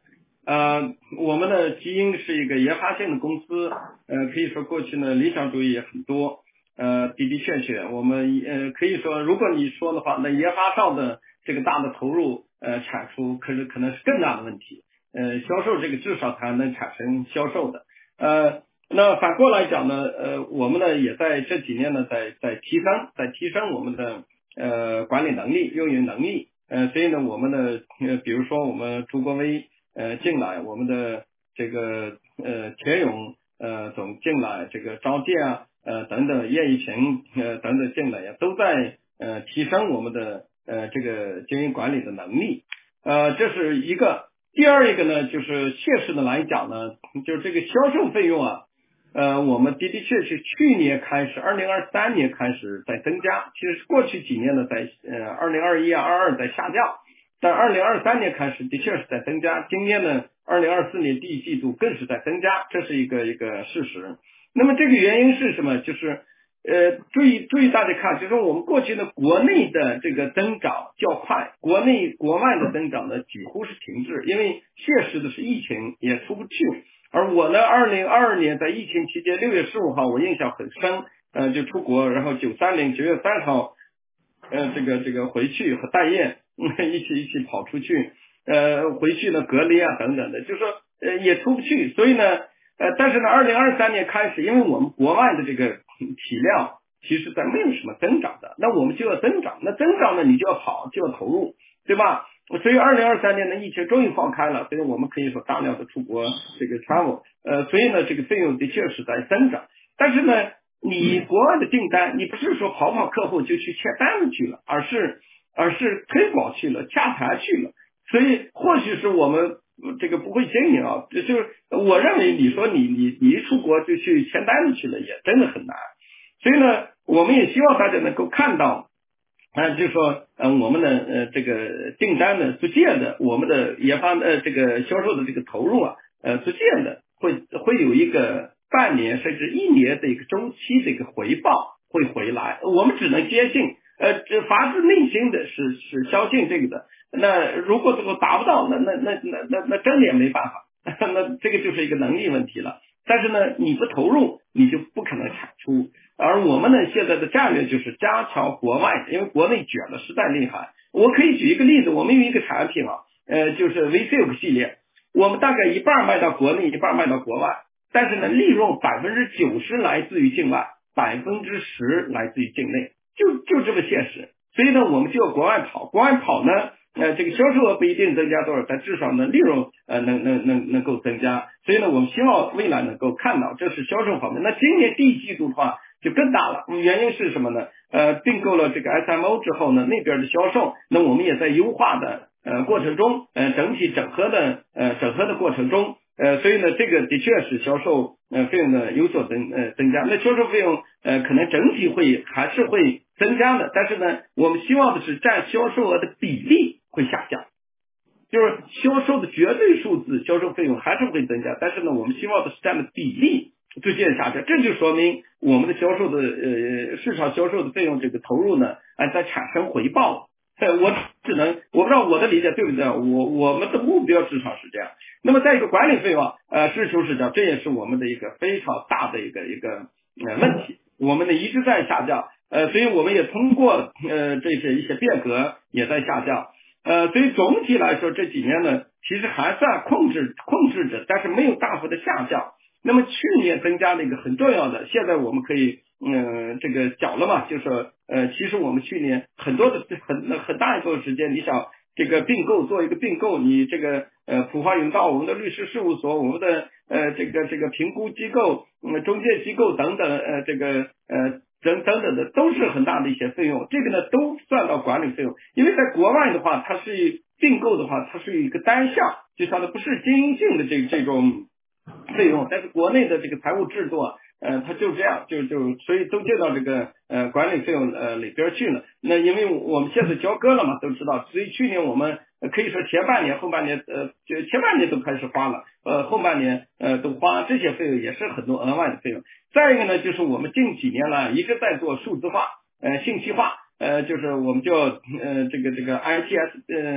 我们的基因是一个研发性的公司，可以说过去呢理想主义也很多，的确，我们可以说，如果你说的话，那研发上的这个大的投入，产出可能是更大的问题，销售这个至少它能产生销售的，那反过来讲呢，我们呢也在这几年呢在提升我们的管理能力、运营能力，所以呢我们的比如说我们朱国威进来，我们的这个田勇总进来，这个招建啊等等，叶一晴等等进来呀，都在提升我们的这个经营管理的能力，这是一个。第二一个呢，就是切实的来讲呢，就是这个销售费用啊，我们的确去年开始，2023年开始在增加，其实过去几年呢在2021啊22在下降，但2023年开始的确是在增加，今年呢2024年第一季度更是在增加，这是一个事实。那么这个原因是什么？就是注意大家看，就是我们过去的国内的这个增长较快，国外的增长呢几乎是停滞，因为切实的是疫情也出不去。而我呢2022年在疫情期间6月15号我印象很深，就出国，然后930 9月3号这个回去和戴燕一起跑出去，回去呢隔离啊等等的，就是说也出不去，所以呢但是呢2023年开始，因为我们国外的这个体量其实在没有什么增长的，那我们就要增长，那增长呢你就要跑，就要投入，对吧？所以2023年的疫情终于放开了，所以我们可以说大量的出国这个 travel， 所以呢这个费用的确是在增长，但是呢你国外的订单，你不是说跑客户就去签单子去了，而是推广去了，洽谈去了，所以或许是我们这个不会经营啊，就是我认为你说你一出国就去签单子去了，也真的很难。所以呢，我们也希望大家能够看到，就是说，我们的这个订单呢，逐渐的，我们的研发这个销售的这个投入啊，逐渐的会有一个半年甚至1年的一个周期的一个回报会回来，我们只能坚信，这发自内心的是相信这个的。那如果这个达不到，那真的也没办法，那这个就是一个能力问题了。但是呢，你不投入，你就不可能产出。而我们呢，现在的战略就是加强国外，因为国内卷的实在厉害。我可以举一个例子，我们有一个产品啊，就是 V-Silk 系列，我们大概一半卖到国内，一半卖到国外，但是呢，利润90%来自于境外，10%来自于境内，就这么现实。所以呢，我们就要国外跑呢。这个销售额不一定增加多少，但至少呢利润能够增加，所以呢我们希望未来能够看到，这是销售方面。那今年第一季度的话就更大了，原因是什么呢？并购了这个 SMO 之后呢，那边的销售，那我们也在优化的过程中，整体整合的过程中，所以呢这个的确是销售费用呢有所增加。那销售费用可能整体还是会增加的，但是呢我们希望的是占销售额的比例会下降，就是销售的绝对数字销售费用还是会增加，但是呢我们希望的是占的比例逐渐下降，这就说明我们的销售的市场销售的费用这个投入呢在产生回报。我不知道我的理解对不对，我们的目标市场是这样。那么在一个管理费用实事求是讲，这也是我们的一个非常大的一个问题，我们呢一直在下降，所以我们也通过这些一些变革也在下降，所以总体来说这几年呢其实还算控制着，但是没有大幅的下降。那么去年增加了一个很重要的，现在我们可以这个讲了嘛，就是说其实我们去年很大一段时间，你想这个做一个并购，你这个普华永道，我们的律师事务所，我们的这个评估机构，中介机构等等，等等的都是很大的一些费用，这个呢都算到管理费用。因为在国外的话，它是并购的话，它是一个单项，就它的不是经营性的这种费用，但是国内的这个财务制度它就这样，所以都进到这个管理费用里边去了。那因为我们现在交割了嘛，都知道，所以去年我们可以说前半年、后半年就前半年都开始花了，后半年都花这些费用，也是很多额外的费用。再一个呢，就是我们近几年来一直在做数字化、信息化，就是我们叫这个 ITS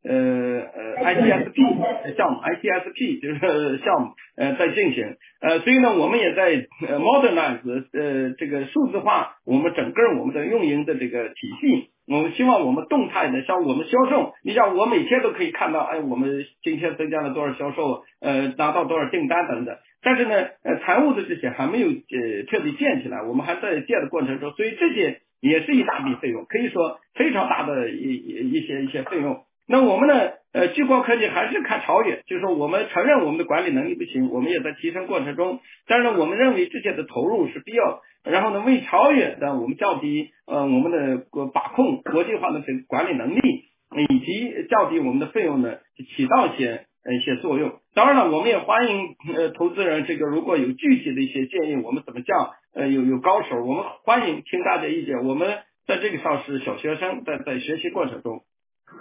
ITSP 项目 ，ITSP 就是项目在进行，所以呢我们也在modernize 这个数字化我们整个我们的运营的这个体系。我们希望我们动态的，像我们销售，你像我每天都可以看到，哎，我们今天增加了多少销售，拿到多少订单等等。但是呢，财务的这些还没有彻底建起来，我们还在建的过程中，所以这些也是一大笔费用，可以说非常大的一些费用。那我们呢，聚光科技还是看长远，就是说我们承认我们的管理能力不行，我们也在提升过程中，但是呢，我们认为这些的投入是必要。然后呢，为长远的我们降低我们的把控国际化的这个管理能力，以及降低我们的费用呢，起到一些作用。当然了，我们也欢迎投资人这个如果有具体的一些建议，我们怎么降有高手，我们欢迎听大家意见。我们在这个上是小学生，在学习过程中。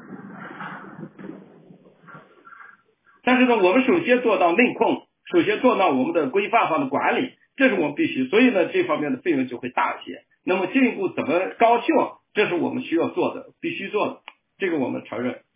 但是呢，我们首先做到内控，首先做到我们的规范化的管理。这是我们必须，所以呢，这方面的费用就会大一些。那么进一步怎么高效，这是我们需要做的，必须做的，这个我们承认。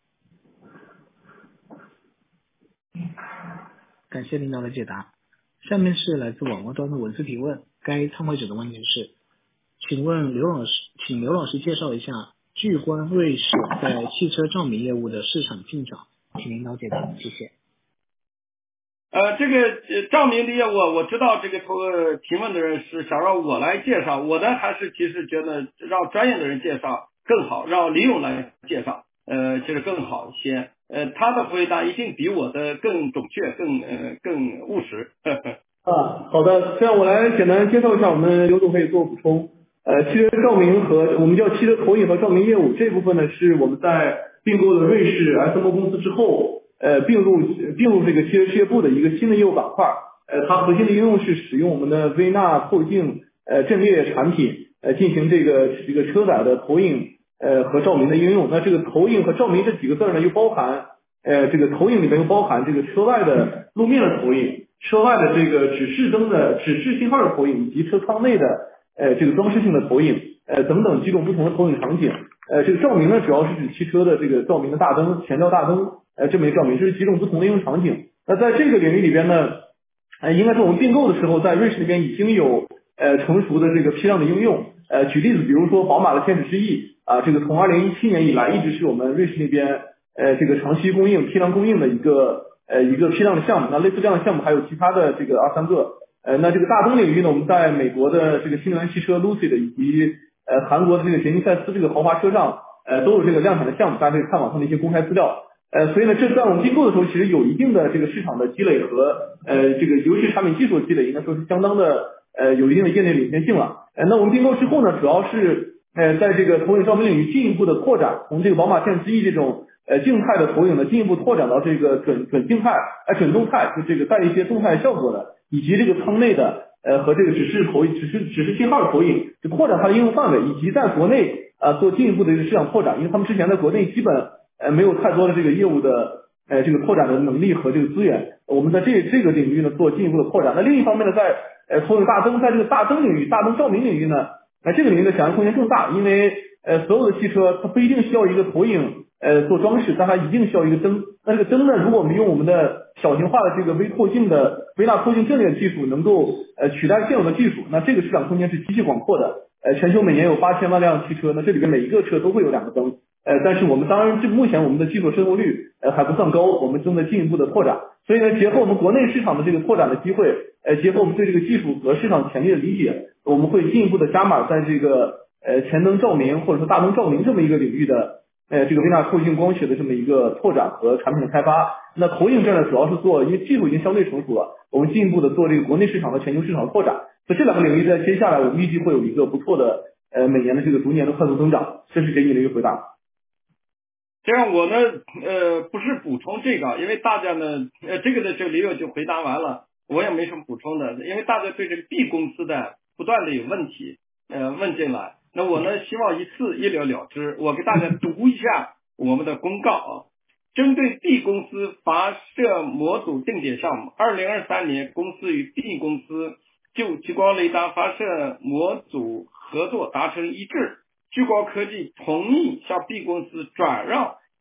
感谢领导的解答。下面是来自网络端的文字提问，该参会者的问题是：请问请刘老师介绍一下聚光瑞士在汽车照明业务的市场进展，请领导解答，谢谢。 这个照明的业务，我知道这个提问的人是想让我来介绍，我呢还是其实觉得让专业的人介绍更好，让李勇来介绍，就是更好一些。他的回答一定比我的更准确，更务实。 好的，这样我来简单介绍一下，我们刘总可以做补充。汽车照明和我们叫汽车投影和照明业务这部分呢，是我们在并购了瑞士 SMO 公司之后。并入这个汽车事业部的一个新的业务板块，它核心的应用是使用我们的微纳透镜阵列产品，进行这个车载的投影和照明的应用。那这个投影和照明这几个字呢，又包含这个投影里面又包含这个车外的路面的投影，车外的这个指示灯的指示信号的投影，以及车窗内的这个装饰性的投影等等几种不同的投影场景。这个照明呢，主要是指汽车的这个照明的大灯、前照大灯。这么一个照明，这是几种不同的应用场景。那在这个领域里边呢，应该是我们并购的时候，在瑞士那边已经有成熟的这个批量的应用。举例子，比如说宝马的天使之翼这个从2017年以来一直是我们瑞士那边这个长期供应、批量供应的一个批量的项目。那类似这样的项目还有其他的这个2-3个。那这个大灯领域呢，我们在美国的这个新能源汽车 Lucid 以及韩国的这个捷尼赛斯这个豪华车上都有这个量产的项目，大家可以看网上的一些公开资料。所以呢，这在我们并购的时候，其实有一定的这个市场的积累和这个尤其产品技术的积累，应该说是相当的有一定的业内领先性了。那我们并购之后呢，主要是在这个投影照明领域进一步的扩展，从这个宝马天使之翼这种静态的投影呢，进一步拓展到这个准静态准动态，就这个带一些动态效果的，以及这个舱内的和这个指示信号的投影，就扩展它的应用范围，以及在国内做进一步的这个市场拓展，因为他们之前在国内基本没有太多的这个业务的这个拓展的能力和这个资源，我们在这个领域呢做进一步的扩展。那另一方面呢，在投影大灯，在这个大灯领域、大灯照明领域呢，这个领域的想象空间更大，因为所有的汽车它不一定需要一个投影做装饰，但它一定需要一个灯。那这个灯呢，如果我们用我们的小型化的这个微纳透镜阵列技术能够取代现有的技术，那这个市场空间是极其广阔的。全球每年有8000万辆汽车，那这里边每一个车都会有2个灯。但是我们当然目前我们的技术渗透率还不算高，我们正在进一步的拓展。所以呢，结合我们国内市场的这个拓展的机会，结合我们对这个技术和市场潜力的理解，我们会进一步的加码在这个前灯照明或者说大灯照明这么一个领域的这个微纳透镜光学的这么一个拓展和产品的开发。那投影这呢，主要是做，因为技术已经相对成熟了，我们进一步的做这个国内市场和全球市场的拓展。所以这2个领域在接下来我们预计会有一个不错的每年的这个逐年的快速增长。这是给你的一个回答。 这样我呢不是补充这个，因为大家呢这个的这个李友就回答完了，我也没什么补充的，因为大家对这个 B 公司的不断的有问题问进来，那我呢希望一次一了了之。我给大家读一下我们的公告啊。针对 B 公司发射模组定点项目，2023年公司与 B 公司就激光雷达发射模组合作达成一致，聚光科技同意向 B 公司转让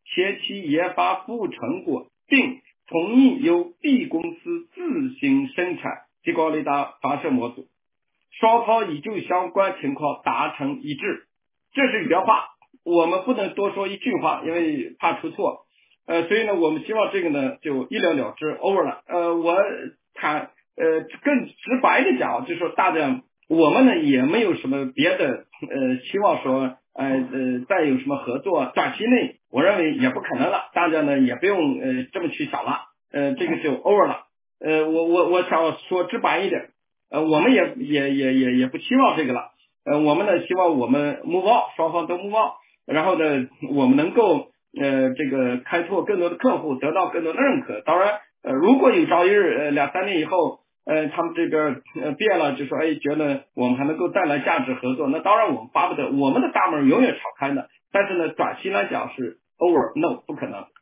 且其研发服务成果，并同意由 B 公司自行生产激光雷达发射模组，双方已就相关情况达成一致。这是原话，我们不能多说一句话，因为怕出错。所以呢，我们希望这个呢就一了了之 over 了。我更直白的讲，就是说大家我们呢也没有什么别的期望说再有什么合作，短期内我认为也不可能了，大家呢也不用这么去想了，这个就 over 了。我想说直白一点，我们也不期望这个了。我们呢希望我们move on，双方都move on，然后呢我们能够这个开拓更多的客户，得到更多的认可。当然如果有朝一日2-3年以后他们这边变了，就说觉得我们还能够带来价值合作，那当然我们巴不得我们的大门永远敞开的，但是呢短期来讲是 over no 不可能。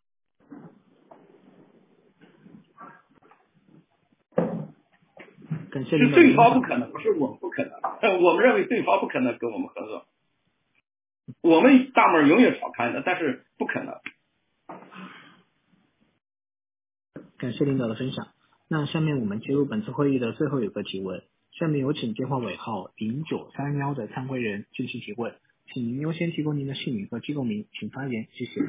是对方不可能，不是我们不可能。我们认为对方不可能跟我们合作，我们大门永远敞开的，但是不可能。 感谢领导的分享。那下面我们进入本次会议的最后一个提问，下面有请电话尾号0931的参会人进行提问，请您优先提供您的姓名和机构名，请发言，谢谢。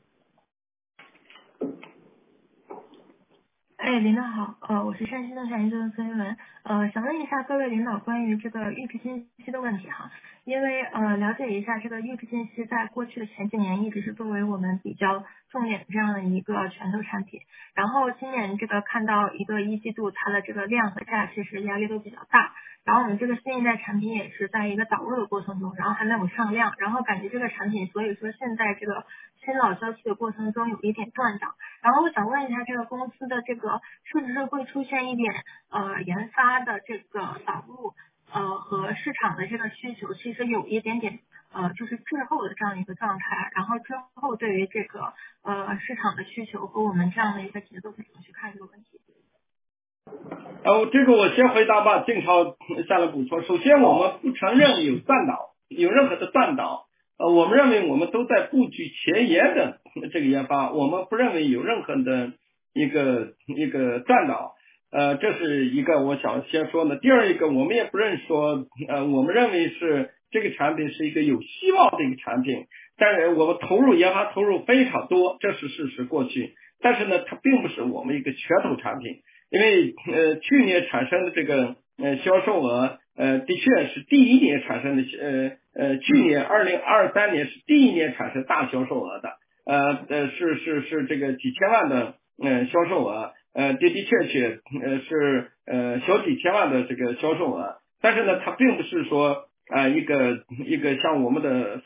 领导好，我是山西动产研究的孙一文，想问一下各位领导关于这个预制信息的问题哈，因为了解一下这个预制信息在过去的前几年一直是作为我们比较重点的这样的一个拳头产品，然后今年这个看到一个一季度它的这个量和价其实压力都比较大，然后我们这个新一代产品也是在一个导入的过程中，然后还没有上量，然后感觉这个产品所以说现在这个新老交替的过程中有一点断档，然后我想问一下这个公司的这个是不是会出现一点研发的这个导入和市场的这个需求其实有一点点就是滞后的这样一个状态，然后之后对于这个市场的需求和我们这样的一个节奏是怎么去看这个问题？ 这个我先回答吧，静超下来补充。首先我们不承认有断档，有任何的断档，我们认为我们都在布局前沿的这个研发，我们不认为有任何的一个断档，这是一个我想先说的。第二一个，我们也不认说我们认为是这个产品是一个有希望的一个产品，但是我们研发投入非常多，这是事实过去，但是呢它并不是我们一个拳头产品，因为去年产生的这个销售额的确是第一年产生的去年2023年是第一年产生大销售额的，是这个几千万的销售额，的确是小几千万的这个销售额，但是呢它并不是说一个像我们的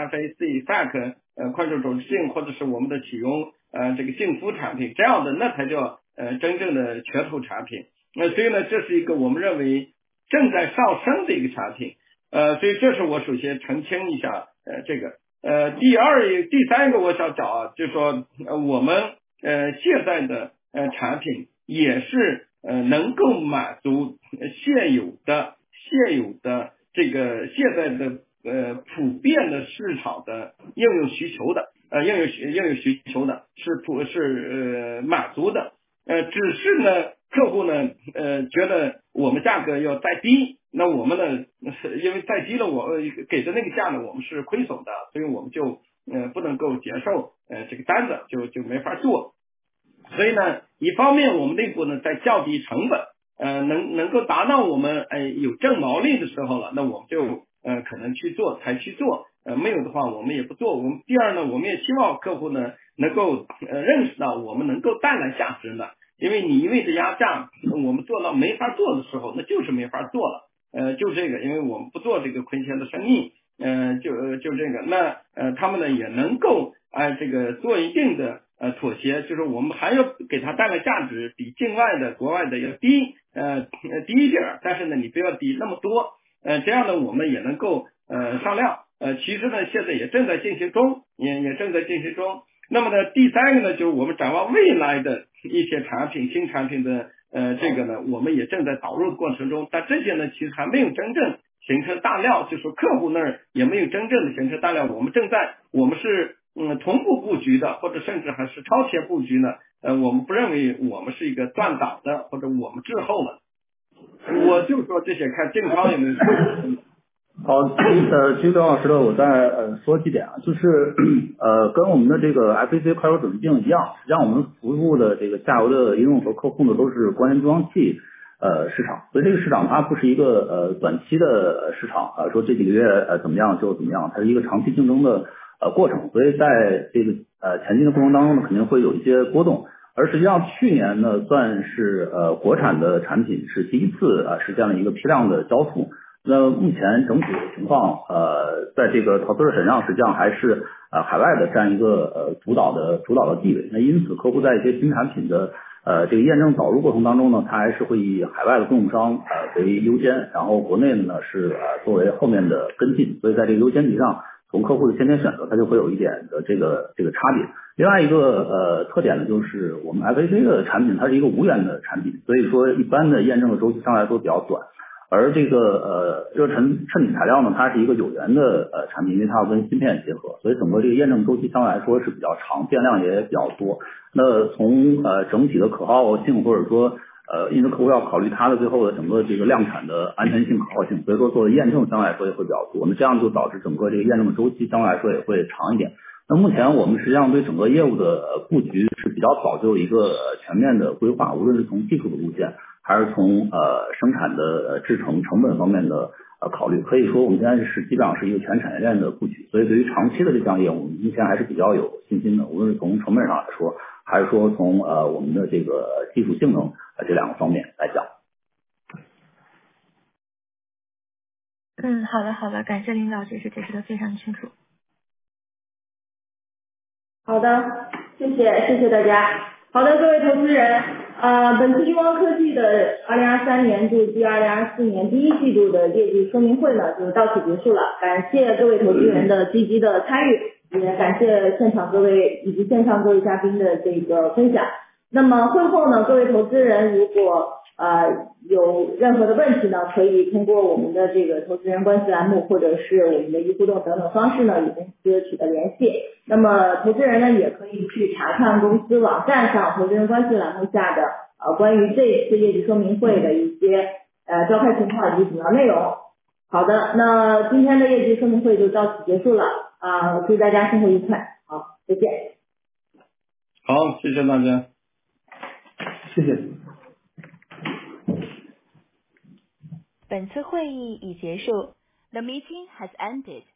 FAC 快速走镜或者是我们的启用这个净肤产品这样的，那才叫真正的拳头产品。所以呢这是一个我们认为正在上升的一个产品，所以这是我首先澄清一下这个。第三个我想讲就是说我们现在的产品也是能够满足现有的这个现在的普遍的市场的应用需求的应用需求的是满足的，只是呢客户呢觉得我们价格要再低，那我们呢因为再低了我给的那个价呢我们是亏损的，所以我们就不能够接受这个单子，就没法做。所以呢一方面我们内部呢在降低成本，能够达到我们有正毛利的时候了，那我们就可能才去做，没有的话我们也不做。我们第二呢我们也希望客户呢能够认识到我们能够带来价值的，因为你一味的压价，我们做到没法做的时候那就是没法做了，就这个，因为我们不做这个亏钱的生意，就这个，那他们呢也能够这个做一定的妥协，就是我们还要给他带来价值，比境外的国外的要低一点，但是呢你不要低那么多，这样呢我们也能够上量，其实呢现在也正在进行中，也正在进行中。那么呢第三个呢就是我们展望未来的一些新产品的这个呢我们也正在导入的过程中，但这些呢其实还没有真正形成大量，就是说客户那儿也没有真正的形成大量，我们是同步布局的，或者甚至还是超前布局呢，我们不认为我们是一个断档的，或者我们滞后了。我就说这些看郑超有没有。 好，基于刘老师的，我再说几点啊，就是跟我们的这个 FAC 快手准定一样，实际上我们服务的这个下游的应用和客户呢都是关联中央器市场，所以这个市场它不是一个短期的市场说这几个月怎么样就怎么样，它是一个长期竞争的过程，所以在这个前进的过程当中呢，肯定会有一些波动。而实际上去年呢，算是国产的产品是第一次实现了一个批量的交付。那目前整体的情况，在这个投资者身上，实际上还是海外的占一个主导的地位。那因此，客户在一些新产品的这个验证导入过程当中呢，他还是会以海外的供应商为优先，然后国内的呢是作为后面的跟进。所以在这个优先级上，从客户的先天选择，它就会有一点的这个差别。另外一个特点呢，就是我们 FAC 的产品它是一个无源的产品，所以说一般的验证的周期上来说比较短。而这个热衬底材料呢，它是一个有源的产品，因为它要跟芯片结合，所以整个这个验证周期相对来说是比较长，变量也比较多。那从整体的可靠性，或者说因为客户要考虑它的最后的整个这个量产的安全性、可靠性，所以说做的验证相对来说也会比较多。那这样就导致整个这个验证的周期相对来说也会长一点。那目前我们实际上对整个业务的布局是比较早就有一个全面的规划，无论是从技术的路线，还是从生产的制程成本方面的考虑，可以说我们现在是基本上是一个全产业链的布局，所以对于长期的这项业务，目前还是比较有信心的，无论是从成本上来说，还是说从我们的这个技术性能这两个方面来讲。 好的，感谢领导解释得非常清楚。 好的，谢谢大家。好的，各位投资人，本次聚光科技的2023年度至2024年第一季度的业绩说明会呢，就到此结束了。感谢各位投资人的积极的参与，也感谢现场各位以及线上各位嘉宾的这个分享。那么会后呢，各位投资人如果有任何的问题呢，可以通过我们的这个投资人关系栏目，或者是我们的易互动等等方式呢，与公司取得联系。那么投资人呢，也可以去查看公司网站上投资人关系栏目下的关于这次业绩说明会的一些召开情况以及主要内容。好的，那今天的业绩说明会就到此结束了祝大家生活愉快。好，再见。 好，谢谢大家。 谢谢。 本次会议已结束。The meeting has ended.